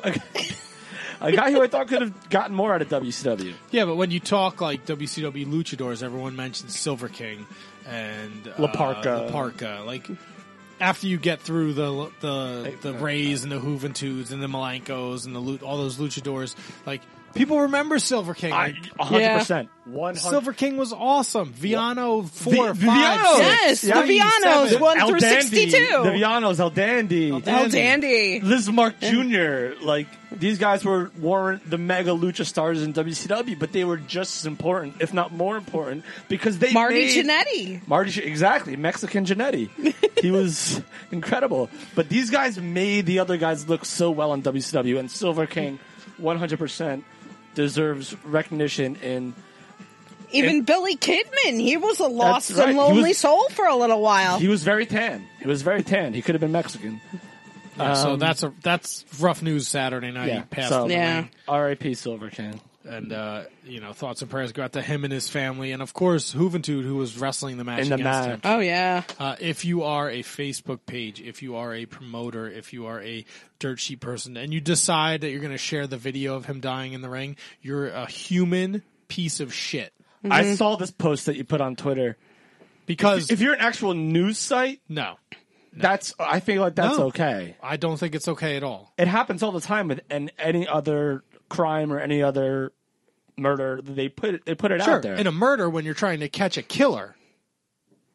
a guy who I thought could have gotten more out of WCW. Yeah, but when you talk like WCW luchadors, everyone mentions Silver King and La Parka. Like after you get through the Rays and the Juventudes and the Malenkos and all those luchadors, like people remember Silver King. 100%. 100%. Silver King was awesome. Viano 4, 5, Yes, the Vianos 1 through 62. The Vianos, El Dandy. El Dandy. Liz Mark Jr. Like, these guys weren't the mega lucha stars in WCW, but they were just as important, if not more important, because they Marty Jannetty. Exactly. Mexican Jannetty. He was incredible. But these guys made the other guys look so well on WCW, and Silver King 100% deserves recognition in... Even Billy Kidman, he was a lost and lonely soul for a little while. He was very tan. He could have been Mexican. So that's rough news Saturday night. Yeah. R.I.P. Silver King. And thoughts and prayers go out to him and his family, and of course Juventud, who was wrestling the match against him. Oh yeah. If you are a Facebook page, if you are a promoter, if you are a dirt sheet person, and you decide that you're going to share the video of him dying in the ring, you're a human piece of shit. Mm-hmm. I saw this post that you put on Twitter. Because if you're an actual news site, no. I feel like that's okay. I don't think it's okay at all. It happens all the time with any other crime or any other murder. They put it out there. In a murder, when you're trying to catch a killer,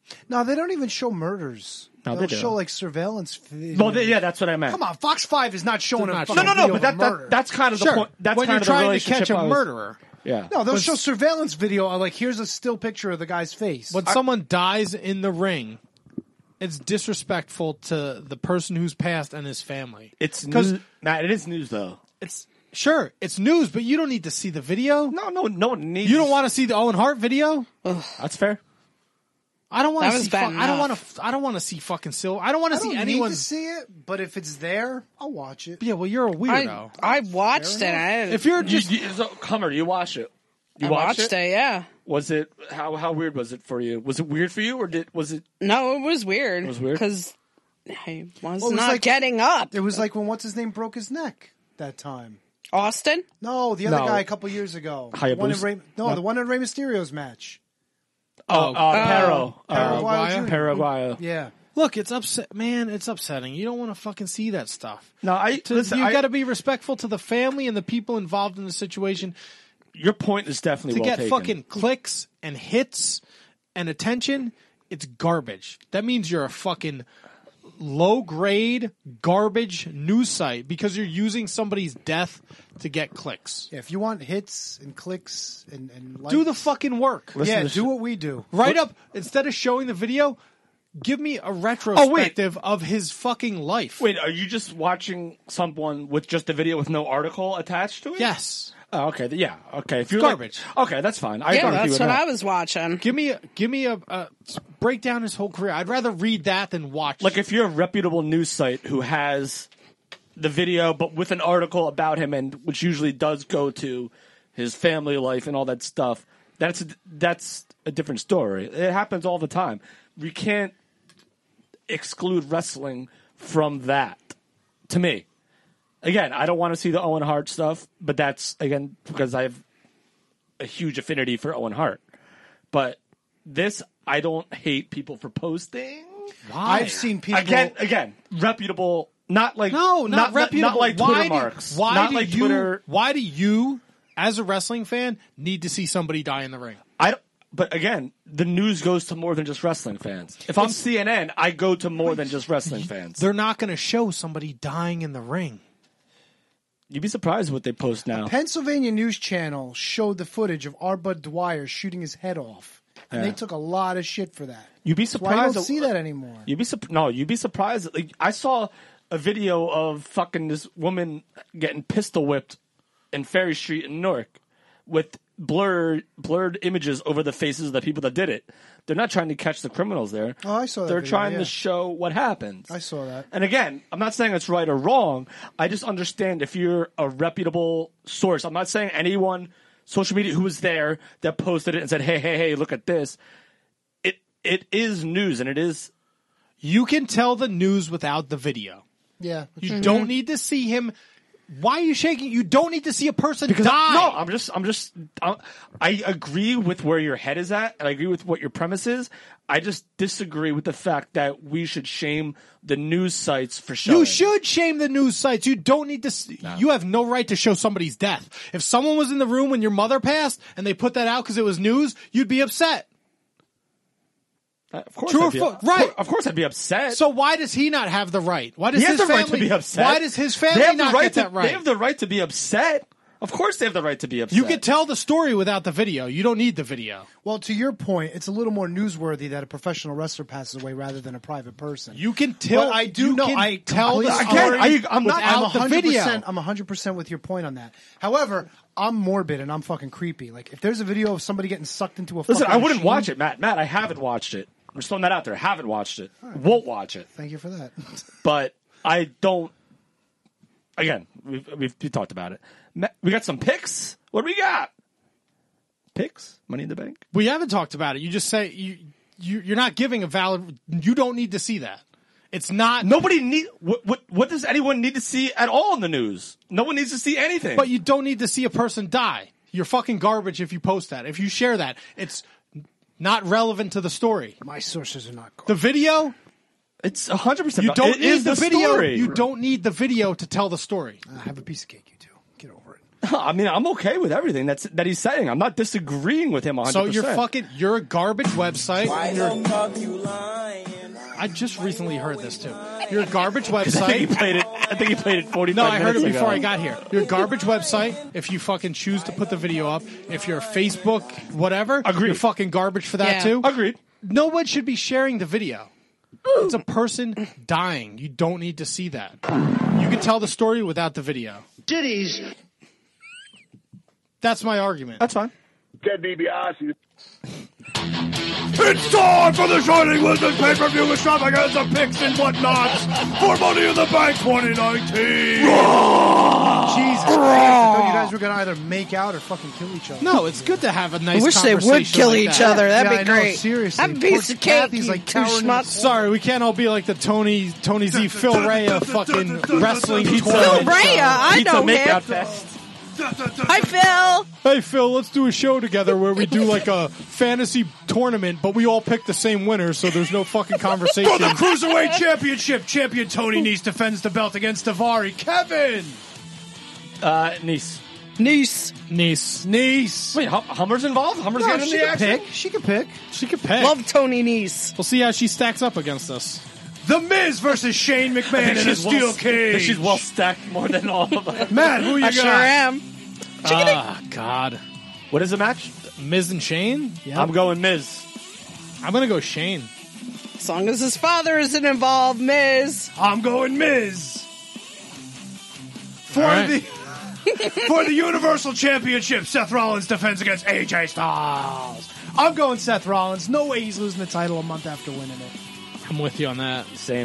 No, they don't even show murders. No, They'll they do. show like surveillance. Well, that's what I meant. Come on, Fox 5 is not showing a fucking No, video but of a murder. that's kind of the Sure. point. That's When kind you're of the trying to relationship catch a I was- murderer. Yeah. No, they'll show surveillance video. Like, here's a still picture of the guy's face. When someone dies in the ring, it's disrespectful to the person who's passed and his family. It's news. Matt, it is news though. It's sure it's news, but you don't need to see the video. No one needs. You don't want to see the Owen Hart video. That's fair. I don't want That to was see. bad I don't want enough. to. I don't want to see fucking Silver. I don't want I to don't see need anyone. to see it, but if it's there, I'll watch it. Yeah, well, you're a weirdo. I watched it. If you're just Hummer, you watch it. You I watched watched it. Yeah. Was it how weird was it for you? Was it weird for you, or was it? No, it was weird. It was weird? Because I was Well, it was not like- getting up. It was like when what's his name broke his neck that time. Austin? No, the other No. guy a couple years ago. Hayabusa? One in the one in Rey Mysterio's match. Perro. Paraguayo Jr. Paraguayo. Yeah. look, it's upset, man. It's upsetting. You don't want to fucking see that stuff. No, listen. You got to be respectful to the family and the people involved in the situation. Your point is definitely To well get taken. fucking clicks and hits and attention, it's garbage. That means you're a fucking low grade garbage news site because you're using somebody's death to get clicks. Yeah, if you want hits and clicks and likes, Do the fucking work. yeah, do what we do. Right up, instead of showing the video, give me a retrospective of his fucking life. Wait, are you just watching someone with just a video with no article attached to it? Yes. Oh, okay. Yeah. Okay. If you're Garbage. okay, that's fine. I Yeah, agree with that's you what on that. I was watching. Give me a break down his whole career. I'd rather read that than watch. Like if you're a reputable news site who has the video but with an article about him, and which usually does go to his family life and all that stuff, that's a different story. It happens all the time. We can't exclude wrestling from that. To me, again, I don't want to see the Owen Hart stuff, but that's again because I have a huge affinity for Owen Hart. But this, I don't hate people for posting. Why? I've seen people Again, reputable. Not like not reputable. Not like Twitter marks. Not like Twitter. Why do you, as a wrestling fan, need to see somebody die in the ring? But again, the news goes to more than just wrestling fans. If I'm CNN, I go to more than just wrestling fans. They're not going to show somebody dying in the ring. You'd be surprised what they post now. Pennsylvania News Channel showed the footage of R. Bud Dwyer shooting his head off, and Yeah. they took a lot of shit for that. You'd be That's why surprised. I don't see that anymore. You'd be surprised. Like, I saw a video of fucking this woman getting pistol whipped in Ferry Street in Newark with blurred images over the faces of the people that did it. They're not trying to catch the criminals there. Oh, I saw that. They're video, trying yeah. to show what happens. I saw that. And again, I'm not saying it's right or wrong. I just understand if you're a reputable source. I'm not saying anyone, social media, who was there that posted it and said, hey, look at this. It is news, and it is. You can tell the news without the video. Yeah. You don't need to see him. Why are you shaking? You don't need to see a person die. No, I agree with where your head is at, and I agree with what your premise is. I just disagree with the fact that we should shame the news sites for showing. You should shame the news sites. You don't need to. You have no right to show somebody's death. If someone was in the room when your mother passed and they put that out because it was news, you'd be upset. Of course, True I'd be, or right? Of course, I'd be upset. So why does he not have the right? Why does He has his the right family to be upset. Why does his They family have the not right get to, that right? They have the right to be upset. Of course, they have the right to be upset. You could tell the story without the video. You don't need the video. Well, to your point, it's a little more newsworthy that a professional wrestler passes away rather than a private person. You can tell. But I do you know. can I tell the completely- story I'm not- without the video. I'm 100% with your point on that. However, I'm morbid and I'm fucking creepy. Like if there's a video of somebody getting sucked into a Listen, fucking I wouldn't machine- watch it, Matt. Matt, I haven't watched it. I'm just throwing that out there. I haven't watched it. Won't watch it. Thank you for that. But I don't. Again, we've talked about it. We got some picks. What do we got? Picks? Money in the Bank? We haven't talked about it. You just say you're not giving a valid. You don't need to see that. It's not. Nobody need. What does anyone need to see at all in the news? No one needs to see anything. But you don't need to see a person die. You're fucking garbage if you post that. If you share that, it's not relevant to the story. My sources are not. The video. It's 100%. You don't It need is the video. story. You don't need the video to tell the story. Have a piece of cake, you two. Get over it. I mean, I'm okay with everything that he's saying. I'm not disagreeing with him 100%. So you're a garbage website. I just recently heard this too. You're a garbage website. I think he played it 45 minutes ago. No, I heard it before I got here. You're a garbage website if you fucking choose to put the video up. If you're a Facebook, whatever, you're fucking garbage for that too. Agreed. No one should be sharing the video. It's a person dying. You don't need to see that. You can tell the story without the video. Titties. That's my argument. That's fine. Ted DiBiase. It's time for the Shining Wizards pay-per-view extravaganza picks and whatnots for Money in the Bank 2019. Jesus Christ! I thought you guys were gonna either make out or fucking kill each other. No, it's good to have a nice I wish they conversation would kill like each that. other. That'd Yeah, be I know, great. seriously. Have a piece Poor of cake, Kathy's you like two cowering in the schmucks. Sorry, we can't all be like the Tony Z Phil Ray of fucking wrestling Phil tournament. Ray, I know him. Fest. Hi, Phil. Hey, Phil, let's do a show together where we do like a fantasy tournament, but we all pick the same winner, so there's no fucking conversation. For the Cruiserweight Championship, champion Tony Nese defends the belt against Davari. Kevin! Nice. Nice. Wait, Hummer's involved? Hummer's No, getting in she the can action? pick. She can pick. She could pick. Love Tony Nese. We'll see how she stacks up against us. The Miz versus Shane McMahon in a steel cage. She's well stacked more than all of us. Matt, who you I got? sure am. God. What is the match? Miz and Shane? Yeah. I'm going Miz. I'm going to go Shane. As long as his father isn't involved, Miz. I'm going Miz. For All right. the for the Universal Championship, Seth Rollins defends against AJ Styles. I'm going Seth Rollins. No way he's losing the title a month after winning it. I'm with you on that. Same.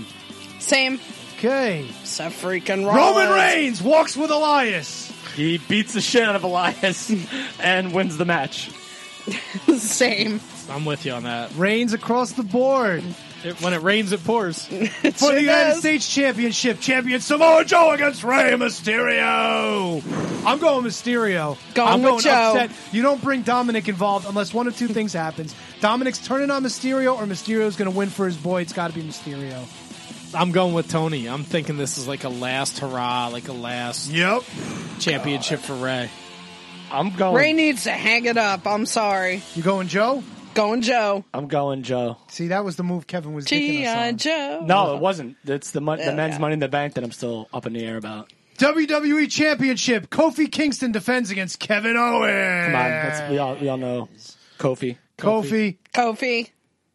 Okay. Seth freaking Rollins. Roman Reigns walks with Elias. He beats the shit out of Elias and wins the match. Same. I'm with you on that. Reigns across the board. When it rains, it pours. For the United States Championship, champion Samoa Joe against Rey Mysterio. I'm going Mysterio. I'm with going Joe. upset. You don't bring Dominic involved unless one of two things happens. Dominic's turning on Mysterio or Mysterio's going to win for his boy. It's got to be Mysterio. I'm going with Tony. I'm thinking this is like a last hurrah, like a last championship for Ray. I'm going. Ray needs to hang it up. I'm sorry. You going Joe? Going Joe. I'm going Joe. See, that was the move Kevin was kicking us G.I. on. Joe. No, it wasn't. It's the men's Money in the Bank that I'm still up in the air about. WWE Championship, Kofi Kingston defends against Kevin Owens. Come on, we all know Kofi. Kofi.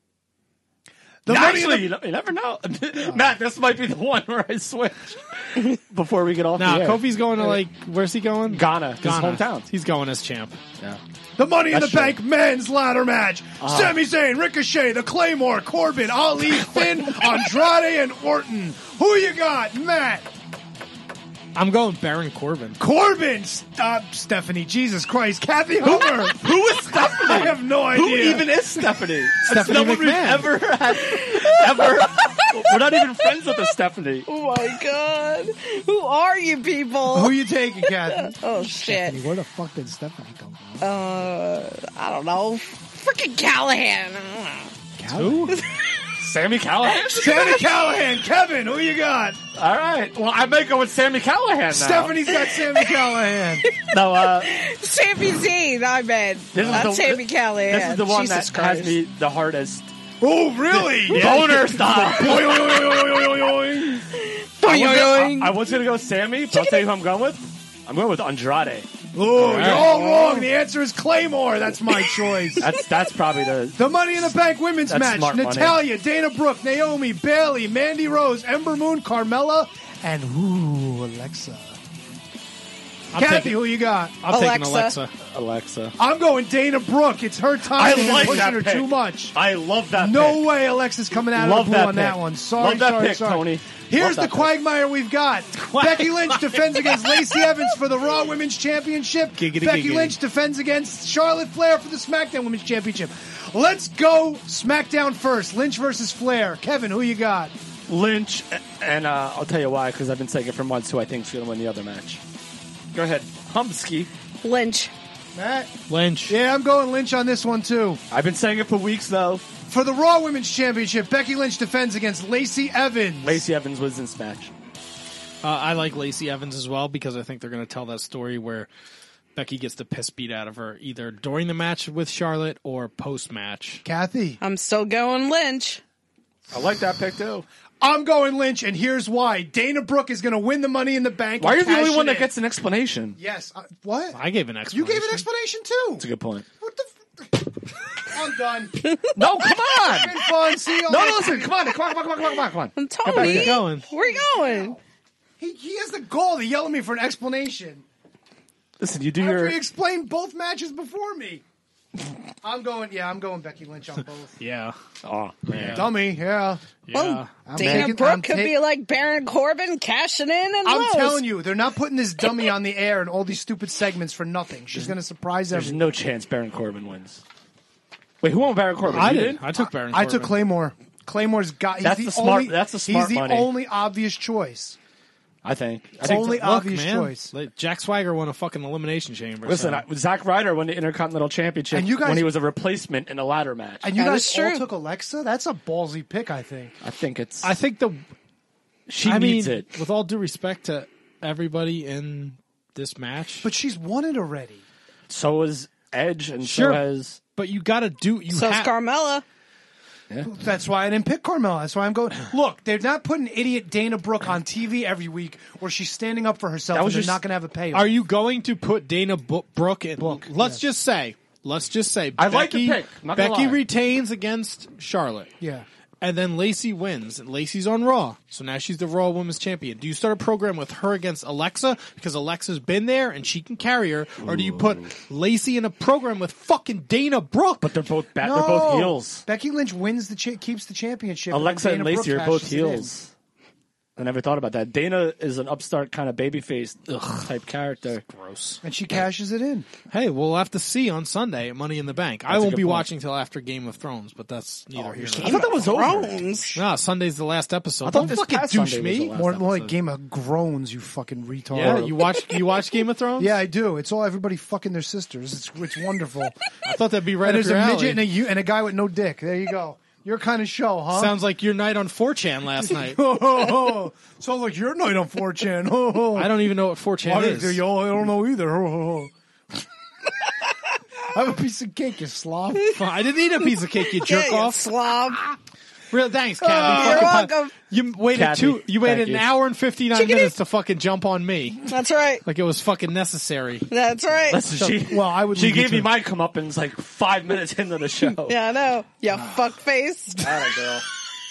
The Actually, you never know. Matt, this might be the one where I switch before we get off Now, the air. Kofi's going to where's he going? Ghana, his hometown. He's going as champ. Yeah. The Money in That's the Bank men's ladder match. Sami Zayn, Ricochet, The Claymore, Corbin, Ali, Finn, Andrade, and Orton. Who you got, Matt? I'm going Baron Corbin. Corbin! Stop, Stephanie. Jesus Christ. Kathy Hoover. Who is Stephanie? I have no idea. Who even is Stephanie? Stephanie no one we've McMahon. ever had. Ever. We're not even friends with a Stephanie. Oh my God. Who are you people? Who you taking, Kathy? Oh shit. Where the fuck did Stephanie come from? I don't know. Freaking Callahan. Who? Sammy Callahan? Sammy Callahan. Kevin, who you got? All right. Well, I may go with Sammy Callahan now. Stephanie's got Sammy Callahan. No, Sami Zayn, I bet. Not Sammy Callahan. This is the one Jesus that Christ. has me the hardest. Oh, really? Boner style. Boing. I was going to go Sammy, but I'll tell you who I'm going with. I'm going with Andrade. Oh, you're all wrong. The answer is Claymore. That's my choice. That's probably The Money in the Bank women's That's match. smart money. Natalia, Dana Brooke, Naomi, Bailey, Mandy Rose, Ember Moon, Carmella, and Alexa. Kathy, who you got? I'm taking Alexa. Alexa. I'm going Dana Brooke. It's her time. I They're like pushing that her pick. too much. I love that No pick. way Alexa's coming out Love of the that pool on that pick. one. Sorry, Love that sorry, pick, sorry. Tony. Here's Love the that pick. quagmire we've got. Becky Lynch defends against Lacey Evans for the Raw Women's Championship. Giggity, Becky giggity. Lynch defends against Charlotte Flair for the SmackDown Women's Championship. Let's go SmackDown first. Lynch versus Flair. Kevin, who you got? Lynch, and I'll tell you why, because I've been saying it for months who I think is going to win the other match. Go ahead. Humsky. Lynch. Matt? Lynch. Yeah, I'm going Lynch on this one, too. I've been saying it for weeks, though. For the Raw Women's Championship, Becky Lynch defends against Lacey Evans. Lacey Evans wins this match. I like Lacey Evans as well because I think they're going to tell that story where Becky gets the piss beat out of her either during the match with Charlotte or post-match. Kathy. I'm still going Lynch. I like that pick, too. I'm going Lynch, and here's why. Dana Brooke is going to win the Money in the Bank. Why are you the only one that gets gets an explanation? Yes. What? I gave an explanation. You gave an explanation, too. That's a good point. I'm done. No, come on. It's been fun. See you No, later. listen. Come on. And Tony, Where you going? where you going? He has the gall to yell at me for an explanation. Listen, you do After your... he explained both matches before me. I'm going Becky Lynch on both. Yeah. Oh, man. Dummy, yeah. Yeah. Dana Brooke could be like Baron Corbin cashing in and I'm lose. telling you, they're not putting this dummy on the air and all these stupid segments for nothing. She's going to surprise There's everyone. no chance Baron Corbin wins. Wait, who won Baron Corbin? I You did. I took Baron I Corbin. took Claymore. Claymore's got. He's That's the the smart- Only, that's the smart He's the money. only obvious choice. I think. Only Look, obvious man, choice. like, Jack Swagger won a fucking elimination chamber. Listen, so. Zack Ryder won the Intercontinental Championship And you guys- when he was a replacement in a ladder match. And you That guys is all true. took Alexa. That's a ballsy pick, I think. I think it's... I think she I needs mean, it. with all due respect to everybody in this match, But she's won it already. So is Edge, and Sure. so has... but you got to do. You So's have Carmella. That's why I didn't pick Carmella. That's why I'm going. Look, they're not putting idiot Dana Brooke on TV every week where she's standing up for herself That and was they're just- not going to have a payoff. Are you going to put Dana Brooke in? Let's yes. just say. I like Becky, the pick. I'm not gonna Becky lie. retains against Charlotte. Yeah. And then Lacey wins. And Lacey's on Raw. So now she's the Raw Women's Champion. Do you start a program with her against Alexa because Alexa's been there and she can carry her? Or do you put Lacey in a program with fucking Dana Brooke? But they're both No. they're both heels. Becky Lynch wins keeps the championship. Alexa then and Dana Lacey Brooke are both cashes it in. heels. I never thought about that. Dana is an upstart kind of babyface type character. Gross. And she cashes it in. Hey, we'll have to see on Sunday at Money in the Bank. I That's a won't good be point. watching till after Game of Thrones, but that's neither here nor I thought that was over. Thrones. No, Sunday's the last episode. I thought Don't this fucking past douche Sunday was me. the last More like episode. Game of Groans, you fucking retard. Yeah, you watch Game of Thrones? Yeah, I do. It's all everybody fucking their sisters. It's wonderful. I thought that'd be right And up there's your a alley. midget and a guy with no dick. There you go. Your kind of show, huh? Sounds like your night on 4chan last night. Sounds like your night on 4chan. I don't even know what 4chan is. I don't know either. Have a piece of cake, you slob. I didn't eat a piece of cake, you jerk Yeah, you off. slob. Real thanks, Kathy. You're Fucking welcome. You waited Kathy, You waited thank an you. hour and 59 minutes to fucking jump on me. That's right. Like it was fucking necessary. That's right. Listen, Well, I would she leave you gave me to- my comeuppance like 5 minutes into the show. Yeah, I know. You fuck face. Atta girl.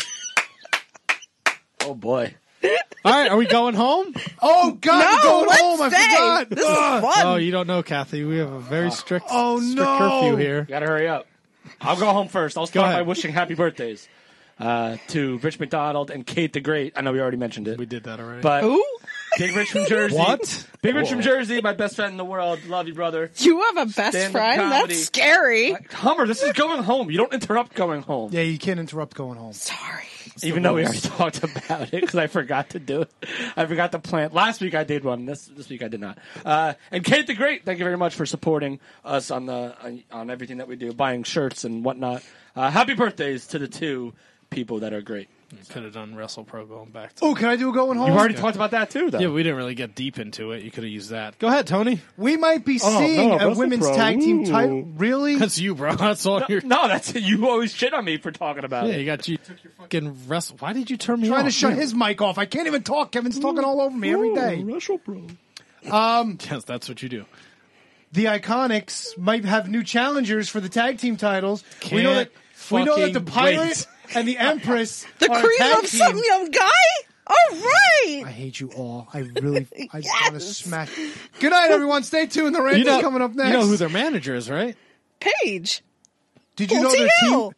Oh boy. All right, are we going home? Oh, God, No, you're going let's home. I stay. forgot. This is Ugh. fun. Oh, you don't know, Kathy. We have a very strict, strict no. curfew here. Gotta hurry up. I'll go home first. I'll Go start by ahead. wishing happy birthdays to Rich McDonald and Kate the Great. I know we already mentioned it. We did that already. But Who? Big Rich from Jersey. What? Big Rich from Jersey, my best friend in the world. Love you, brother. You have a best Stand-up friend? comedy. That's scary. Hummer, this is going home. You don't interrupt going home. Yeah, you can't interrupt going home. Sorry. Even though we already talked about it because I forgot to do it. I forgot to plan. Last week I did one. This week I did not. And Kate the Great, thank you very much for supporting us on everything that we do, buying shirts and whatnot. Happy birthdays to the two people that are great. You could have done WrestlePro going back to. Oh, can I do a going home? You've already talked about that too, though. Yeah, we didn't really get deep into it. You could have used that. Go ahead, Tony. We might be seeing a women's WrestlePro. tag team Ooh. title. Really? That's you, bro. That's all you're. No, that's you. Always shit on me for talking about Yeah, it. you got you. Took your fucking wrestle. Why did you turn me Trying off? to shut his mic off. I can't even talk. Kevin's talking all over me every day. Yes, that's what you do. The Iconics might have new challengers for the tag team titles. We know that the fucking Pirate wait. and the Empress The are a cream tag of team. some young guy? All right. I hate you all. I really, I just want to smash. Good night, everyone. Stay tuned. The rant is coming up next. You know who their manager is, right? Paige. Did you know their team?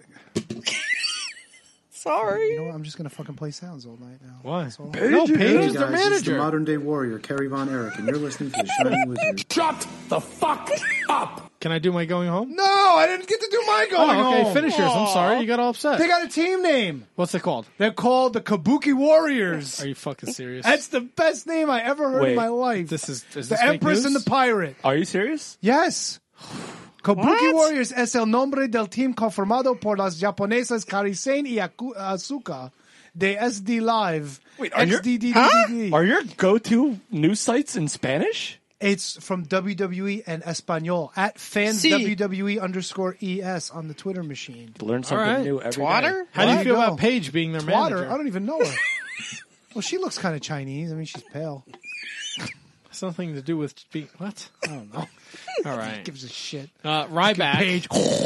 Sorry. You know what? I'm just going to fucking play sounds all night now. Why? That's all. No, Paige Hey is their guys, this is the manager. modern day warrior, Kerry Von Erich, and you're listening to the Shining Wizard. Shut the fuck up! Can I do my going home? No, I didn't get to do my going Oh, okay, home. finish yours. I'm sorry. You got all upset. They got a team name. What's it called? They're called the Kabuki Warriors. Are you fucking serious? That's the best name I ever heard Wait. in my life. Is the this fake Empress and news? the Pirate. Are you serious? Yes. Kabuki Warriors es el nombre del team conformado por las japonesas Karisen y Asuka. de SD Live. Wait, are your go-to news sites in Spanish? It's from WWE and Espanol at fans WWE_ES on the Twitter machine. Learn something new every day. How do you feel about Paige being their manager? I don't even know her. Well, she looks kind of Chinese. I mean, she's pale. Has nothing to do with being what? I don't know. All right. Who gives a shit. Ryback. Paige.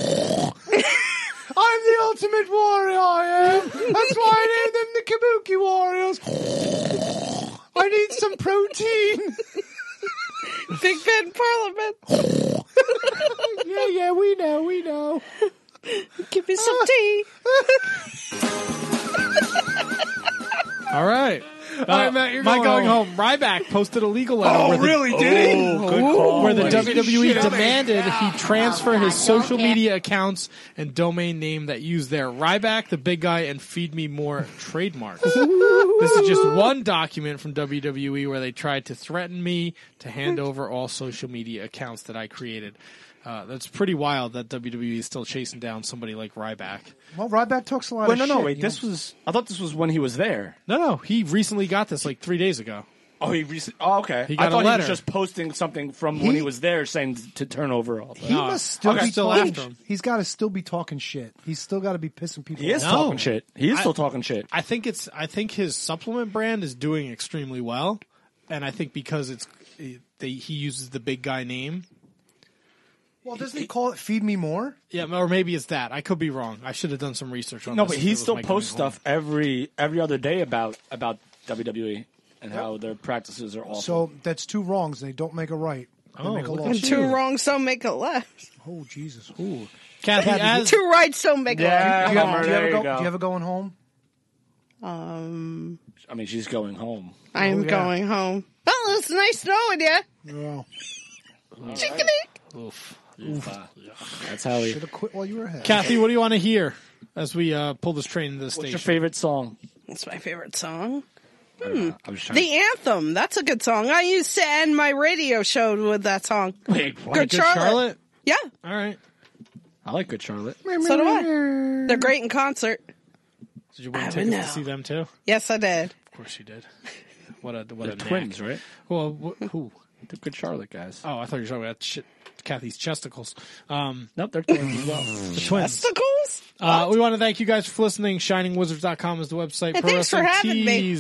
I'm the ultimate warrior, I am. That's why I named them the Kabuki Warriors. I need some protein. Big Ben Parliament. Yeah, we know. Give me some tea. All right. Matt, you're my going home. Ryback posted a legal letter. Oh, really? Did he? Good call. Where the buddy. WWE demanded he transfer his social media accounts and domain name that use their Ryback, the Big Guy, and Feed Me More trademarks. This is just one document from WWE where they tried to threaten me to hand over all social media accounts that I created. That's pretty wild that WWE is still chasing down somebody like Ryback. Well, Ryback talks a lot of shit. Wait. I thought this was when he was there. No. He recently got this like 3 days ago. Oh, okay. He got I thought a letter. he was just posting something from when he was there saying to turn over all. He must still be still talking. after him. He's got to still be talking shit. He's still got to be pissing people He is off. talking shit. He is still talking shit. I think his supplement brand is doing extremely well, and I think because he uses the Big Guy name. Well, doesn't he call it Feed Me More? Yeah, or maybe it's that. I could be wrong. I should have done some research on No, this. but he still posts stuff every other day about WWE and how their practices are awful. So that's two wrongs. They don't make a right. They make a look law. And two wrongs don't make a left. Oh, Jesus. Ooh. Kathy, Two rights don't make a left. Do you ever going home? I mean, she's going home. I am going home. Well, it's nice knowing you. Yeah. Chickadee. Oof. That's how he should have quit while you were ahead. Kathy, what do you want to hear as we pull this train into the station? What's your favorite song? What's my favorite song? I was trying The Anthem. That's a good song. I used to end my radio show with that song. Wait, what? Good Charlotte. Yeah. All right. I like Good Charlotte. So do I. They're great in concert. Did you win tickets to see them too? Yes, I did. Of course you did. What a twins, right? Well, who? The Good Charlotte guys. Oh, I thought you were talking about Kathy's chesticles. Nope, they're twins as well. The twins. Testicles? We want to thank you guys for listening. ShiningWizards.com is the website. Hey, thanks for having me.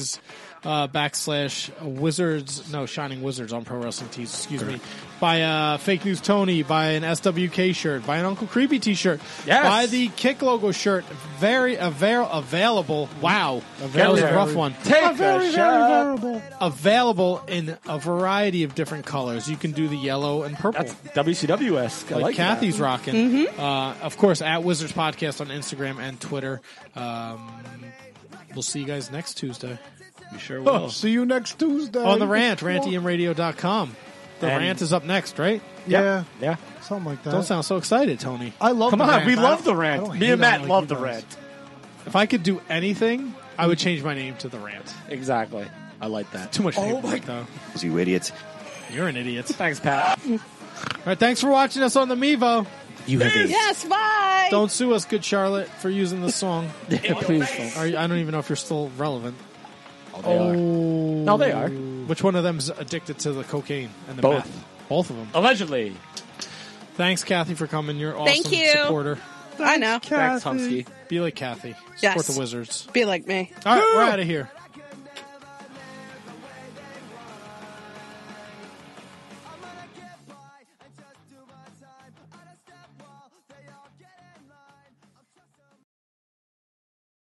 /Wizards. No, Shining Wizards on Pro Wrestling Tees. Excuse me. Buy Fake News Tony. Buy an SWK shirt. Buy an Uncle Creepy t-shirt. Yes. Buy the Kick logo shirt. Very available. Wow. That was a rough one. Take Very variable. Available in a variety of different colors. You can do the yellow and purple. That's WCW-esque. I like Kathy's that. rocking. Mm-hmm. Of course, at Wizards Podcast on Instagram and Twitter. We'll see you guys next Tuesday. We sure will. See you next Tuesday. On the rant, rantiumradio.com. The rant is up next, right? Yeah. Yeah. Something like that. Don't sound so excited, Tony. I love Come the on, rant. we I love don't- the I rant. don't Me hate and on Matt it love like the you guys. rant. If I could do anything, I would change my name to the rant. Exactly. I like that. Too much paperwork, though. You idiots. You're an idiot. Thanks, Pat. All right, thanks for watching us on the Mevo. You have a Yes, bye. Don't sue us, Good Charlotte, for using the song. Yeah, please don't. I don't even know if you're still relevant. Oh, they are. No, they are. Which one of them's addicted to the cocaine and the Both. meth? Both of them. Allegedly. Thanks, Kathy, for coming. You're awesome Thank you. supporter. I know. Thanks, Humsky. Be like Kathy. Yes. Support the Wizards. Be like me. All right, we're out of here.